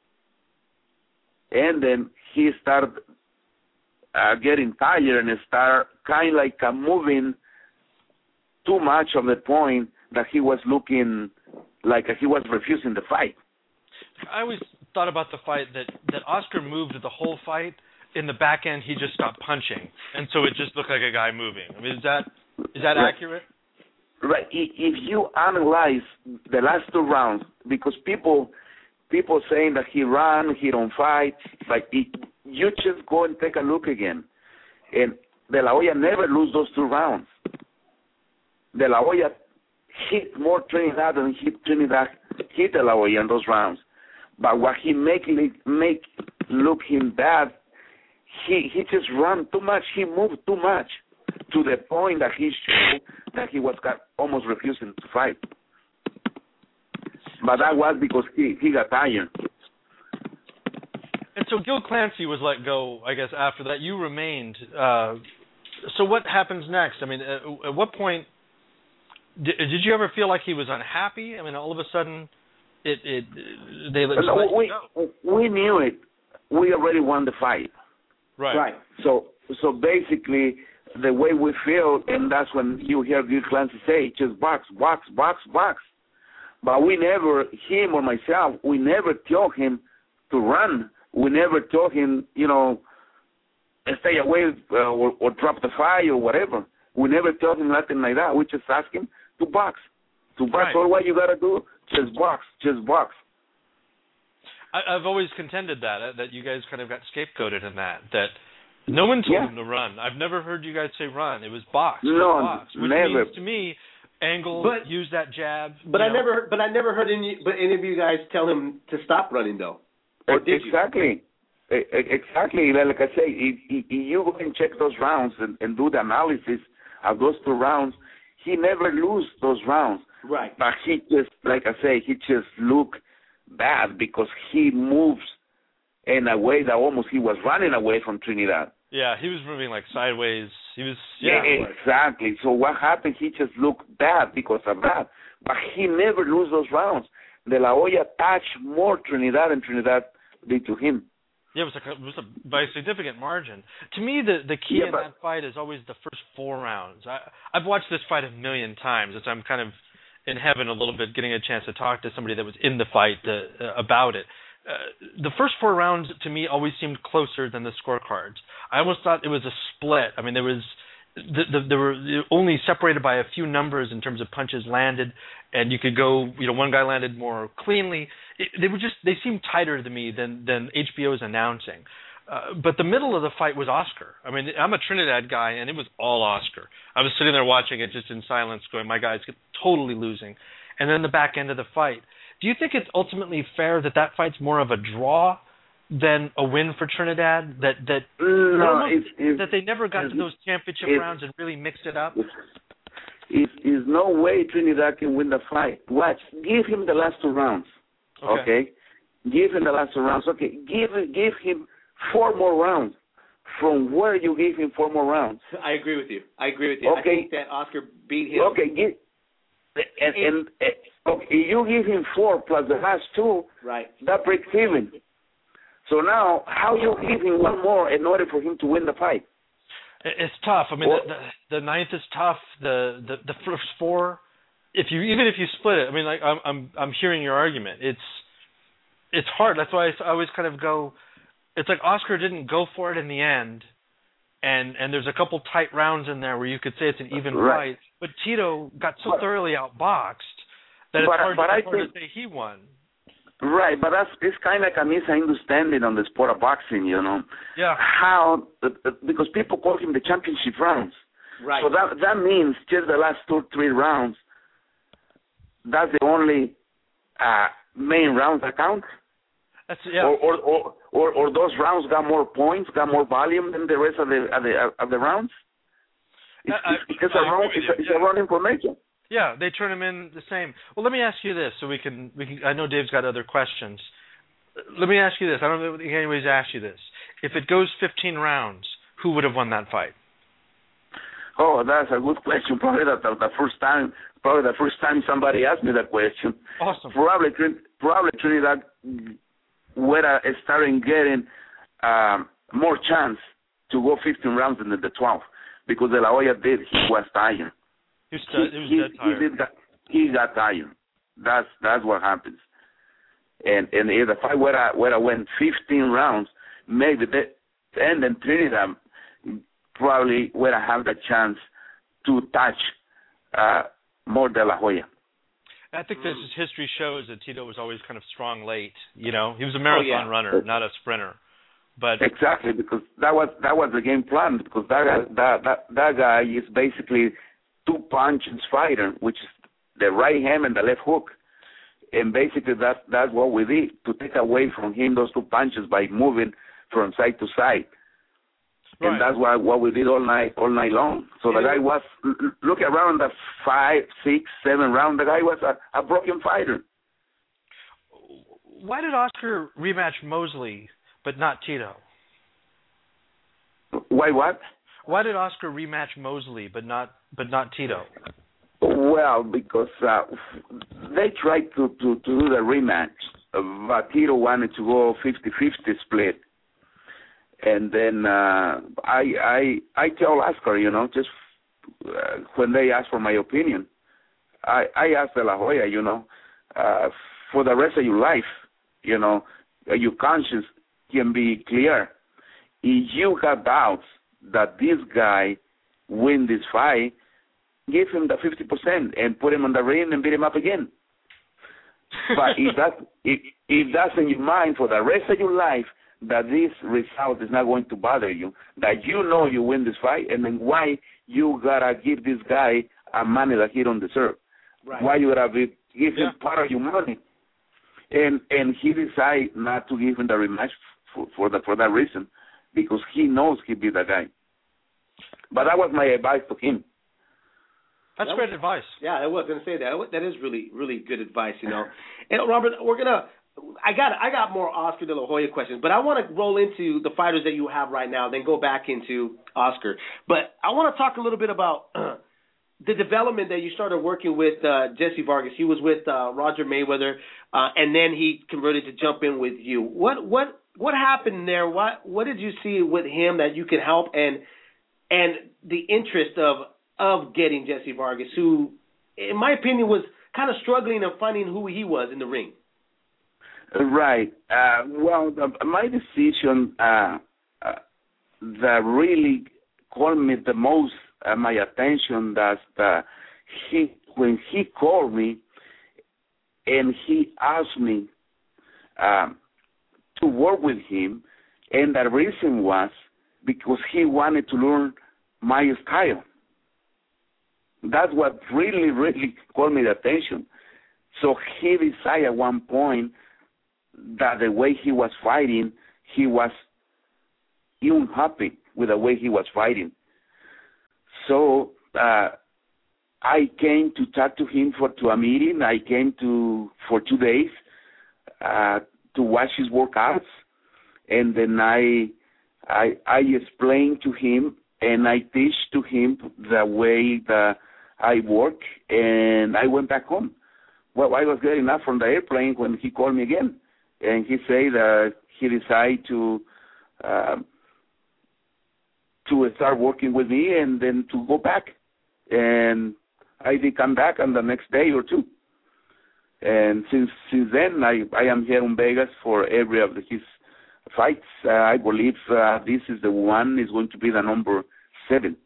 And then he started uh, getting tired and started kind of like uh, moving too much of the point that he was looking like uh, he was refusing the fight. I always thought about the fight that, that Oscar moved the whole fight. In the back end, he just stopped punching, and so it just looked like a guy moving. I mean, is that is that right. accurate? Right. If you analyze the last two rounds, because people people saying that he ran, he don't fight, like it, you just go and take a look again, and De La Hoya never lose those two rounds. De La Hoya hit more Trinidad than hit Trinidad hit De La Hoya in those rounds. But what he make make look him bad, he he just ran too much. He moved too much to the point that he showed that he was got, almost refusing to fight. But that was because he, he got tired. And so Gil Clancy was let go, I guess, after that. You remained. Uh, so what happens next? I mean, at, at what point did, did you ever feel like he was unhappy? I mean, all of a sudden, it, it they let, no, let we, you go. We knew it. We already won the fight. Right. Right. So so basically, the way we feel, and that's when you hear Gil Clancy say, just box, box, box, box. But we never, him or myself, we never told him to run. We never told him, you know, stay away uh, or, or drop the fight or whatever. We never tell him nothing like that. We just ask him to box. To box, right. all what you got to do, just box, just box. I, I've always contended that, uh, that you guys kind of got scapegoated in that, that no one told yeah. him to run. I've never heard you guys say run. It was box. No, box, which never. means to me, angle, but, use that jab. But I know. never, but I never heard any, but any of you guys tell him to stop running though. Or did exactly. you? Exactly. Like I say, if, if you go and check those rounds and, and do the analysis of those two rounds, he never lose those rounds. Right. But he just, like I say, he just look bad because he moves in a way that almost he was running away from Trinidad. Yeah, he was moving like sideways. He was, yeah. yeah exactly. So what happened, he just looked bad because of that. But he never lose those rounds. De La Hoya touched more Trinidad than Trinidad did to him. Yeah, it was, like a, it was a, by a significant margin. To me, the the key yeah, in but, that fight is always the first four rounds. I, I've watched this fight a million times. It's, I'm kind of in heaven a little bit, getting a chance to talk to somebody that was in the fight uh, uh, about it. Uh, the first four rounds, to me, always seemed closer than the scorecards. I almost thought it was a split. I mean, there was the, the, they were only separated by a few numbers in terms of punches landed, and you could go, you know, one guy landed more cleanly. It, they were just, they seemed tighter to me than, than H B O's announcing. Uh, but the middle of the fight was Oscar. I mean, I'm a Trinidad guy, and it was all Oscar. I was sitting there watching it just in silence going, my guy's totally losing. And then the back end of the fight. Do you think it's ultimately fair that that fight's more of a draw than a win for Trinidad? That that no, it's, it's, that they never got to those championship rounds and really mixed it up? There's no way Trinidad can win the fight. Watch. Give him the last two rounds. Okay? okay? Give him the last two rounds. Okay. Give, give him four more rounds. From where you gave him four more rounds? I agree with you. I agree with you. Okay. I think that Oscar beat him. Okay. Give, and, and, and okay, you give him four plus the last two. Right. That breaks even. So now, how you give him one more in order for him to win the fight? It's tough. I mean, well, the, the the ninth is tough. The, the the first four, if you even if you split it, I mean, like I'm I'm I'm hearing your argument. It's it's hard. That's why I always kind of go. It's like Oscar didn't go for it in the end, and and there's a couple tight rounds in there where you could say it's an even right. fight. But Tito got so but, thoroughly outboxed that it's but, hard, but to, I hard think, to say he won. Right, but that's it's kind of like a misunderstanding on the sport of boxing, you know. Yeah. How uh, because people call him the championship rounds. Right. So that that means just the last two three rounds. That's the only uh, main rounds that count. That's yeah. Or or, or or or those rounds got more points, got more volume than the rest of the of the of the rounds. It's, I, it's, it's, a, wrong, it's, a, it's yeah. a wrong information. Yeah, they turn them in the same. Well, let me ask you this, so we can we can. I know Dave's got other questions. Let me ask you this. I don't think anybody's asked you this. If it goes fifteen rounds, who would have won that fight? Oh, that's a good question. Probably the, the, the first time, probably the first time somebody asked me that question. Awesome. Probably, probably Trinidad would have started getting um, more chance to go fifteen rounds than the twelve because De La Hoya did. He was tired. He was, t- he was he, dead tired. He, did got, he got tired. That's that's what happens. And and if the fight would have, would have went fifteen rounds, maybe they, and then Trinidad probably would have had the chance to touch uh, more De La Hoya. I think this is, history shows that Tito was always kind of strong late. You know, he was a marathon oh, yeah. runner, not a sprinter. But exactly, because that was that was the game plan. Because that that that, that guy is basically two punches fighter, which is the right hand and the left hook, and basically that's that's what we did to take away from him those two punches by moving from side to side. Right. And that's what what we did all night all night long. So yeah. the guy was look around the five, six, seven round. The guy was a, a broken fighter. Why did Oscar rematch Mosley but not Tito? Why what? Why did Oscar rematch Mosley but not but not Tito? Well, because uh, they tried to, to, to do the rematch, but Tito wanted to go fifty-fifty split. And then uh, I I I tell Oscar, you know, just uh, when they ask for my opinion, I I ask De La Hoya, you know, uh, for the rest of your life, you know, your conscience can be clear. if you got doubts that this guy win this fight, give him the fifty percent and put him on the ring and beat him up again. But if that if, if that's in your mind for the rest of your life, that this result is not going to bother you, that you know you win this fight, and then why you gotta give this guy a money that he don't deserve? Right. Why you gotta be, give him Yeah. part of your money? And and he decided not to give him the rematch for, for the for that reason, because he knows he beat the guy. But that was my advice to him. That's that great was, advice. Yeah, I was going to say that. That is really, really good advice, you know. And Robert, we're gonna. I got, I got more Oscar De La Hoya questions, but I want to roll into the fighters that you have right now, then go back into Oscar. But I want to talk a little bit about uh, the development that you started working with uh, Jesse Vargas. He was with uh, Roger Mayweather, uh, and then he converted to jump in with you. What, what, what happened there? What, what did you see with him that you could help, and and the interest of of getting Jesse Vargas, who, in my opinion, was kind of struggling and finding who he was in the ring? Right. Uh, well, the, my decision uh, uh, that really called me the most, uh, my attention, that uh, he when he called me and he asked me um, to work with him, and the reason was because he wanted to learn my style. That's what really, really called me the attention. So he decided at one point that the way he was fighting, he was unhappy with the way he was fighting. So uh, I came to talk to him for to a meeting. I came to for two days uh, to watch his workouts, and then I, I I explained to him and I teach to him the way that I work, and I went back home. Well, I was getting up from the airplane when he called me again, and he said that he decided to uh, to start working with me and then to go back. And I did come back on the next day or two. And since since then, I, I am here in Vegas for every of the, his fights. Uh, I believe uh, this is the one is going to be the number seven.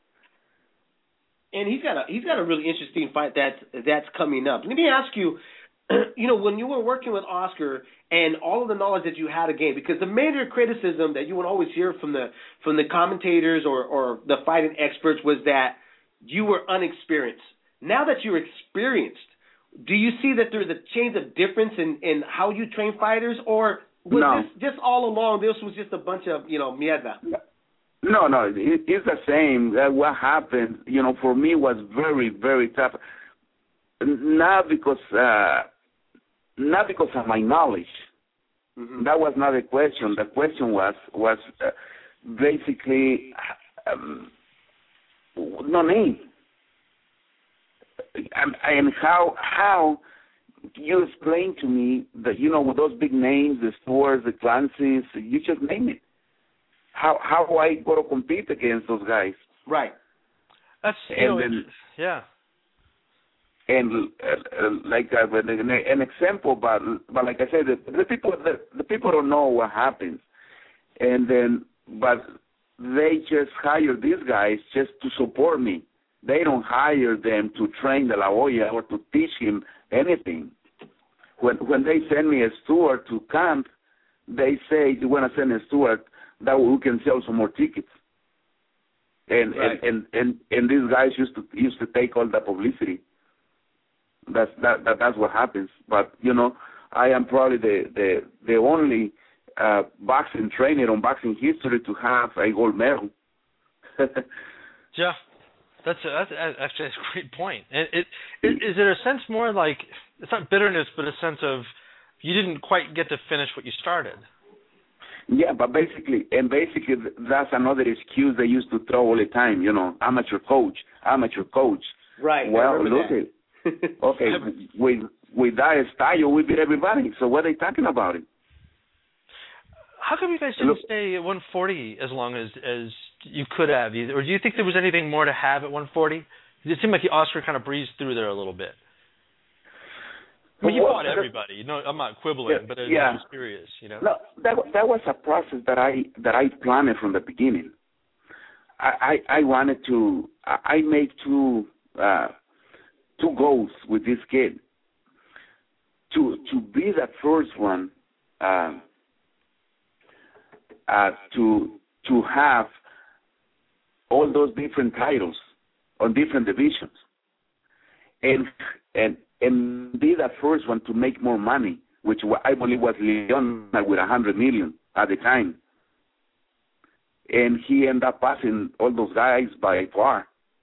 And he's got a he's got a really interesting fight that's that's coming up. Let me ask you, you know, when you were working with Oscar and all of the knowledge that you had again, because the major criticism that you would always hear from the from the commentators or, or the fighting experts was that you were unexperienced. Now that you're experienced, do you see that there's a change of difference in, in how you train fighters, or was No. this just all along this was just a bunch of, you know, mierda? No, no, it, it's the same. Uh, what happened, you know, for me was very, very tough. Not because, uh, not because of my knowledge. Mm-hmm. That was not the question. The question was was uh, basically um, no name. And, and how how you explain to me that, you know, with those big names, the Stewarts, the Clancy's, you just name it. How how I go to compete against those guys? Right. That's you and know, then, yeah. And uh, uh, like uh, an example, but but like I said, the, the people the, the people don't know what happens, and then but they just hire these guys just to support me. They don't hire them to train De La Hoya or to teach him anything. When when they send me a steward to camp, they say, "You want to send a steward that we can sell some more tickets." And, right. and, and and and these guys used to used to take all the publicity. That's that, that that's what happens. But you know, I am probably the the the only uh, boxing trainer on boxing history to have a gold medal. Yeah, that's a, that's a, actually a great point. And it, it is it a sense more like it's not bitterness, but a sense of you didn't quite get to finish what you started. Yeah, but basically, and basically, that's another excuse they used to throw all the time. You know, amateur coach, amateur coach. Right. Well, look at it. Okay, with with that style, we beat everybody. So what are they talking about it? How come you guys didn't look, stay at one forty as long as as you could have? Or do you think there was anything more to have at one forty? It seemed like the Oscar kind of breezed through there a little bit. I mean, you Well, fought everybody. You know, I'm not quibbling, yeah, but it, yeah. it was serious. You know. No, that that was a process that I that I planned from the beginning. I I, I wanted to. I, I made two uh, two goals with this kid. To to be the first one, uh, uh, to to have all those different titles on different divisions, and and and be the first one to make more money, which I believe was Leon with a hundred million at the time, and he ended up passing all those guys by far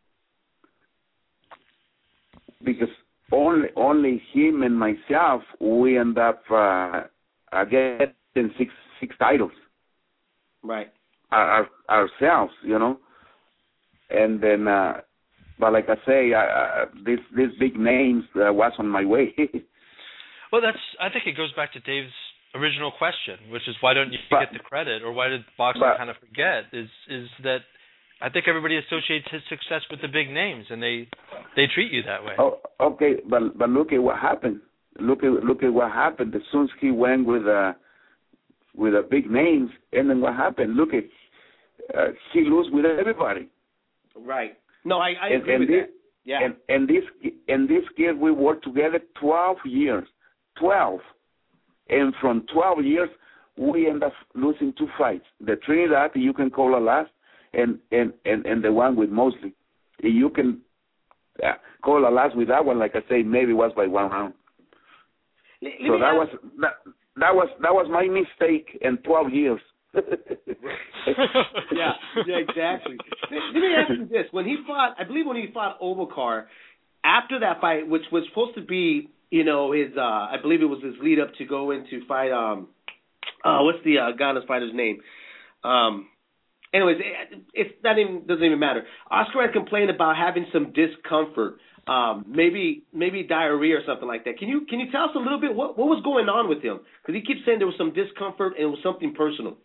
because only only him and myself we end up uh, uh, getting six six titles, right? Our, our, ourselves, you know. And then, uh, but like I say, uh, this this big names uh, was on my way. Well, that's. I think it goes back to Dave's original question, which is why don't you but, get the credit, or why did boxing but, kind of forget? Is is that I think everybody associates his success with the big names, and they they treat you that way. Oh, okay, but but look at what happened. Look at look at what happened. As soon as he went with uh with the big names, and then what happened? Look at uh, he lose with everybody. Right. No, I, I and, agree and with this, that. Yeah. And, and this and this kid, we worked together twelve years, twelve, and from twelve years, we end up losing two fights. The Trinidad, you can call a last, and and, and, and the one with Mosley, you can uh, call a last with that one. Like I say, maybe it was by one round. Let, so let that ask, was that, that was that was my mistake in twelve years. yeah, yeah, exactly. Let me ask you this: when he fought, I believe when he fought Obakar, after that fight, which was supposed to be, you know, his, uh, I believe it was his lead up to go into fight. Um, uh, what's the uh, Ghana's fighter's name? Um, anyways, it, it's that even doesn't even matter. Oscar had complained about having some discomfort, um, maybe maybe diarrhea or something like that. Can you can you tell us a little bit what what was going on with him? Because he keeps saying there was some discomfort and it was something personal.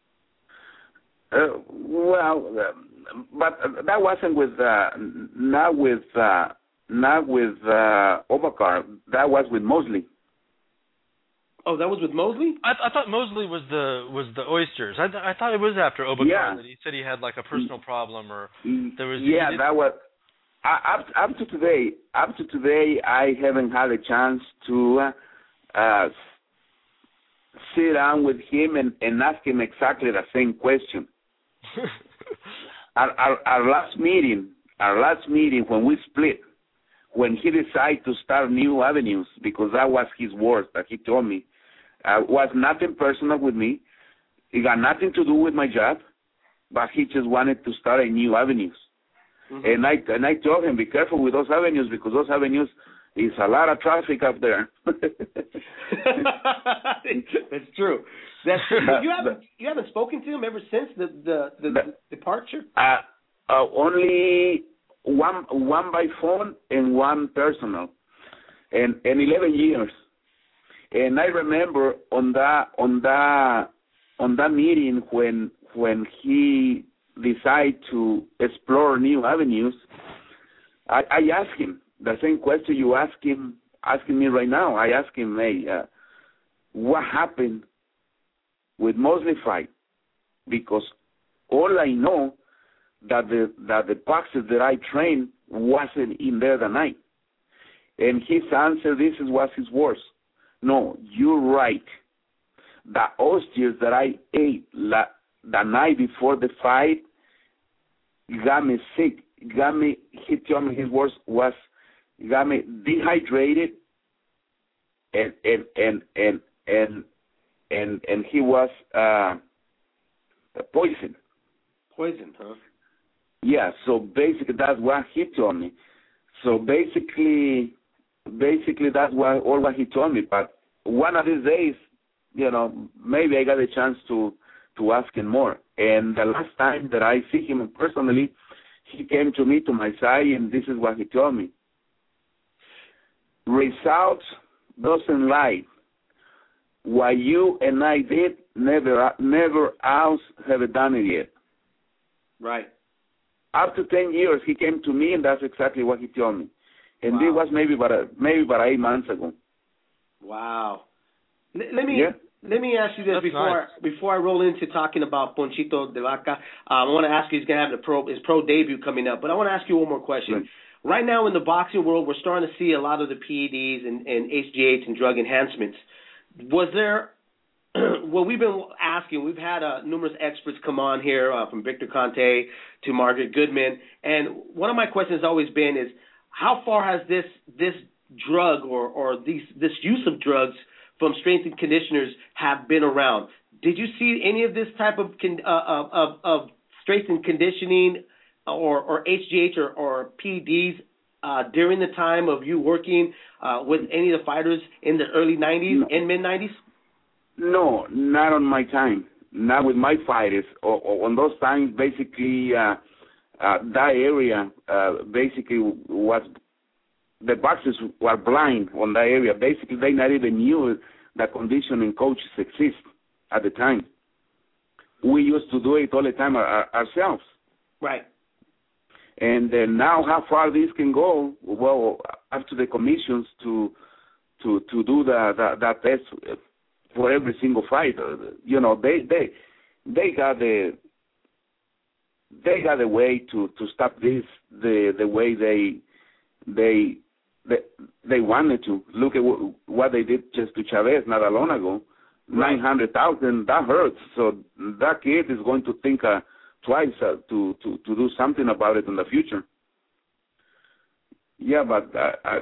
Uh, well, uh, but that wasn't with uh, not with uh, not with uh, Obakar. That was with Mosley. Oh, that was with Mosley? I, I thought Mosley was the was the oysters. I, th- I thought it was after Obakar yeah. that he said he had like a personal problem or there was. Yeah, that was uh, up up to today. Up to today, I haven't had a chance to uh, sit down with him and, and ask him exactly the same question. our, our, our last meeting, our last meeting when we split, when he decided to start new avenues, because that was his words that he told me, uh, was nothing personal with me. It got nothing to do with my job, but he just wanted to start a new avenues. Mm-hmm. And I and I told him, be careful with those avenues because those avenues is a lot of traffic up there. That's true. That's true. You haven't you haven't spoken to him ever since the the, the, the departure? Uh, uh, only one one by phone and one personal, and and eleven years. And I remember on that on that on that meeting when when he decided to explore new avenues, I, I asked him the same question you ask him asking me right now. I asked him, hey, uh, what happened with Mosley fight? Because all I know that the that the boxers that I trained wasn't in there that night. And his answer, this is was his words. No, you're right. The oysters that I ate la, the night before the fight got me sick. Got me. He told me his words was got me dehydrated, and and and and and and, and he was uh, poisoned. Poisoned, huh? Yeah. So basically, that's what he told me. So basically, basically that's what all what he told me. But one of these days, you know, maybe I got a chance to to ask him more. And the last time that I see him personally, he came to me to my side, and this is what he told me. Results doesn't lie. What you and I did, never, never else have done it yet. Right. After ten years, he came to me, and that's exactly what he told me. And wow. this was maybe about a, maybe about eight months ago. Wow. L- let me yeah. let me ask you this That's before nice. before I roll into talking about Ponchito de Vaca. Um, I want to ask you, he's going to have the pro, his pro debut coming up, but I want to ask you one more question. Right. Right now in the boxing world, we're starting to see a lot of the P E Ds and, and H G H and drug enhancements. Was there, well, we've been asking, we've had uh, numerous experts come on here, uh, from Victor Conte to Margaret Goodman, and one of my questions has always been is, how far has this this drug or, or these, this use of drugs from strength and conditioners have been around? Did you see any of this type of con, uh, of, of strength and conditioning or, or H G H or, or P E Ds uh, during the time of you working uh, with any of the fighters in the early nineties No. and mid-nineties? No, not on my time. Not with my fighters. Or, or on those times, basically, uh, uh, that area uh, basically was, the boxers were blind on that area. Basically, they not even knew that conditioning coaches exist at the time. We used to do it all the time our, ourselves. Right. And uh, now, how far this can go? Well, up to the commissions to to to do the, the that test for every single fighter. You know, they they they got the they got a way to, to stop this the the way they they they they wanted to. Look at what, what they did just to Chavez not that long ago. Right. Nine hundred thousand, that hurts. So that kid is going to think. Uh, twice uh, to, to, to do something about it in the future. Yeah, but uh, I,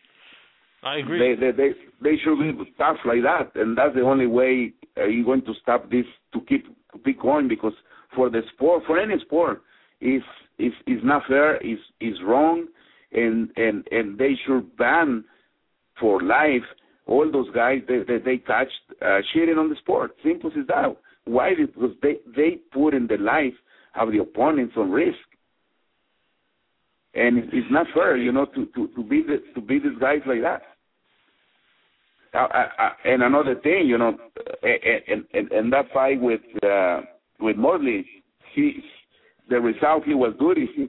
I agree. They, they they they should be tough like that, and that's the only way uh, you're going to stop this to keep to keep going. Because for the sport, for any sport, is is is not fair, is is wrong, and and and they should ban for life all those guys that they, they touched uh, cheating on the sport. Simple as that. Why? Because they they put in the life of the opponents on risk, and it's not fair, you know, to to to be the, to be these guys like that. I, I, I, and another thing, you know, and and, and that fight with uh, with Motley, he the result he was dirty, and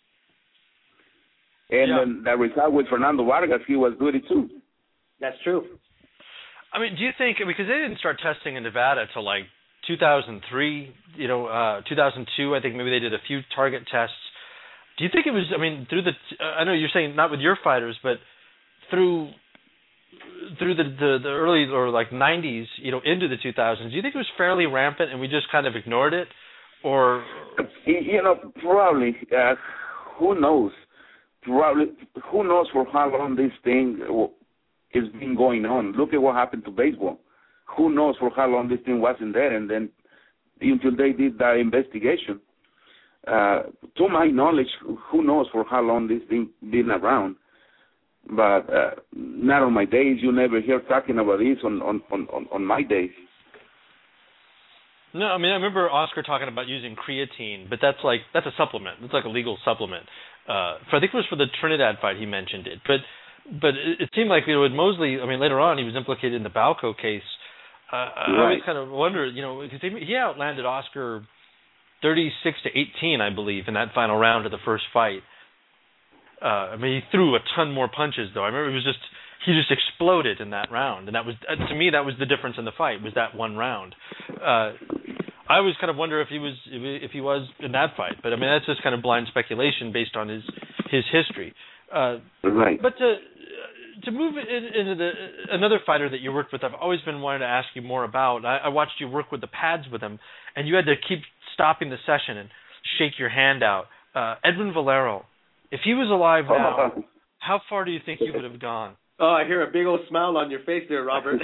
yeah. then the result with Fernando Vargas, he was dirty too. That's true. I mean, do you think, because they didn't start testing in Nevada till like two thousand three, you know, uh, two thousand two, I think maybe they did a few target tests. Do you think it was, I mean, through the, uh, I know you're saying not with your fighters, but through through the, the, the early or like nineties, you know, into the two thousands, do you think it was fairly rampant and we just kind of ignored it? Or, you know, probably, uh, who knows? Probably, who knows for how long this thing has been going on? Look at what happened to baseball. Who knows for how long this thing wasn't there, and then until they did that investigation. Uh, to my knowledge, who knows for how long this thing been around. But uh, not on my days. You never hear talking about this on, on, on, on my days. No, I mean, I remember Oscar talking about using creatine, but that's like, that's a supplement. It's like a legal supplement. Uh, for, I think it was for the Trinidad fight he mentioned it. But but it, it seemed like, you know, with Mosley, I mean, later on he was implicated in the Balco case. Uh, right. I always kind of wonder, you know, because he outlanded Oscar thirty-six to eighteen, I believe, in that final round of the first fight. Uh, I mean, he threw a ton more punches, though. I remember it was just, he just exploded in that round, and that was, uh, to me, that was the difference in the fight, was that one round. Uh, I always kind of wonder if he was, if he was in that fight, but I mean, that's just kind of blind speculation based on his his history. Uh, right. But to to move in, into the another fighter that you worked with, I've always been wanting to ask you more about. I, I watched you work with the pads with him, and you had to keep stopping the session and shake your hand out. Uh, Edwin Valero, if he was alive now, oh. how far do you think he would have gone? Oh, I hear a big old smile on your face there, Robert.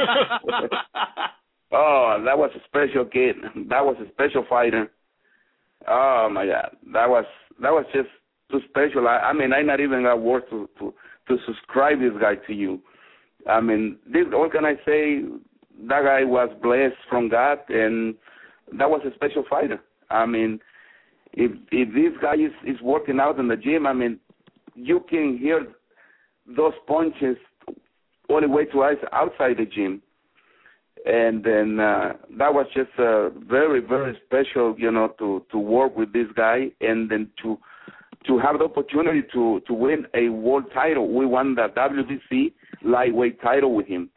Oh, that was a special kid. That was a special fighter. Oh my God, that was that was just too special. I, I mean, I not even got words to, to to subscribe this guy to you. I mean, this, what can I say? That guy was blessed from God, and that was a special fighter. I mean, if if this guy is, is working out in the gym, I mean, you can hear those punches all the way to outside the gym. And then uh, that was just uh, very, very special, you know, to, to work with this guy, and then to to have the opportunity to, to win a world title. We won the W B C lightweight title with him.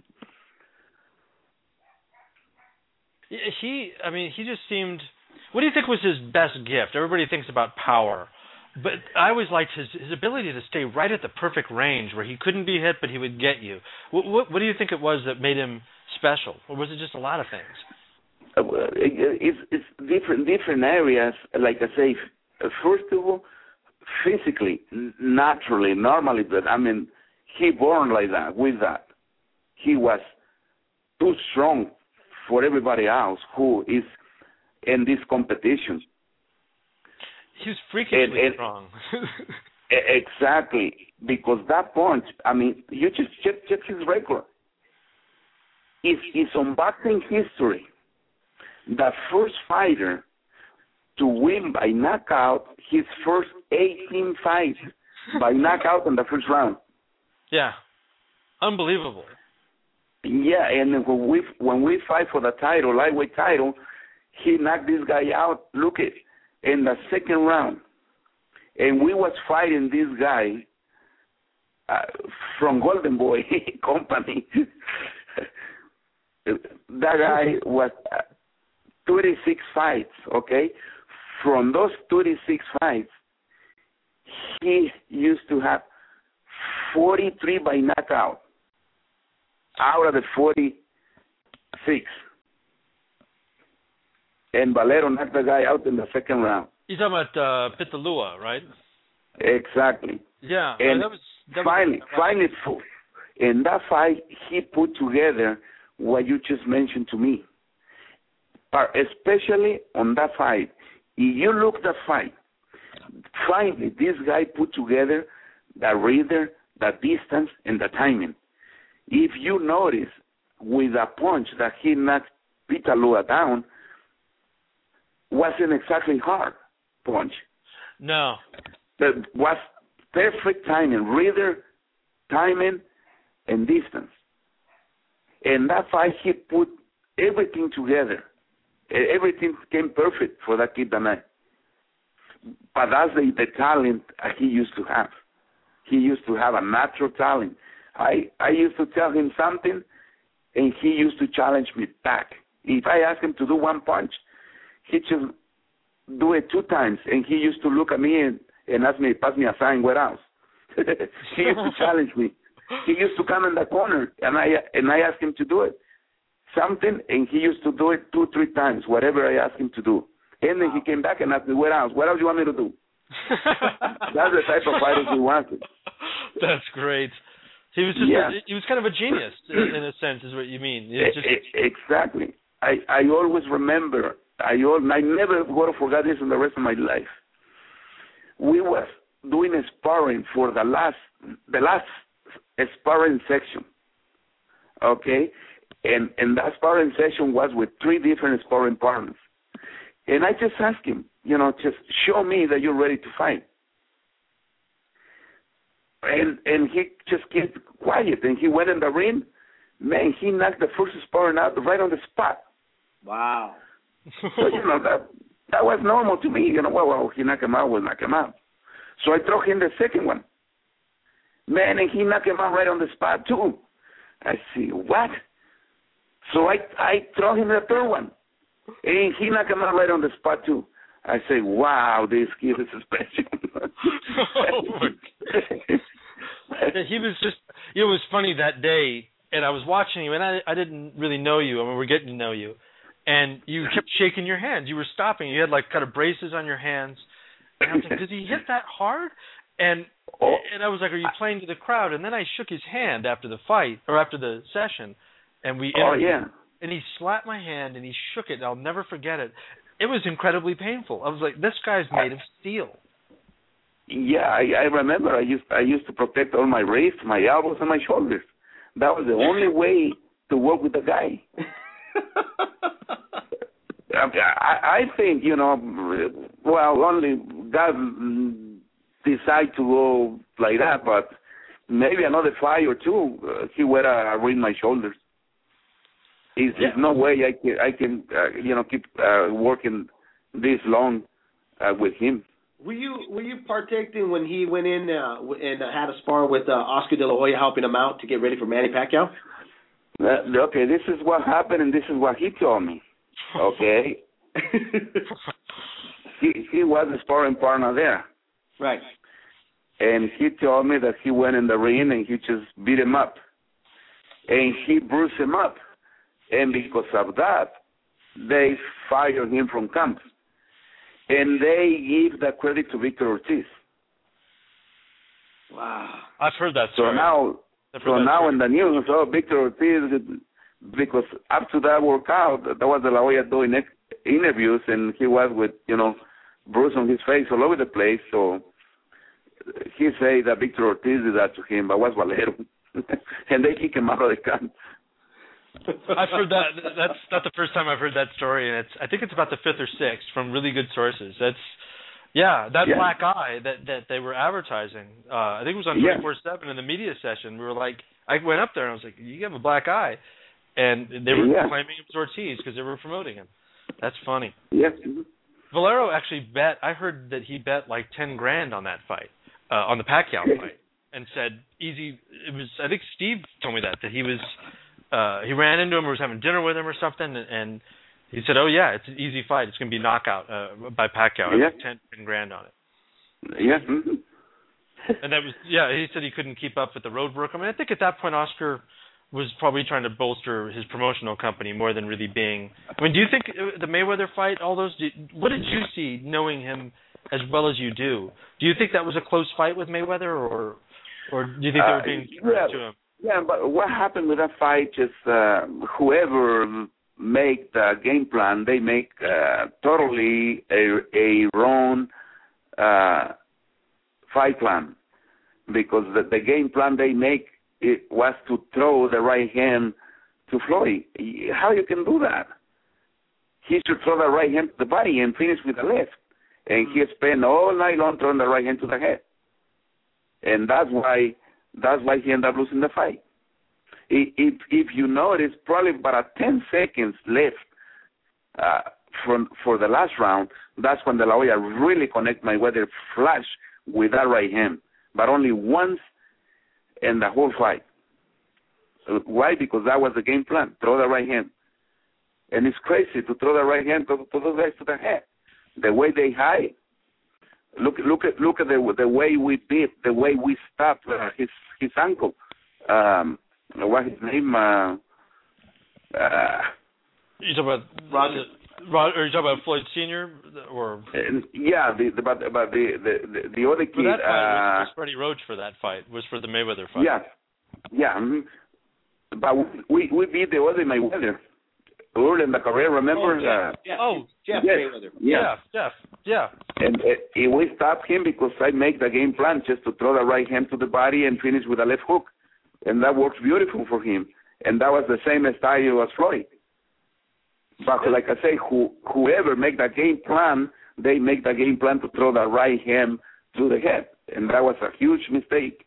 He, I mean, he just seemed. What do you think was his best gift? Everybody thinks about power, but I always liked his his ability to stay right at the perfect range where he couldn't be hit, but he would get you. What what, what do you think it was that made him special, or was it just a lot of things? Uh, it's it's different different areas. Like I say, first of all, physically, naturally, normally, but I mean, he born like that. With that, he was too strong for everybody else who is in this competition. He was freakishly and, and, strong. Exactly, because that punch, I mean, you just check, check his record. It's, it's on boxing history, the first fighter to win by knockout his first eighteen fights by knockout in the first round. Yeah, unbelievable. Yeah, and when we when we fight for the title, lightweight title, he knocked this guy out. Look at in the second round, and we was fighting this guy uh, from Golden Boy Company. That guy was uh, thirty-six fights. Okay, from those thirty-six fights, he used to have forty-three by knockout. Out of the forty-six. And Valero knocked the guy out in the second round. You're talking about uh, Pitalua, right? Exactly. Yeah. And that was, that finally, was... finally, in that fight, he put together what you just mentioned to me. But especially on that fight, if you look at the fight, finally, this guy put together the reader, the distance, and the timing. If you notice, with a punch that he knocked Pitalua down, wasn't exactly hard punch. No. That was perfect timing, reader, timing, and distance. And that fight, he put everything together. Everything came perfect for that kid tonight. But that's the, the talent he used to have. He used to have a natural talent. I, I used to tell him something, and he used to challenge me back. If I asked him to do one punch, he just do it two times, and he used to look at me and, and ask me, pass me a sign, where else? He used to challenge me. He used to come in the corner, and I and I asked him to do it, something, and he used to do it two, three times, whatever I asked him to do. And then he came back and asked me, what else? What else do you want me to do? That's the type of fighter he wanted. That's great. He was just yeah. a, he was kind of a genius in, in a sense, is what you mean. Just... Exactly. I, I always remember. I all, I never going to forget this in the rest of my life. We was doing a sparring for the last the last sparring section. Okay, and and that sparring session was with three different sparring partners. And I just asked him, you know, just show me that you're ready to fight. And and he just kept quiet, and he went in the ring. Man, he knocked the first sparring out right on the spot. Wow. So, you know, that that was normal to me. You know, well, well, he knocked him out, we'll knock him out. So I threw him the second one. Man, and he knocked him out right on the spot, too. I see, what? So I I throw him the third one. And he knocked him out right on the spot, too. I say, wow, this kid is special. Oh, my God. He was just, it was funny that day, and I was watching you, and I, I didn't really know you. I mean, we're getting to know you. And you kept shaking your hands. You were stopping. You had, like, kind of braces on your hands. And I was like, did he hit that hard? And oh. and I was like, are you playing to the crowd? And then I shook his hand after the fight, or after the session, and we Oh, yeah. and he slapped my hand, and he shook it, and I'll never forget it. It was incredibly painful. I was like, this guy's made of steel. Yeah, I, I remember I used I used to protect all my wrists, my elbows, and my shoulders. That was the only way to work with the guy. I, I think, you know, well, only God decide to go like that, but maybe another fight or two, uh, he would have ruined my shoulders. There's yeah. no way I can, I can uh, you know, keep uh, working this long uh, with him. Were you were you partaking when he went in uh, and uh, had a spar with uh, Oscar De La Hoya, helping him out to get ready for Manny Pacquiao? Uh, okay, this is what happened, and this is what he told me. Okay, he he was a sparring partner there, right? And he told me that he went in the ring and he just beat him up, and he bruised him up, and because of that, they fired him from camp. And they give the credit to Victor Ortiz. Wow. I've heard that So story. now, so now story. in the news, oh, Victor Ortiz, because up to that workout, there was De La Hoya doing interviews, and he was with, you know, bruise on his face all over the place. So he said that Victor Ortiz did that to him, but was Valero. And they kick him out of the camp. I've heard that. That's not the first time I've heard that story, and it's. I think it's about the fifth or sixth from really good sources. That's, yeah, that yeah. black eye that, that they were advertising. Uh, I think it was on yeah. twenty-four seven in the media session. We were like, I went up there and I was like, you have a black eye, and they were yeah. claiming it was Ortiz because they were promoting him. That's funny. Yes. Valero actually bet. I heard that he bet like ten grand on that fight, uh, on the Pacquiao fight, and said easy. It was. I think Steve told me that that he was. Uh, he ran into him or was having dinner with him or something, and, and he said, "Oh yeah, it's an easy fight. It's going to be knockout uh, by Pacquiao. Yeah. I ten, ten grand on it." Yeah. And that was yeah. He said he couldn't keep up with the road work. I mean, I think at that point Oscar was probably trying to bolster his promotional company more than really being. I mean, do you think the Mayweather fight, all those? Do, what did you see, knowing him as well as you do? Do you think that was a close fight with Mayweather, or or do you think they were being uh, yeah. to him? Yeah, but what happened with that fight is uh, whoever make the game plan, they make uh, totally a, a wrong uh, fight plan, because the, the game plan they make it was to throw the right hand to Floyd. How you can do that? He should throw the right hand to the body and finish with the left, and he spent all night long throwing the right hand to the head, and that's why. That's why he ended up losing the fight. If if you notice, probably about ten seconds left uh, from for the last round, that's when De La Hoya really connect Mayweather flush with that right hand, but only once in the whole fight. Why? Because that was the game plan: throw the right hand, and it's crazy to throw the right hand to, to those guys to the head. The way they hide. Look! Look at look at the the way we beat, the way we stopped uh, his his uncle. Um, what his name? Uh, uh, you talking about Roger? Roger, are you talking about Floyd Senior or? Uh, yeah, the, the but but the, the the other kid. For that fight uh, was Freddie Roach for that fight was for the Mayweather fight. Yeah, yeah. Mm-hmm. But we we beat the other Mayweather early in the career. Remember? Oh, Jeff. Uh, Jeff. Oh, Jeff yes. Mayweather. Yeah, Jeff. Yeah. And uh, we stopped him because I make the game plan just to throw the right hand to the body and finish with a left hook. And that works beautiful for him. And that was the same style as Floyd. But like I say, who, whoever make the game plan, they make the game plan to throw the right hand to the head. And that was a huge mistake.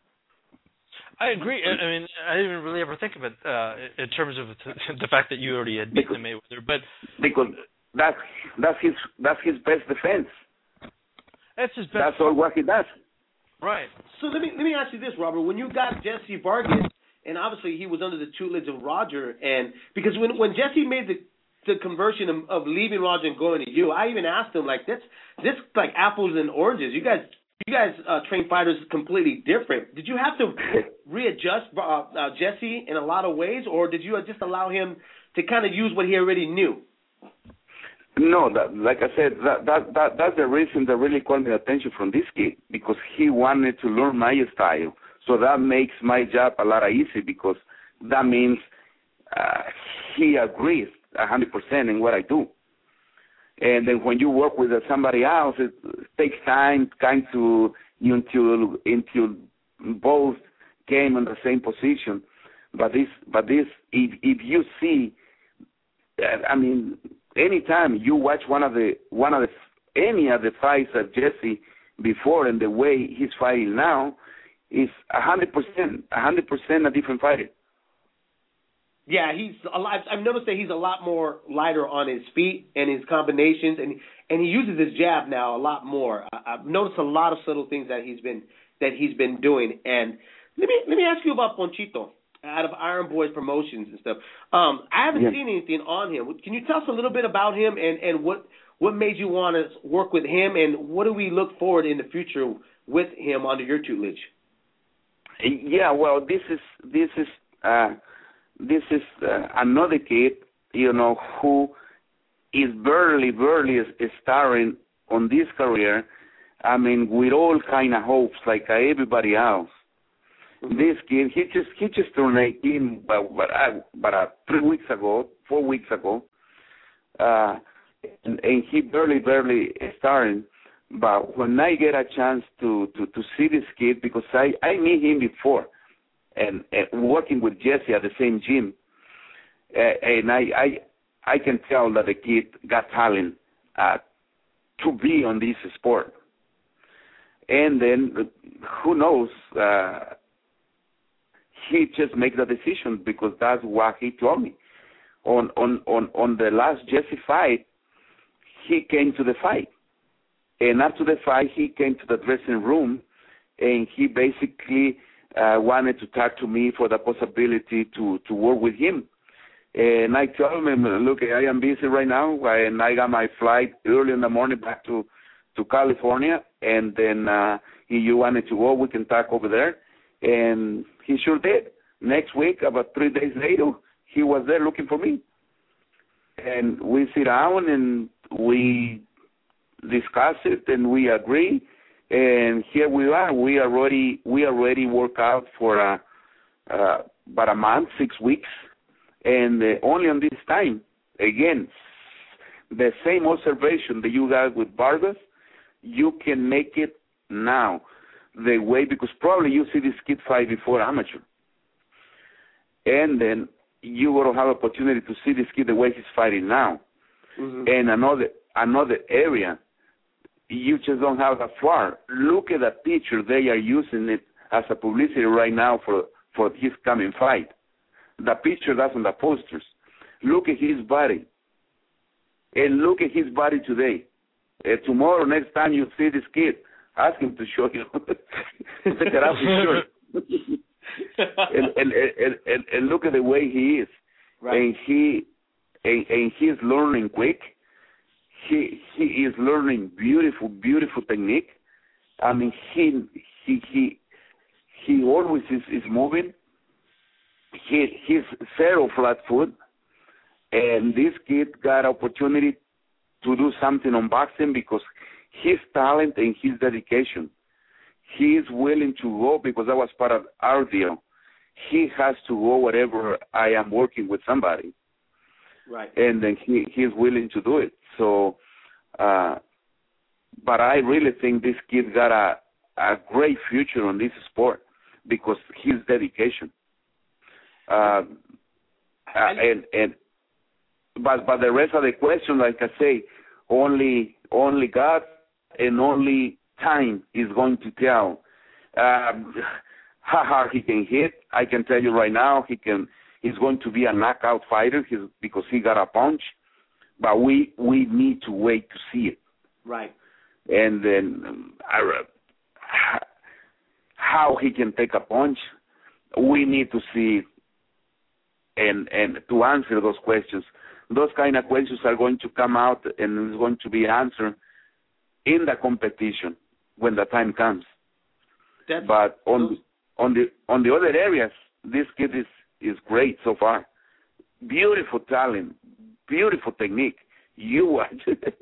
I agree. I mean, I didn't really ever think of it uh, in terms of the fact that you already had beaten Mayweather, but because that's that's his that's his best defense. That's his best. That's all what he does. Right. So let me let me ask you this, Robert. When you got Jesse Vargas, and obviously he was under the tutelage of Roger, and because when when Jesse made the the conversion of, of leaving Roger and going to you, I even asked him like, that's this like apples and oranges. You guys. You guys uh, train fighters completely different. Did you have to readjust uh, uh, Jesse in a lot of ways, or did you just allow him to kind of use what he already knew? No, that, like I said, that, that that that's the reason that really called me attention from this kid, because he wanted to learn my style. So that makes my job a lot easier, because that means uh, he agrees one hundred percent in what I do. And then when you work with somebody else, it takes time, kind to until until both came in the same position. But this, but this, if if you see, I mean, anytime you watch one of the one of the any of the fights of Jesse before and the way he's fighting now, is a hundred percent, a hundred percent a different fighter. Yeah, he's a lot. I've noticed that he's a lot more lighter on his feet and his combinations, and and he uses his jab now a lot more. I've noticed a lot of subtle things that he's been that he's been doing. And let me let me ask you about Ponchito out of Iron Boys Promotions and stuff. Um, I haven't yeah. seen anything on him. Can you tell us a little bit about him and, and what what made you want to work with him, and what do we look forward in the future with him under your tutelage? Yeah, well, this is this is. Uh, This is uh, another kid, you know, who is barely, barely starting on this career. I mean, with all kind of hopes, like everybody else. Mm-hmm. This kid, he just he just turned eighteen, but but, I, but uh, three weeks ago, four weeks ago, uh, and, and he barely, barely starting. But when I get a chance to, to, to see this kid, because I I meet him before. And, and working with Jesse at the same gym, uh, and I, I I can tell that the kid got talent uh, to be on this sport. And then who knows? Uh, he just makes the decision because that's what he told me. On on on on the last Jesse fight, he came to the fight, and after the fight, he came to the dressing room, and he basically. Uh, wanted to talk to me for the possibility to, to work with him. And I told him, look, I am busy right now, and I got my flight early in the morning back to, to California, and then uh, if you wanted to go, we can talk over there. And he sure did. Next week, about three days later, he was there looking for me. And we sit down, and we discuss it, and we agree. And here we are. We already we already work out for uh, uh, about a month, six weeks, and uh, only on this time. Again, the same observation that you got with Vargas, you can make it now. The way because probably you see this kid fight before amateur, and then you will have opportunity to see this kid the way he's fighting now, mm-hmm. and another another area. You just don't have that far. Look at the picture. They are using it as a publicity right now for, for his coming fight. The picture, that's on the posters. Look at his body. And look at his body today. Uh, tomorrow, next time you see this kid, ask him to show you. Take it off his shirt. and, and, and, and, and look at the way he is. Right. And he and, and he's learning quick. He he is learning beautiful, beautiful technique. I mean, he he he he always is, is moving. He he's zero flat foot, and this kid got opportunity to do something on boxing because his talent and his dedication. He is willing to go because that was part of our deal. He has to go wherever I am working with somebody. Right. And then he he's willing to do it. So, uh, but I really think this kid got a a great future on this sport because his dedication. Uh, uh, and and but but the rest of the question, like I say, only only God and only time is going to tell um, how hard he can hit. I can tell you right now, he can. He's going to be a knockout fighter he's, because he got a punch, but we we need to wait to see it. Right. And then um, I, how he can take a punch, we need to see. And and to answer those questions, those kind of questions are going to come out and is going to be answered in the competition when the time comes. That's, but on those... on the on the other areas, this kid is. is great so far. Beautiful talent, beautiful technique. You watch.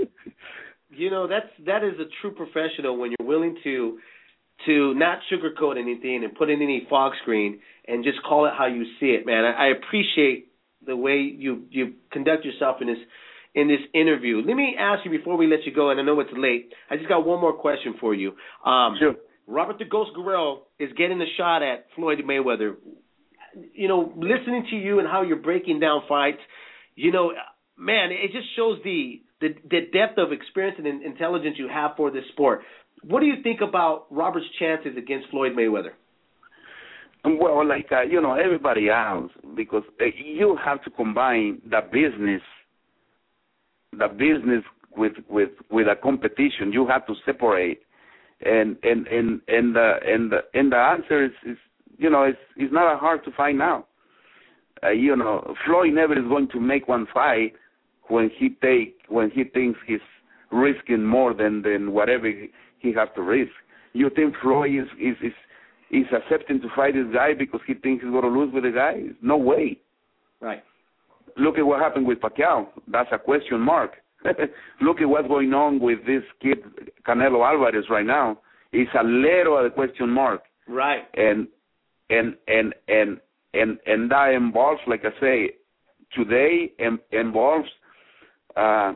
You know, that's that is a true professional when you're willing to to not sugarcoat anything and put in any fog screen and just call it how you see it, man. I, I appreciate the way you you conduct yourself in this in this interview. Let me ask you before we let you go, and I know it's late. I just got one more question for you. Um, sure. Robert the Ghost Guerrero is getting a shot at Floyd Mayweather. You know, listening to you and how you're breaking down fights, you know, man, it just shows the the, the depth of experience and intelligence you have for this sport. What do you think about Robert's chances against Floyd Mayweather? Well, like uh, you know, everybody else, because uh, you have to combine the business, the business with with with a competition. You have to separate, and and and and the and the, and the answer is, is you know it's it's not hard to find out. Uh, you know, Floyd never is going to make one fight when he take when he thinks he's risking more than than whatever he, he has to risk. You think Floyd is is, is He's accepting to fight this guy because he thinks he's going to lose with the guy? No way. Right. Look at what happened with Pacquiao. That's a question mark. Look at what's going on with this kid, Canelo Alvarez, right now. It's a little a question mark. Right. And and and and and and that involves, like I say, today involves uh,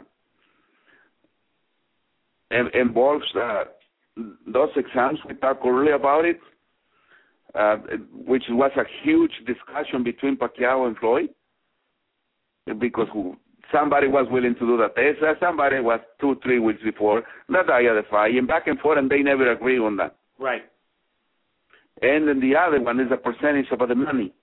involves uh, those exams. We talked earlier about it. Uh, which was a huge discussion between Pacquiao and Floyd, because somebody was willing to do the test, somebody was two, three weeks before the day of the fight, and back and forth, and they never agreed on that. Right. And then the other one is a percentage of the money.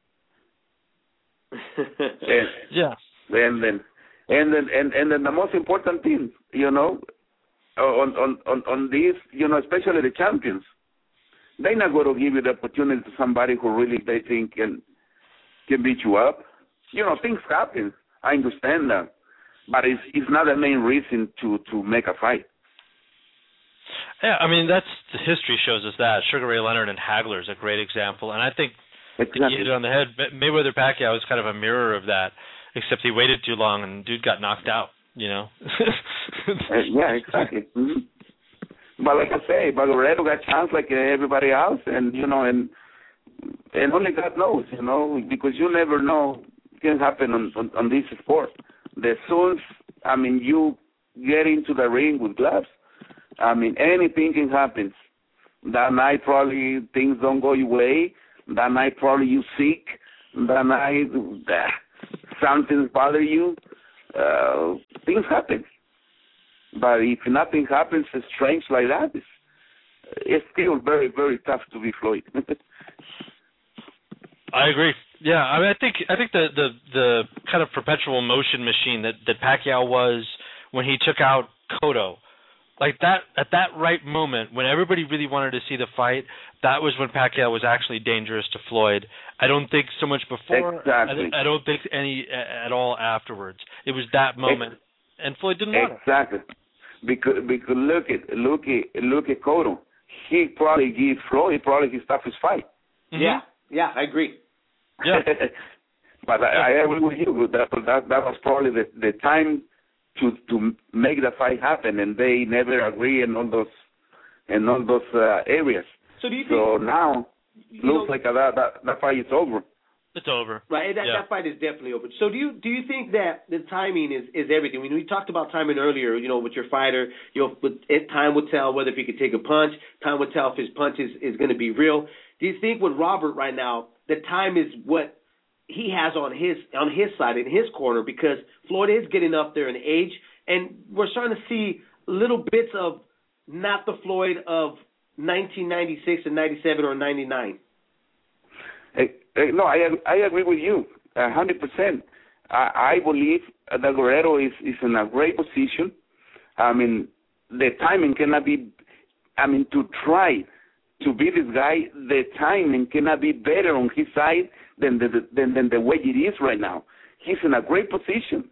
and, yeah. And then, and then, and, and then the most important thing, you know, on on on on these, you know, especially the champions. They're not going to give you the opportunity to somebody who really they think can can beat you up. You know, things happen. I understand that, but it's it's not the main reason to, to make a fight. Yeah, I mean that's the history shows us that. Sugar Ray Leonard and Hagler is a great example, and I think exactly. you hit it on the head. Mayweather Pacquiao is kind of a mirror of that, except he waited too long and dude got knocked out. You know. uh, yeah, exactly. Mm-hmm. But like I say, Bagorero got a chance like everybody else, and you know, and and only God knows, you know, because you never know what can happen on, on on this sport. The soon, I mean, you get into the ring with gloves, I mean, anything can happen. That night probably things don't go your way. That night probably you sick. That night uh, something's bother you. Uh, things happen. But if nothing happens strange like that, it's, it's still very, very tough to be Floyd. I agree. Yeah, I mean, I think I think the, the, the kind of perpetual motion machine that, that Pacquiao was when he took out Cotto, like that at that right moment when everybody really wanted to see the fight, that was when Pacquiao was actually dangerous to Floyd. I don't think so much before. Exactly. I, I don't think any at all afterwards. It was that moment, and Floyd didn't want it. Exactly. Because because look at look at look at Cotto. He probably gave Floyd probably his toughest fight. Mm-hmm. Yeah, yeah, I agree. Yeah, but I, I agree with you. That that that was probably the, the time to to make the fight happen, and they never agree in all those in all those uh, areas. So do you so think now looks know, like that, that that fight is over. It's over. Right, that, yeah. that fight is definitely over. So do you do you think that the timing is, is everything? I mean, we talked about timing earlier, you know, with your fighter, you know, with, it, time would tell whether if he could take a punch, time would tell if his punch is, is going to be real. Do you think with Robert right now, the time is what he has on his on his side, in his corner, because Floyd is getting up there in age, and we're starting to see little bits of not the Floyd of nineteen ninety-six and ninety-seven or ninety-nine. Hey, hey, no, I I agree with you a hundred percent. I believe that Guerrero is, is in a great position. I mean, the timing cannot be. I mean, to try to beat this guy, the timing cannot be better on his side than the than, than the way it is right now. He's in a great position.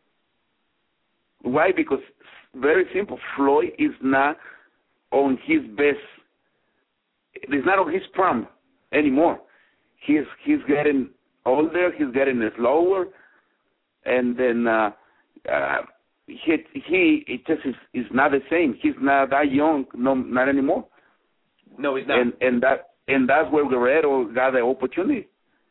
Why? Because very simple. Floyd is not on his best. He's not on his prime anymore. He's he's getting older. He's getting slower, and then uh, uh, he he it just is, is not the same. He's not that young. No, not anymore. No, he's not. And and that and that's where Guerrero got the opportunity.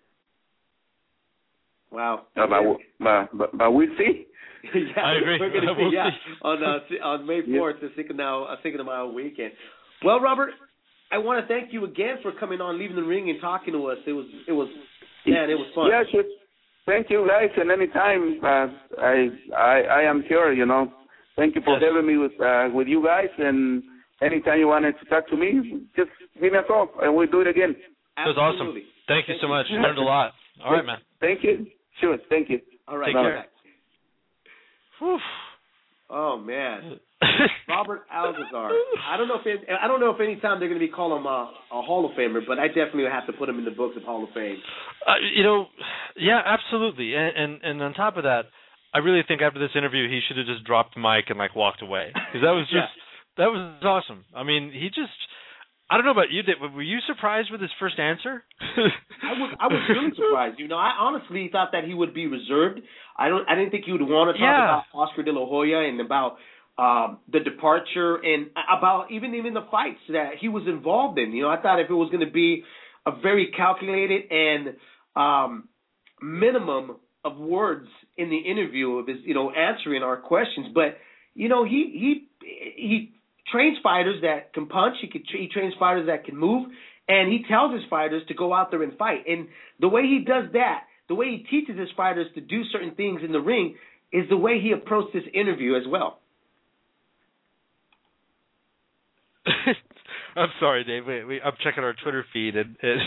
Wow. Uh, but, but but we'll see. yeah, I agree. We're going to see, we'll yeah, see. on uh, on May fourth, yeah. the Cinco de, Cinco de Mayo weekend. Well, Robert, I want to thank you again for coming on, leaving the ring, and talking to us. It was, it was, man, it was fun. Yeah, sure. Thank you, guys. And anytime, uh, I, I, I am here. You know, thank you for yes. having me with, uh, with you guys. And anytime you wanted to talk to me, just give me a call, and we'll do it again. That was awesome. Thank you so much. Learned a lot. All right, man. Thank you. Sure. Thank you. All right. Take care. Whew. Oh man, Robert Alcazar. I don't know if it, I don't know if any time they're going to be calling him a, a Hall of Famer, but I definitely have to put him in the books of Hall of Fame. Uh, you know, yeah, absolutely. And, and and on top of that, I really think after this interview, he should have just dropped the mic and like walked away, because that was just yeah. that was awesome. I mean, he just. I don't know about you, Dave. Were you surprised with his first answer? I was. I was really surprised. You know, I honestly thought that he would be reserved. I don't. I didn't think he would want to talk yeah. about Oscar De La Hoya and about um, the departure and about even even the fights that he was involved in. You know, I thought if it was going to be a very calculated and um, minimum of words in the interview of his, you know, answering our questions, but you know, he he he. trains fighters that can punch. He can, he trains fighters that can move, and he tells his fighters to go out there and fight. And the way he does that, the way he teaches his fighters to do certain things in the ring, is the way he approached this interview as well. I'm sorry, Dave. Wait, wait, I'm checking our Twitter feed, and, and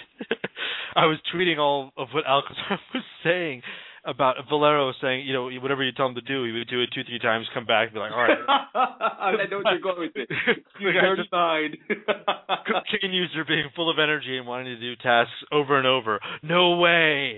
I was tweeting all of what Alcazar was saying about Valero saying, you know, whatever you tell him to do, he would do it two, three times, come back, and be like, all right. I know what you're going with it. You're certified. Cocaine user being full of energy and wanting to do tasks over and over. No way.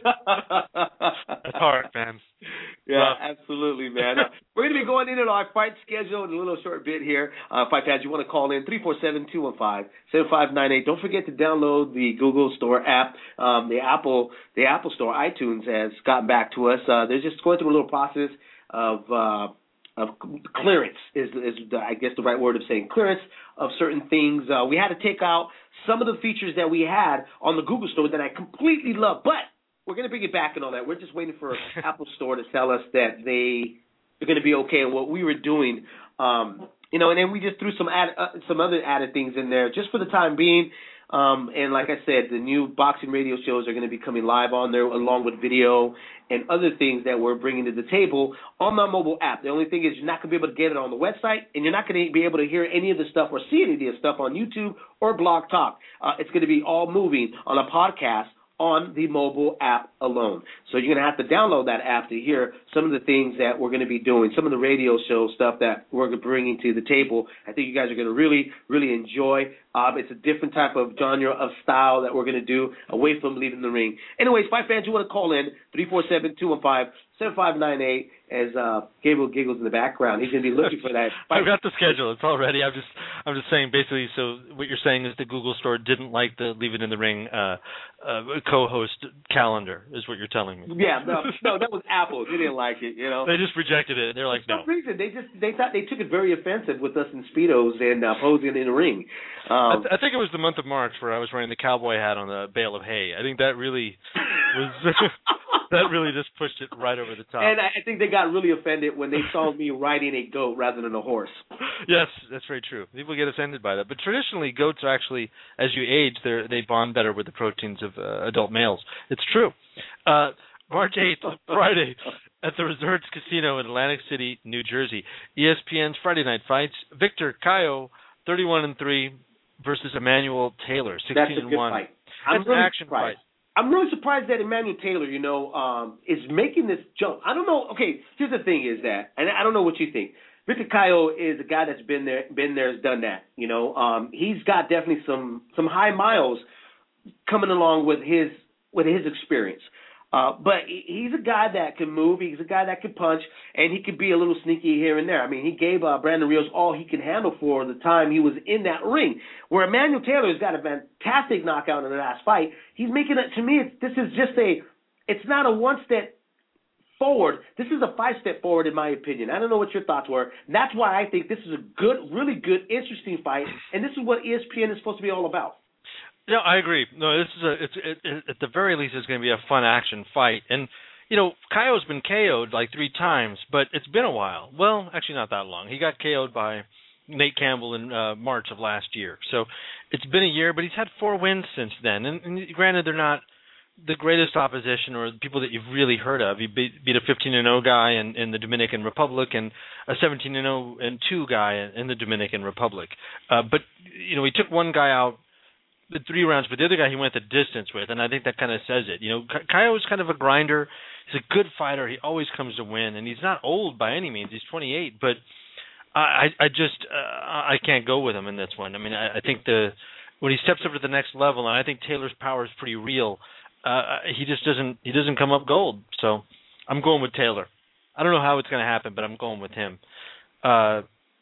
That's hard, man. Yeah, uh, absolutely, man. Uh, we're going to be going into our fight schedule in a little short bit here. Uh, fight fans, you want to call in three four seven, two one five, seven five nine eight. Don't forget to download the Google Store app. Um, the Apple the Apple Store, iTunes, has gotten back to us. Uh, they're just going through a little process of uh, of clearance is is the, I guess the right word of saying clearance of certain things. Uh, we had to take out some of the features that we had on the Google Store that I completely love, but we're going to bring it back and all that. We're just waiting for Apple Store to tell us that they are going to be okay in what we were doing. Um, you know, and then we just threw some add, uh, some other added things in there just for the time being. Um, and like I said, the new boxing radio shows are going to be coming live on there along with video and other things that we're bringing to the table on my mobile app. The only thing is you're not going to be able to get it on the website, and you're not going to be able to hear any of the stuff or see any of the stuff on YouTube or Blog Talk. Uh, it's going to be all moving on a podcast on the mobile app alone. So you're going to have to download that app to hear some of the things that we're going to be doing, some of the radio show stuff that we're bringing to the table. I think you guys are going to really, really enjoy. Um, it's a different type of genre of style that we're going to do away from leaving the ring. Anyways, fight fans, you want to call in, three four seven, two one five, seven five nine eight, as uh, Gabriel giggles in the background. He's going to be looking for that. I've got the schedule. It's all ready. I'm just I'm just saying, basically, so what you're saying is the Google Store didn't like the Leave It in the Ring uh, uh, co-host calendar, is what you're telling me. Yeah, no, no, that was Apple. They didn't like it, you know. They just rejected it. They're like, For no. some reason, they just they thought they took it very offensive with us in Speedos and uh, posing in the ring. Um, I, th- I think it was the month of March where I was wearing the cowboy hat on the bale of hay. I think that really was that really just pushed it right over the top. And I think they got really offended when they saw me riding a goat rather than a horse. Yes, that's very true. People get offended by that. But traditionally, goats are actually, as you age, they they bond better with the proteins of uh, adult males. It's true. Uh, March eighth, Friday, at the Resorts Casino in Atlantic City, New Jersey. E S P N's Friday Night Fights. Victor Cayo, thirty-one and three, versus Emmanuel Taylor, sixteen and one. That's a good fight. I'm That's really an action surprised. fight. I'm really surprised that Emmanuel Taylor, you know, um, is making this jump. I don't know. Okay, here's the thing: is that, and I don't know what you think. Victor Cayo is a guy that's been there, been there, has done that. You know, um, he's got definitely some some high miles coming along with his with his experience. Uh, but he's a guy that can move. He's a guy that can punch, and he can be a little sneaky here and there. I mean, he gave uh, Brandon Rios all he can handle for the time he was in that ring. Where Emmanuel Taylor's got a fantastic knockout in the last fight. He's making it, to me, it's, this is just a, it's not a one step forward. This is a five step forward, in my opinion. I don't know what your thoughts were. And that's why I think this is a good, really good, interesting fight, and this is what E S P N is supposed to be all about. No, I agree. No, this is a. It's it, it, at the very least, it's going to be a fun action fight. And you know, Cayo's been K O'd like three times, but it's been a while. Well, actually, not that long. He got K O'd by Nate Campbell in uh, March of last year. So it's been a year, but he's had four wins since then. And, and granted, they're not the greatest opposition or the people that you've really heard of. He beat, beat a fifteen and oh guy in, in the Dominican Republic and a seventeen and oh and two guy in the Dominican Republic. Uh, but you know, he took one guy out the three rounds, but the other guy he went the distance with, and I think that kind of says it. You know, Caio is kind of a grinder. He's a good fighter. He always comes to win, and he's not old by any means. He's twenty-eight, but I, I just uh, I can't go with him in this one. I mean, I, I think the when he steps up to the next level, and I think Taylor's power is pretty real. Uh, he just doesn't he doesn't come up gold. So I'm going with Taylor. I don't know how it's going to happen, but I'm going with him. Uh,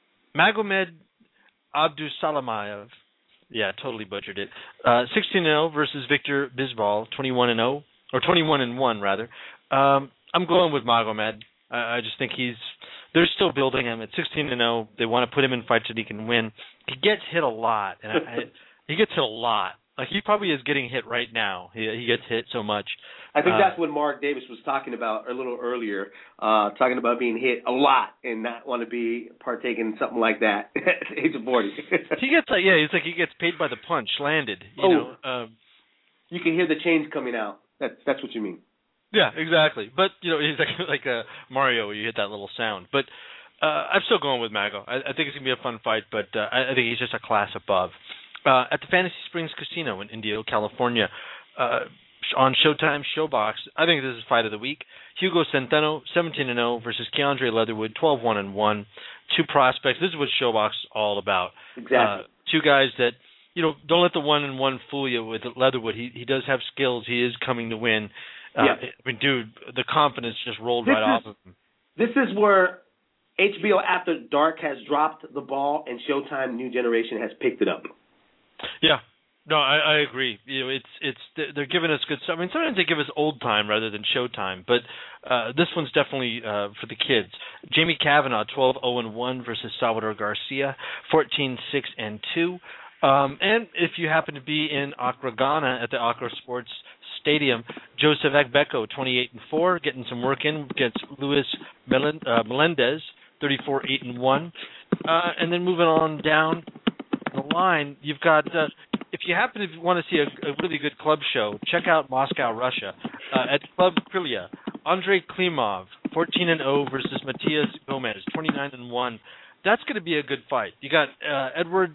Magomed Abdusalamayev. Yeah, totally butchered it. Uh, sixteen and oh versus Victor Bisbal, twenty-one and oh, or twenty-one and one rather. Um, I'm going with Magomed. I, I just think he's. They're still building him at sixteen and oh. They want to put him in fights that he can win. He gets hit a lot, and I, I, he gets hit a lot. Like he probably is getting hit right now. He he gets hit so much. I think uh, that's what Mark Davis was talking about a little earlier, uh, talking about being hit a lot and not want to be partaking in something like that at the age of forty. He gets like yeah, it's like he gets paid by the punch, landed. You oh, know, um, you can hear the chains coming out. That's that's what you mean. Yeah, exactly. But you know, he's like like a Mario where you hit that little sound. But uh, I'm still going with Mago. I, I think it's gonna be a fun fight, but uh, I, I think he's just a class above. Uh, at the Fantasy Springs Casino in Indio, California. Uh, on Showtime Showbox, I think this is fight of the week. Hugo Centeno, seventeen and oh versus Keandre Leatherwood, twelve one and one. Two prospects. This is what Showbox is all about. Exactly. Uh, two guys that, you know, don't let the one and one fool you with Leatherwood. He he does have skills. He is coming to win. Uh, yeah. I mean, dude, the confidence just rolled this right is, off of him. This is where H B O After Dark has dropped the ball and Showtime New Generation has picked it up. Yeah. No, I, I agree. You know, it's it's they're giving us good stuff. I mean, sometimes they give us old time rather than Showtime, but uh, this one's definitely uh, for the kids. Jamie Kavanaugh, twelve oh and one versus Salvador Garcia, fourteen six and two. Um, and if you happen to be in Accra, Ghana, at the Accra Sports Stadium, Joseph Ekbeko, twenty-eight and four, getting some work in against Luis Melen- uh, Melendez, thirty-four eight and one. Uh, and then moving on down the line, you've got. Uh, If you happen to want to see a, a really good club show, check out Moscow, Russia. Uh, at Club Krylia, Andrei Klimov, fourteen and oh versus Matias Gomez, twenty-nine and one. That's going to be a good fight. You got uh, Edward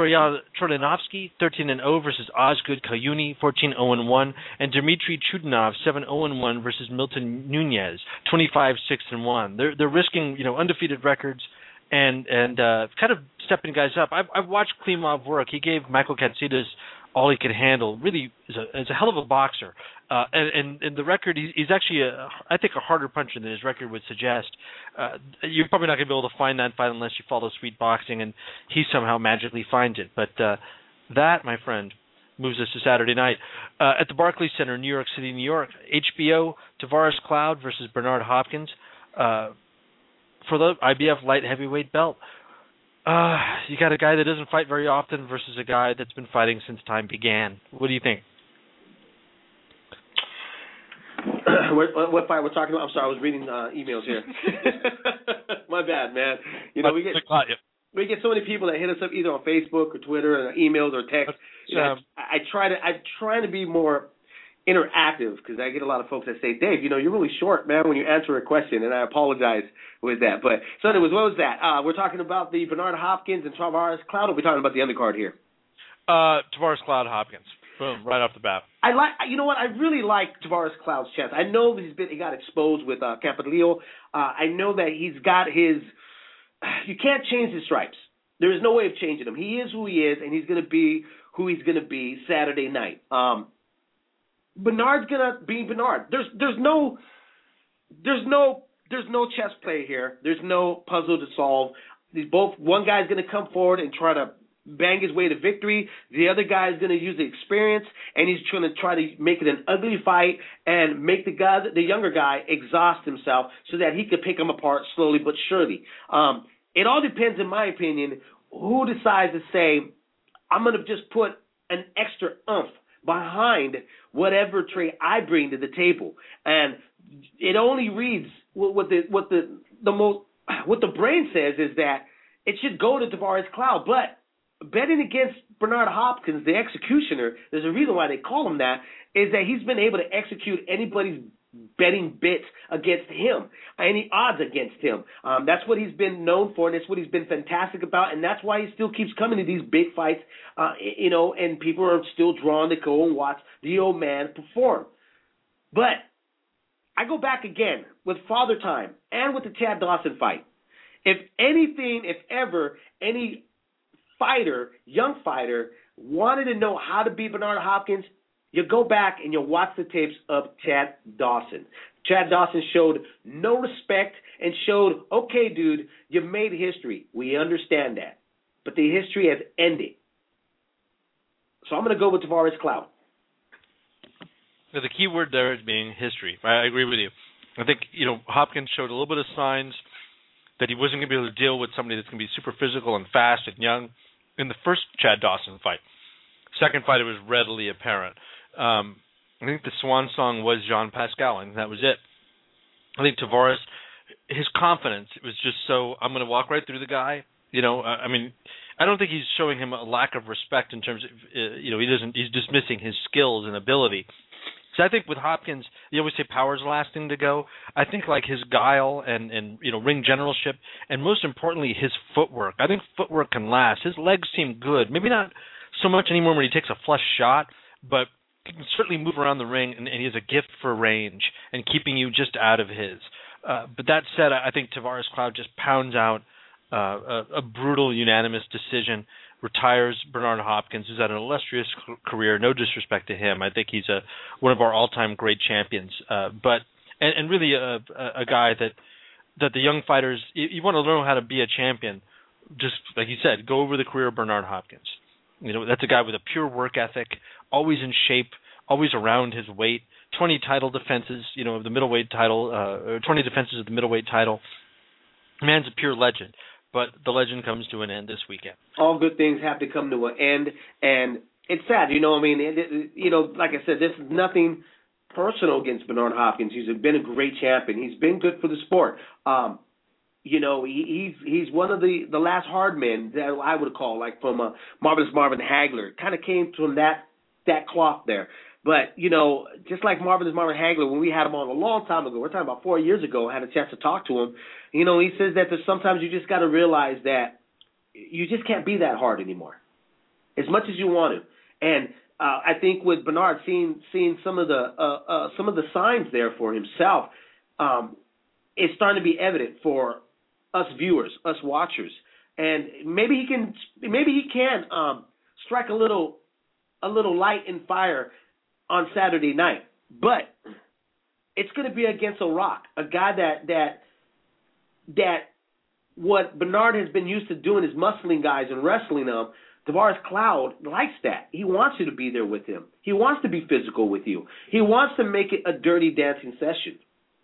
Trolinovsky, thirteen and oh versus Osgood Kayuni, fourteen oh and one, and Dmitry Chudinov, seven oh and one versus Milton Nunez, twenty-five six and one. They're they're risking, you know, undefeated records. And and uh, kind of stepping guys up. I've, I've watched Klimov work. He gave Michael Katsidas all he could handle. Really, is a, is a hell of a boxer. Uh, and, and and the record, he's, he's actually, a, I think, a harder puncher than his record would suggest. Uh, you're probably not going to be able to find that fight unless you follow Sweet Boxing, and he somehow magically finds it. But uh, that, my friend, moves us to Saturday night. Uh, at the Barclays Center, New York City, New York, H B O, Tavares Cloud versus Bernard Hopkins. Uh, For the I B F light heavyweight belt, uh, you got a guy that doesn't fight very often versus a guy that's been fighting since time began. What do you think? what, what fight we're talking about? I'm sorry, I was reading uh, emails here. My bad, man. You know, we get we get so many people that hit us up either on Facebook or Twitter or emails or text. You know, I, I try to I try to be more interactive because I get a lot of folks that say, Dave, you know, you're really short, man, when you answer a question, and I apologize with that. But so anyways, what was that? Uh, we're talking about the Bernard Hopkins and Tavares Cloud, or we're talking about the undercard here? Uh, Tavares Cloud Hopkins. Boom, right off the bat. I like, you know what? I really like Tavares Cloud's chance. I know that he's been, he got exposed with uh, Campanile. Uh, I know that he's got his. You can't change his stripes. There is no way of changing him. He is who he is, and he's going to be who he's going to be Saturday night. Um, Bernard's gonna be Bernard. There's there's no there's no there's no chess play here. There's no puzzle to solve. These both one guy's gonna come forward and try to bang his way to victory. The other guy's gonna use the experience, and he's trying to try to make it an ugly fight and make the guy the younger guy exhaust himself so that he could pick him apart slowly but surely. Um, it all depends, in my opinion, who decides to say, I'm gonna just put an extra oomph behind whatever trait I bring to the table, and it only reads what the what the the most what the brain says is that it should go to Tavares Cloud. But betting against Bernard Hopkins, the executioner, there's a reason why they call him that, is that he's been able to execute anybody's betting bits against him, any odds against him. Um, that's what he's been known for, and that's what he's been fantastic about, and that's why he still keeps coming to these big fights, uh, you know, and people are still drawn to go and watch the old man perform. But I go back again with Father Time and with the Chad Dawson fight. If anything, if ever, any fighter, young fighter, wanted to know how to beat Bernard Hopkins, you go back and you watch the tapes of Chad Dawson. Chad Dawson showed no respect and showed, okay, dude, you've made history. We understand that. But the history has ended. So I'm going to go with Tavares Cloud. The key word there is being history. I agree with you. I think, you know, Hopkins showed a little bit of signs that he wasn't going to be able to deal with somebody that's going to be super physical and fast and young in the first Chad Dawson fight. Second fight, it was readily apparent. Um, I think the swan song was Jean Pascal, and that was it. I think Tavares, his confidence, it was just so, I'm going to walk right through the guy. You know, I mean, I don't think he's showing him a lack of respect in terms of, uh, you know, he doesn't, he's dismissing his skills and ability. So I think with Hopkins, you always say power's the last thing to go. I think like his guile and, and you know, ring generalship, and most importantly, his footwork. I think footwork can last. His legs seem good. Maybe not so much anymore when he takes a flush shot, but he can certainly move around the ring, and, and he has a gift for range and keeping you just out of his. Uh, but that said, I think Tavares Cloud just pounds out uh, a, a brutal, unanimous decision, retires Bernard Hopkins, who's had an illustrious career. No disrespect to him. I think he's a one of our all-time great champions. Uh, but and, and really a, a, a guy that that the young fighters, you, you want to learn how to be a champion. Just like you said, go over the career of Bernard Hopkins. You know, that's a guy with a pure work ethic, always in shape, always around his weight. twenty title defenses, you know, of the middleweight title, uh, or twenty defenses of the middleweight title. Man's a pure legend, but the legend comes to an end this weekend. All good things have to come to an end, and it's sad, you know. I mean, it, it, you know, like I said, this is nothing personal against Bernard Hopkins. He's been a great champion. He's been good for the sport. Um, You know, he, he's he's one of the, the last hard men that I would call, like from uh, Marvelous Marvin Hagler. Kind of came from that that cloth there. But, you know, just like Marvelous Marvin Hagler, when we had him on a long time ago, we're talking about four years ago, I had a chance to talk to him. You know, he says that there's sometimes you just got to realize that you just can't be that hard anymore, as much as you want to. And uh, I think with Bernard, seeing seeing some of the uh, uh, some of the signs there for himself, um, it's starting to be evident for us viewers, us watchers, and maybe he can, maybe he can um, strike a little, a little light and fire on Saturday night. But it's going to be against a rock, a guy that that that what Bernard has been used to doing is muscling guys and wrestling them. Tavares Cloud likes that. He wants you to be there with him. He wants to be physical with you. He wants to make it a dirty dancing session,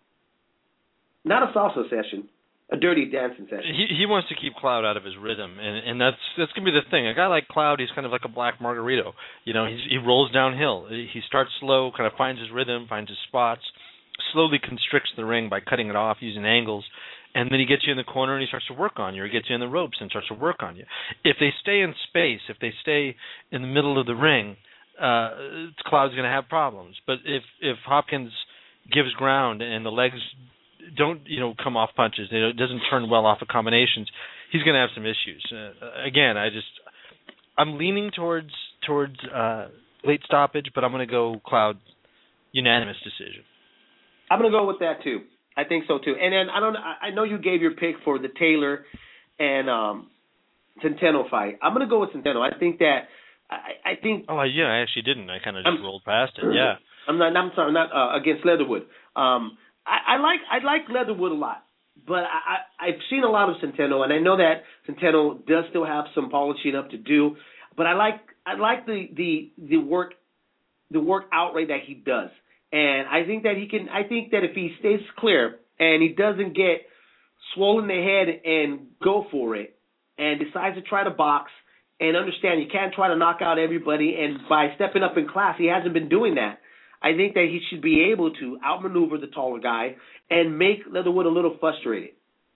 not a salsa session. A dirty dancing session. He he wants to keep Cloud out of his rhythm, and and that's that's gonna be the thing. A guy like Cloud, he's kind of like a black margarito. You know, he's, he rolls downhill. He starts slow, kind of finds his rhythm, finds his spots, slowly constricts the ring by cutting it off using angles, and then he gets you in the corner and he starts to work on you, or he gets you in the ropes and starts to work on you. If they stay in space, if they stay in the middle of the ring, uh, Cloud's gonna have problems. But if if Hopkins gives ground and the legs don't, you know, come off punches, it doesn't turn well off of combinations, he's going to have some issues. Uh, again, I just, I'm leaning towards towards uh, late stoppage, but I'm going to go Cloud unanimous decision. I'm going to go with that too. I think so too. And then I don't, I know you gave your pick for the Taylor and um, Centeno fight. I'm going to go with Centeno. I think that, I, I think. Oh yeah, I actually didn't. I kind of just I'm, rolled past it. Yeah. I'm not. I'm sorry. I'm not uh, against Leatherwood. Um, I, I like I like Leatherwood a lot, but I, I, I've seen a lot of Centeno, and I know that Centeno does still have some polishing up to do. But I like I like the, the, the work the work outright that he does, and I think that he can. I think that if he stays clear and he doesn't get swollen in the head and go for it, and decides to try to box and understand you can't try to knock out everybody, and by stepping up in class, he hasn't been doing that. I think that he should be able to outmaneuver the taller guy and make Leatherwood a little frustrated.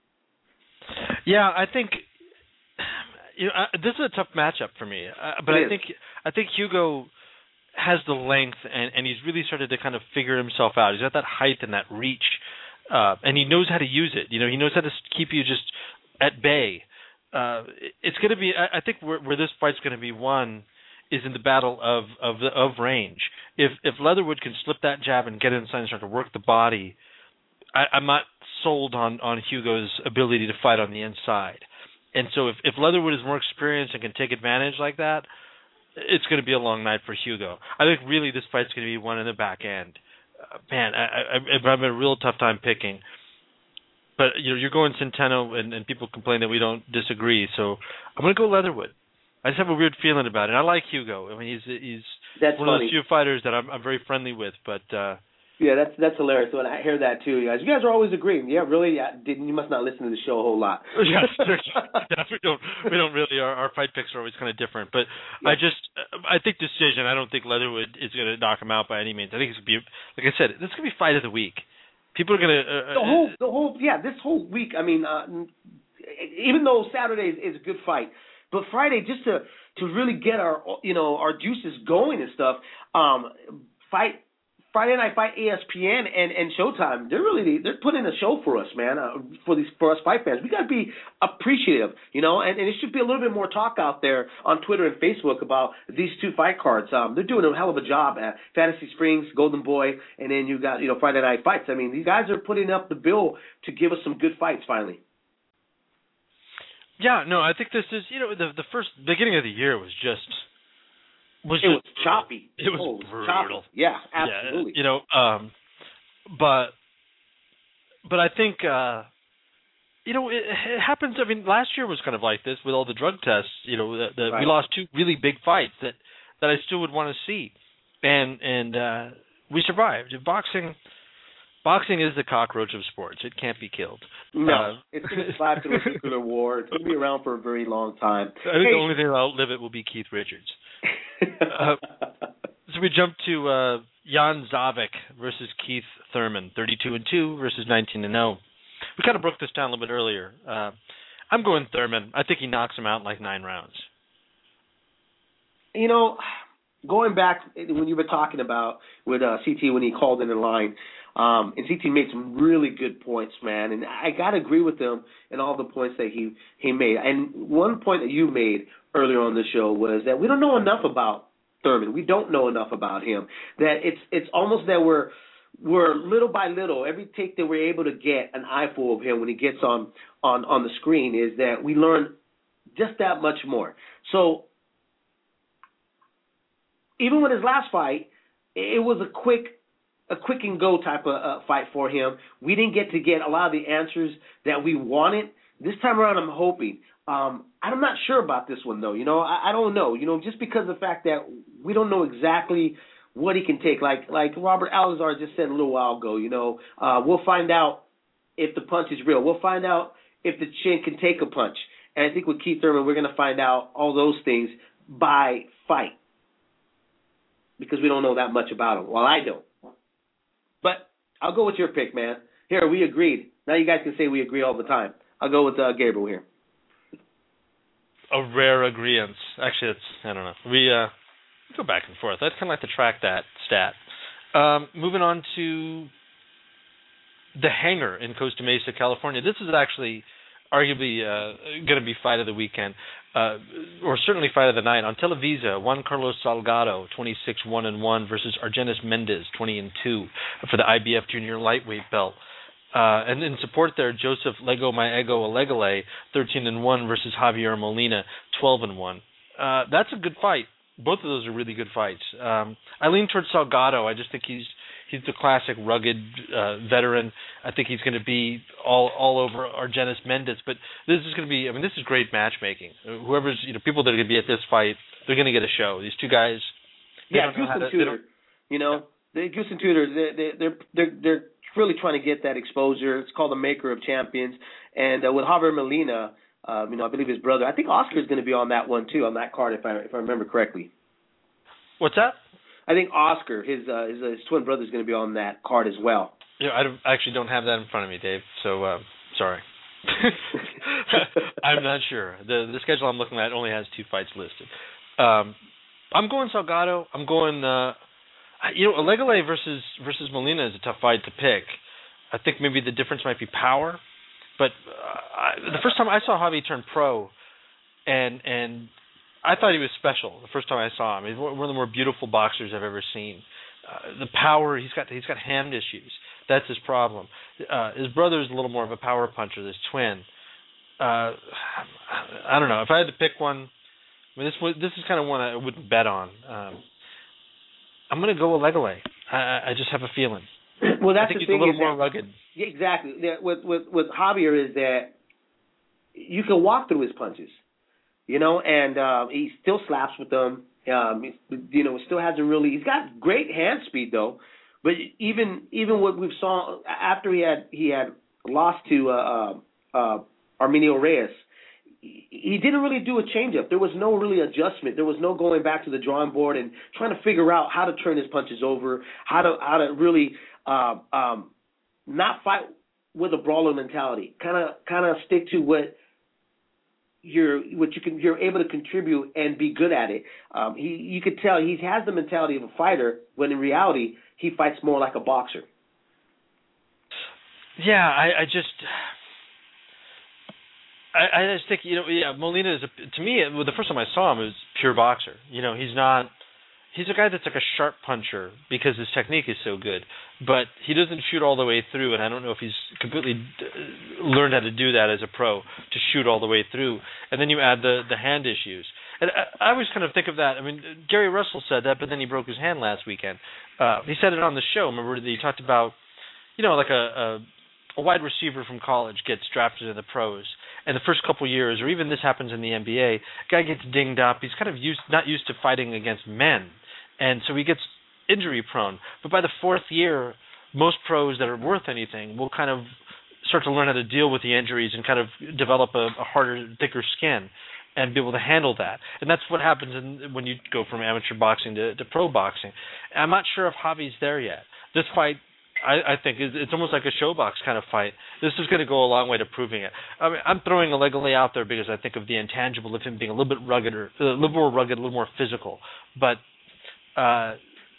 Yeah, I think you know, uh, this is a tough matchup for me, uh, but it I is. think I think Hugo has the length, and, and he's really started to kind of figure himself out. He's got that height and that reach, uh, and he knows how to use it. You know, he knows how to keep you just at bay. Uh, it's going to be, I, I think, where, where this fight's going to be won is in the battle of of the, of range. If if Leatherwood can slip that jab and get inside and start to work the body, I, I'm not sold on, on Hugo's ability to fight on the inside. And so if, if Leatherwood is more experienced and can take advantage like that, it's going to be a long night for Hugo. I think really this fight's going to be won in the back end. Uh, man, I, I, I'm having a real tough time picking. But you know, you're going Centeno, and, and people complain that we don't disagree. So I'm going to go Leatherwood. I just have a weird feeling about it. I like Hugo. I mean, he's he's That's one funny. of those few fighters that I'm, I'm very friendly with. But uh, yeah, that's that's hilarious. When I hear that too, you guys, you guys are always agreeing. Yeah, really. Yeah, didn't you must not listen to the show a whole lot. yeah, yeah, we don't we don't really. Our, our fight picks are always kind of different. But yeah. I just I think decision. I don't think Leatherwood is going to knock him out by any means. I think it's going to be, like I said, this is going to be fight of the week. People are going to uh, the whole the whole yeah this whole week. I mean, uh, even though Saturday is, is a good fight, but Friday just to to really get our you know our juices going and stuff. Um, fight Friday Night Fight, E S P N and, and Showtime. They're really they're putting a show for us, man. Uh, for these for us fight fans, we got to be appreciative, you know. And, and it should be a little bit more talk out there on Twitter and Facebook about these two fight cards. Um, they're doing a hell of a job at Fantasy Springs, Golden Boy, and then you got you know Friday Night Fights. I mean, these guys are putting up the bill to give us some good fights finally. Yeah, no, I think this is you know the the first beginning of the year was just. Was it just, was choppy. It was oh, brutal. Choppy. Yeah, absolutely. Yeah, you know, um, but but I think uh, you know it, it happens. I mean, last year was kind of like this with all the drug tests. You know, the, the, right. we lost two really big fights that, that I still would want to see, and and uh, we survived. Boxing, boxing is the cockroach of sports. It can't be killed. No, uh, it's going to survive through a nuclear war. It's going to be around for a very long time. I think hey. the only thing that'll outlive it will be Keith Richards. uh, so we jump to uh, Jan Zavik versus Keith Thurman, thirty-two and two versus nineteen and oh. We kind of broke this down a little bit earlier. Uh, I'm going Thurman. I think he knocks him out in like nine rounds. You know, going back when you were talking about with uh, C T when he called in the line, um, and C T made some really good points, man. And I got to agree with him in all the points that he, he made. And one point that you made earlier on the show was that we don't know enough about Thurman. We don't know enough about him. That it's it's almost that we're we're little by little, every take that we're able to get an eyeful of him when he gets on, on, on the screen is that we learn just that much more. So even with his last fight, it was a quick a quick and go type of uh, fight for him. We didn't get to get a lot of the answers that we wanted. This time around, I'm hoping. Um, I'm not sure about this one, though. You know, I, I don't know. You know, just because of the fact that we don't know exactly what he can take. Like like Robert Alazar just said a little while ago, you know, uh, we'll find out if the punch is real. We'll find out if the chin can take a punch. And I think with Keith Thurman, we're going to find out all those things by fight because we don't know that much about him. Well, I don't. But I'll go with your pick, man. Here, we agreed. Now you guys can say we agree all the time. I'll go with uh, Gabriel here. A rare agreement. Actually, it's I don't know. We uh, go back and forth. I'd kind of like to track that stat. Um, moving on to the Hangar in Costa Mesa, California. This is actually arguably uh, going to be fight of the weekend, uh, or certainly fight of the night. On Televisa, Juan Carlos Salgado, twenty-six one and one versus Argenis Mendez, twenty and two for the I B F Junior Lightweight belt. Uh, and in support there, Joseph Lego Maego Alegale, thirteen and one versus Javier Molina, twelve and one. Uh, that's a good fight. Both of those are really good fights. Um, I lean towards Salgado. I just think he's he's the classic rugged uh, veteran. I think he's going to be all all over Argenis Mendez. But this is going to be. I mean, this is great matchmaking. Whoever's you know people that are going to be at this fight, they're going to get a show. These two guys. Yeah, Goose and Tudor. You know, the Goose and Tudor. They they're they're they're really trying to get that exposure. It's called the Maker of Champions. And uh, with Javier Molina, um, you know, I believe his brother. I think Oscar is going to be on that one too, on that card, if I if I remember correctly. What's that? I think Oscar, his uh, his, uh, his twin brother, is going to be on that card as well. Yeah, I don't, actually don't have that in front of me, Dave. So uh, sorry. I'm not sure. the The schedule I'm looking at only has two fights listed. Um, I'm going Salgado. I'm going. Uh, you know, Olegele versus versus Molina is a tough fight to pick. I think maybe the difference might be power, but uh, I, the first time I saw Javi turn pro, and and I thought he was special the first time I saw him. He's one of the more beautiful boxers I've ever seen. Uh, the power, he's got he's got hand issues. That's his problem. Uh, his brother's a little more of a power puncher, this twin. Uh, I don't know. If I had to pick one, I mean, this this is kind of one I wouldn't bet on. Um, I'm going to go Olegele. I, I just have a feeling. Well, that's I think the he's thing. a little is more that, rugged. Yeah, exactly. Yeah, with with with Javier is that you can walk through his punches. You know, and uh, he still slaps with them. Um, you know, still hasn't really. He's got great hand speed though. But even even what we've saw after he had he had lost to uh, uh, Arminio Reyes, he didn't really do a changeup. There was no really adjustment. There was no going back to the drawing board and trying to figure out how to turn his punches over, how to how to really uh, um, not fight with a brawler mentality. Kind of kind of stick to what. You're what you can you're able to contribute and be good at it. Um, he you could tell he has the mentality of a fighter when in reality he fights more like a boxer. Yeah, I, I just I, I just think you know yeah Molina is a, to me well, the first time I saw him it was pure boxer. You know he's not he's a guy that's like a sharp puncher because his technique is so good, but he doesn't shoot all the way through, and I don't know if he's completely learned how to do that as a pro, to shoot all the way through. And then you add the, the hand issues. And I, I always kind of think of that. I mean, Gary Russell said that, but then he broke his hand last weekend. Uh, he said it on the show. Remember that he talked about, you know, like a, a, a wide receiver from college gets drafted in the pros, and the first couple years, or even this happens in the N B A, guy gets dinged up. He's kind of used not used to fighting against men. And so he gets injury prone. But by the fourth year, most pros that are worth anything will kind of start to learn how to deal with the injuries and kind of develop a, a harder, thicker skin and be able to handle that. And that's what happens in, when you go from amateur boxing to, to pro boxing. I'm not sure if Javi's there yet. This fight, I, I think, is it's almost like a showbox kind of fight. This is going to go a long way to proving it. I mean, I'm throwing Olegele out there because I think of the intangible of him being a little bit rugged, or a little more rugged, a little more physical. But Uh,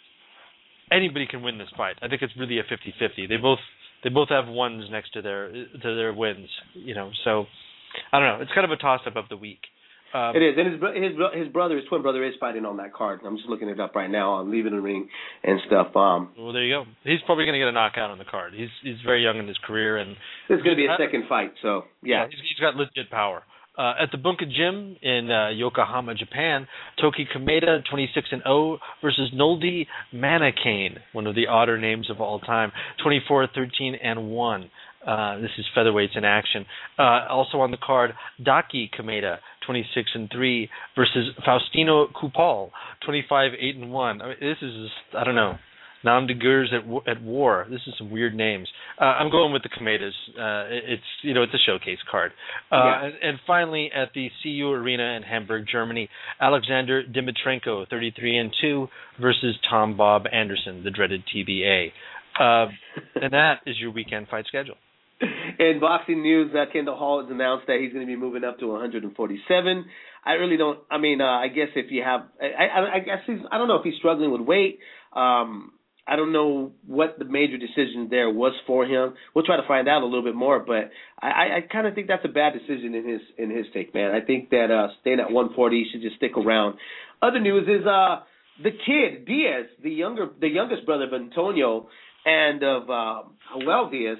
anybody can win this fight. I think it's really a fifty-fifty. They both they both have ones next to their to their wins, you know. So I don't know. It's kind of a toss-up of the week. Um, it is, and his his his brother, his twin brother, is fighting on that card. I'm just looking it up right now on Leaving the Ring and stuff. Um, well, there you go. He's probably going to get a knockout on the card. He's he's very young in his career, and this is going to be a second fight. So yeah, yeah he's, he's got legit power. Uh, at the Bunka Gym in uh, Yokohama, Japan, Toki Kameda, twenty-six and oh, versus Noldi Manakane, one of the odder names of all time, twenty-four, thirteen and one. Uh, this is featherweights in action. Uh, also on the card, Daki Kameda, twenty-six and three, versus Faustino Kupal, twenty-five, eight and one. I mean, this is just, I don't know. Nam de Gers at at war. This is some weird names. Uh, I'm going with the Kamedas. Uh, it's you know it's a showcase card. Uh, yeah. and, and finally, at the C U Arena in Hamburg, Germany, Alexander Dimitrenko, thirty-three and two, versus Tom Bob Anderson, the dreaded T B A. Uh, and that is your weekend fight schedule. In boxing news, uh, Kendall Hall has announced that he's going to be moving up to one forty-seven. I really don't. I mean, uh, I guess if you have, I, I, I guess he's. I don't know if he's struggling with weight. Um, I don't know what the major decision there was for him. We'll try to find out a little bit more, but I, I kind of think that's a bad decision in his in his take, man. I think that uh, staying at one forty, he should just stick around. Other news is uh, the kid Diaz, the younger the youngest brother of Antonio and of uh, Joel Diaz,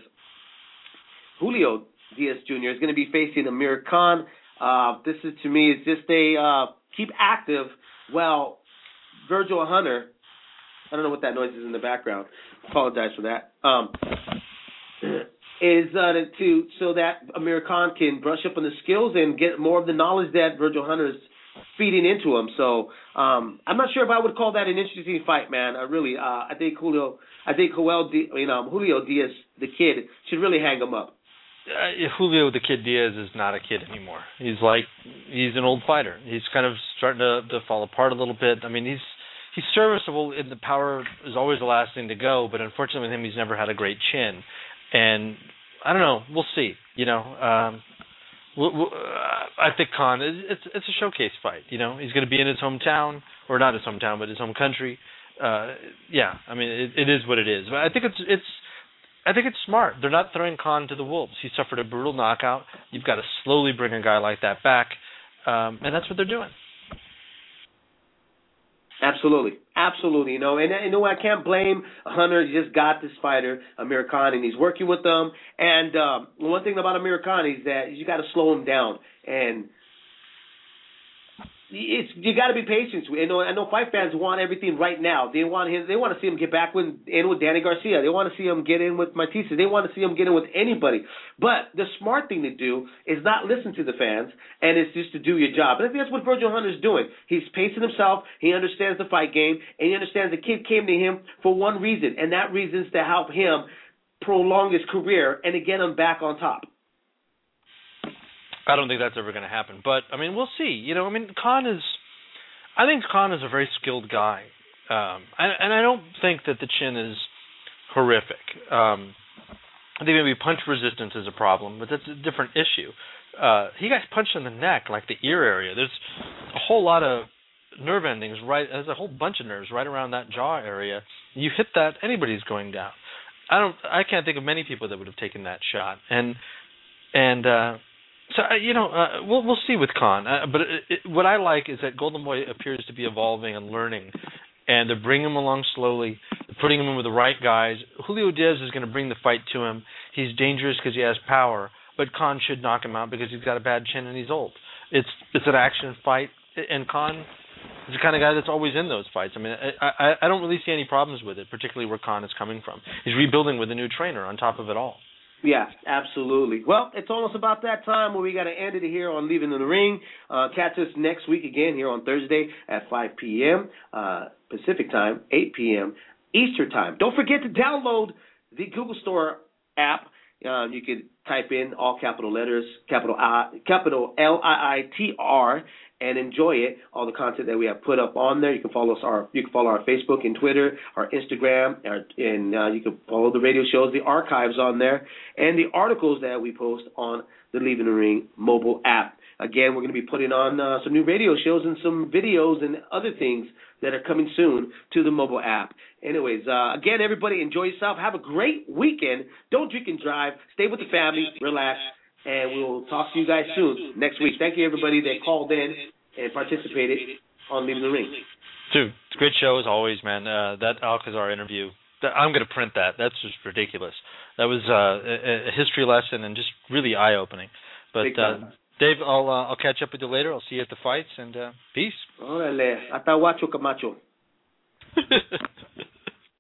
Julio Diaz Junior is going to be facing Amir Khan. Uh, this is to me is just a uh, keep active. Well, Virgil Hunter. I don't know what that noise is in the background. Apologize for that. Um, is uh, to so that Amir Khan can brush up on the skills and get more of the knowledge that Virgil Hunter is feeding into him. So um, I'm not sure if I would call that an interesting fight, man. I really, uh, I think Julio, I think Joel, Di, you know, Julio Diaz, the kid, should really hang him up. Uh, Julio the Kid Diaz is not a kid anymore. He's like he's an old fighter. He's kind of starting to, to fall apart a little bit. I mean, he's. He's serviceable, and the power is always the last thing to go, but unfortunately with him, he's never had a great chin. And I don't know. We'll see. You know, um, Well, well, uh, I think Khan, it's it's a showcase fight. You know, he's going to be in his hometown, or not his hometown, but his home country. Uh, yeah, I mean, it, it is what it is. But I think it's it's I think it's smart. They're not throwing Khan to the wolves. He suffered a brutal knockout. You've got to slowly bring a guy like that back, um, and that's what they're doing. Absolutely, absolutely. You know, and you know I can't blame Hunter. He just got this fighter, Amir Khan, and he's working with them. And um, one thing about Amir Khan is that you got to slow him down, and it's you got to be patient. I know, I know, fight fans want everything right now. They want him. They want to see him get back with, in with Danny Garcia. They want to see him get in with Matisse. They want to see him get in with anybody. But the smart thing to do is not listen to the fans, and it's just to do your job. And I think that's what Virgil Hunter's doing. He's pacing himself. He understands the fight game, and he understands the kid came to him for one reason, and that reason is to help him prolong his career and to get him back on top. I don't think that's ever going to happen, but I mean, we'll see. You know, I mean, Khan is. I think Khan is a very skilled guy, um, and, and I don't think that the chin is horrific. Um, I think maybe punch resistance is a problem, but that's a different issue. Uh, he got punched in the neck, like the ear area. There's a whole lot of nerve endings right. There's a whole bunch of nerves right around that jaw area. You hit that, anybody's going down. I don't. I can't think of many people that would have taken that shot, and and. Uh, So, uh, you know, uh, we'll we'll see with Khan. Uh, but it, it, what I like is that Golden Boy appears to be evolving and learning, and they're bringing him along slowly. They're putting him in with the right guys. Julio Diaz is going to bring the fight to him. He's dangerous because he has power, but Khan should knock him out because he's got a bad chin and he's old. It's it's an action fight, and Khan is the kind of guy that's always in those fights. I mean, I, I, I don't really see any problems with it, particularly where Khan is coming from. He's rebuilding with a new trainer on top of it all. Yeah, absolutely. Well, it's almost about that time where we got to end it here on Leaving in the Ring. Uh, catch us next week again here on Thursday at five p.m. Uh, Pacific time, eight p.m. Eastern time. Don't forget to download the Google Store app. Uh, you can type in all capital letters, capital I, capital L I I T R, and enjoy it. All the content that we have put up on there. You can follow us. Our you can follow our Facebook and Twitter, our Instagram, our, and uh, you can follow the radio shows, the archives on there, and the articles that we post on the Leaving the Ring mobile app. Again, we're going to be putting on uh, some new radio shows and some videos and other things that are coming soon to the mobile app. Anyways, uh, again, everybody, enjoy yourself. Have a great weekend. Don't drink and drive. Stay with the family. Relax. And we will talk to you guys soon next week. Thank you, everybody that called in and participated on Leaving the Ring. Dude, it's a great show as always, man. Uh, that Alcazar interview, that, I'm going to print that. That's just ridiculous. That was uh, a, a history lesson and just really eye-opening. But uh, Dave, I'll uh, I'll catch up with you later. I'll see you at the fights, and uh, peace. Órale, hasta guacho camacho.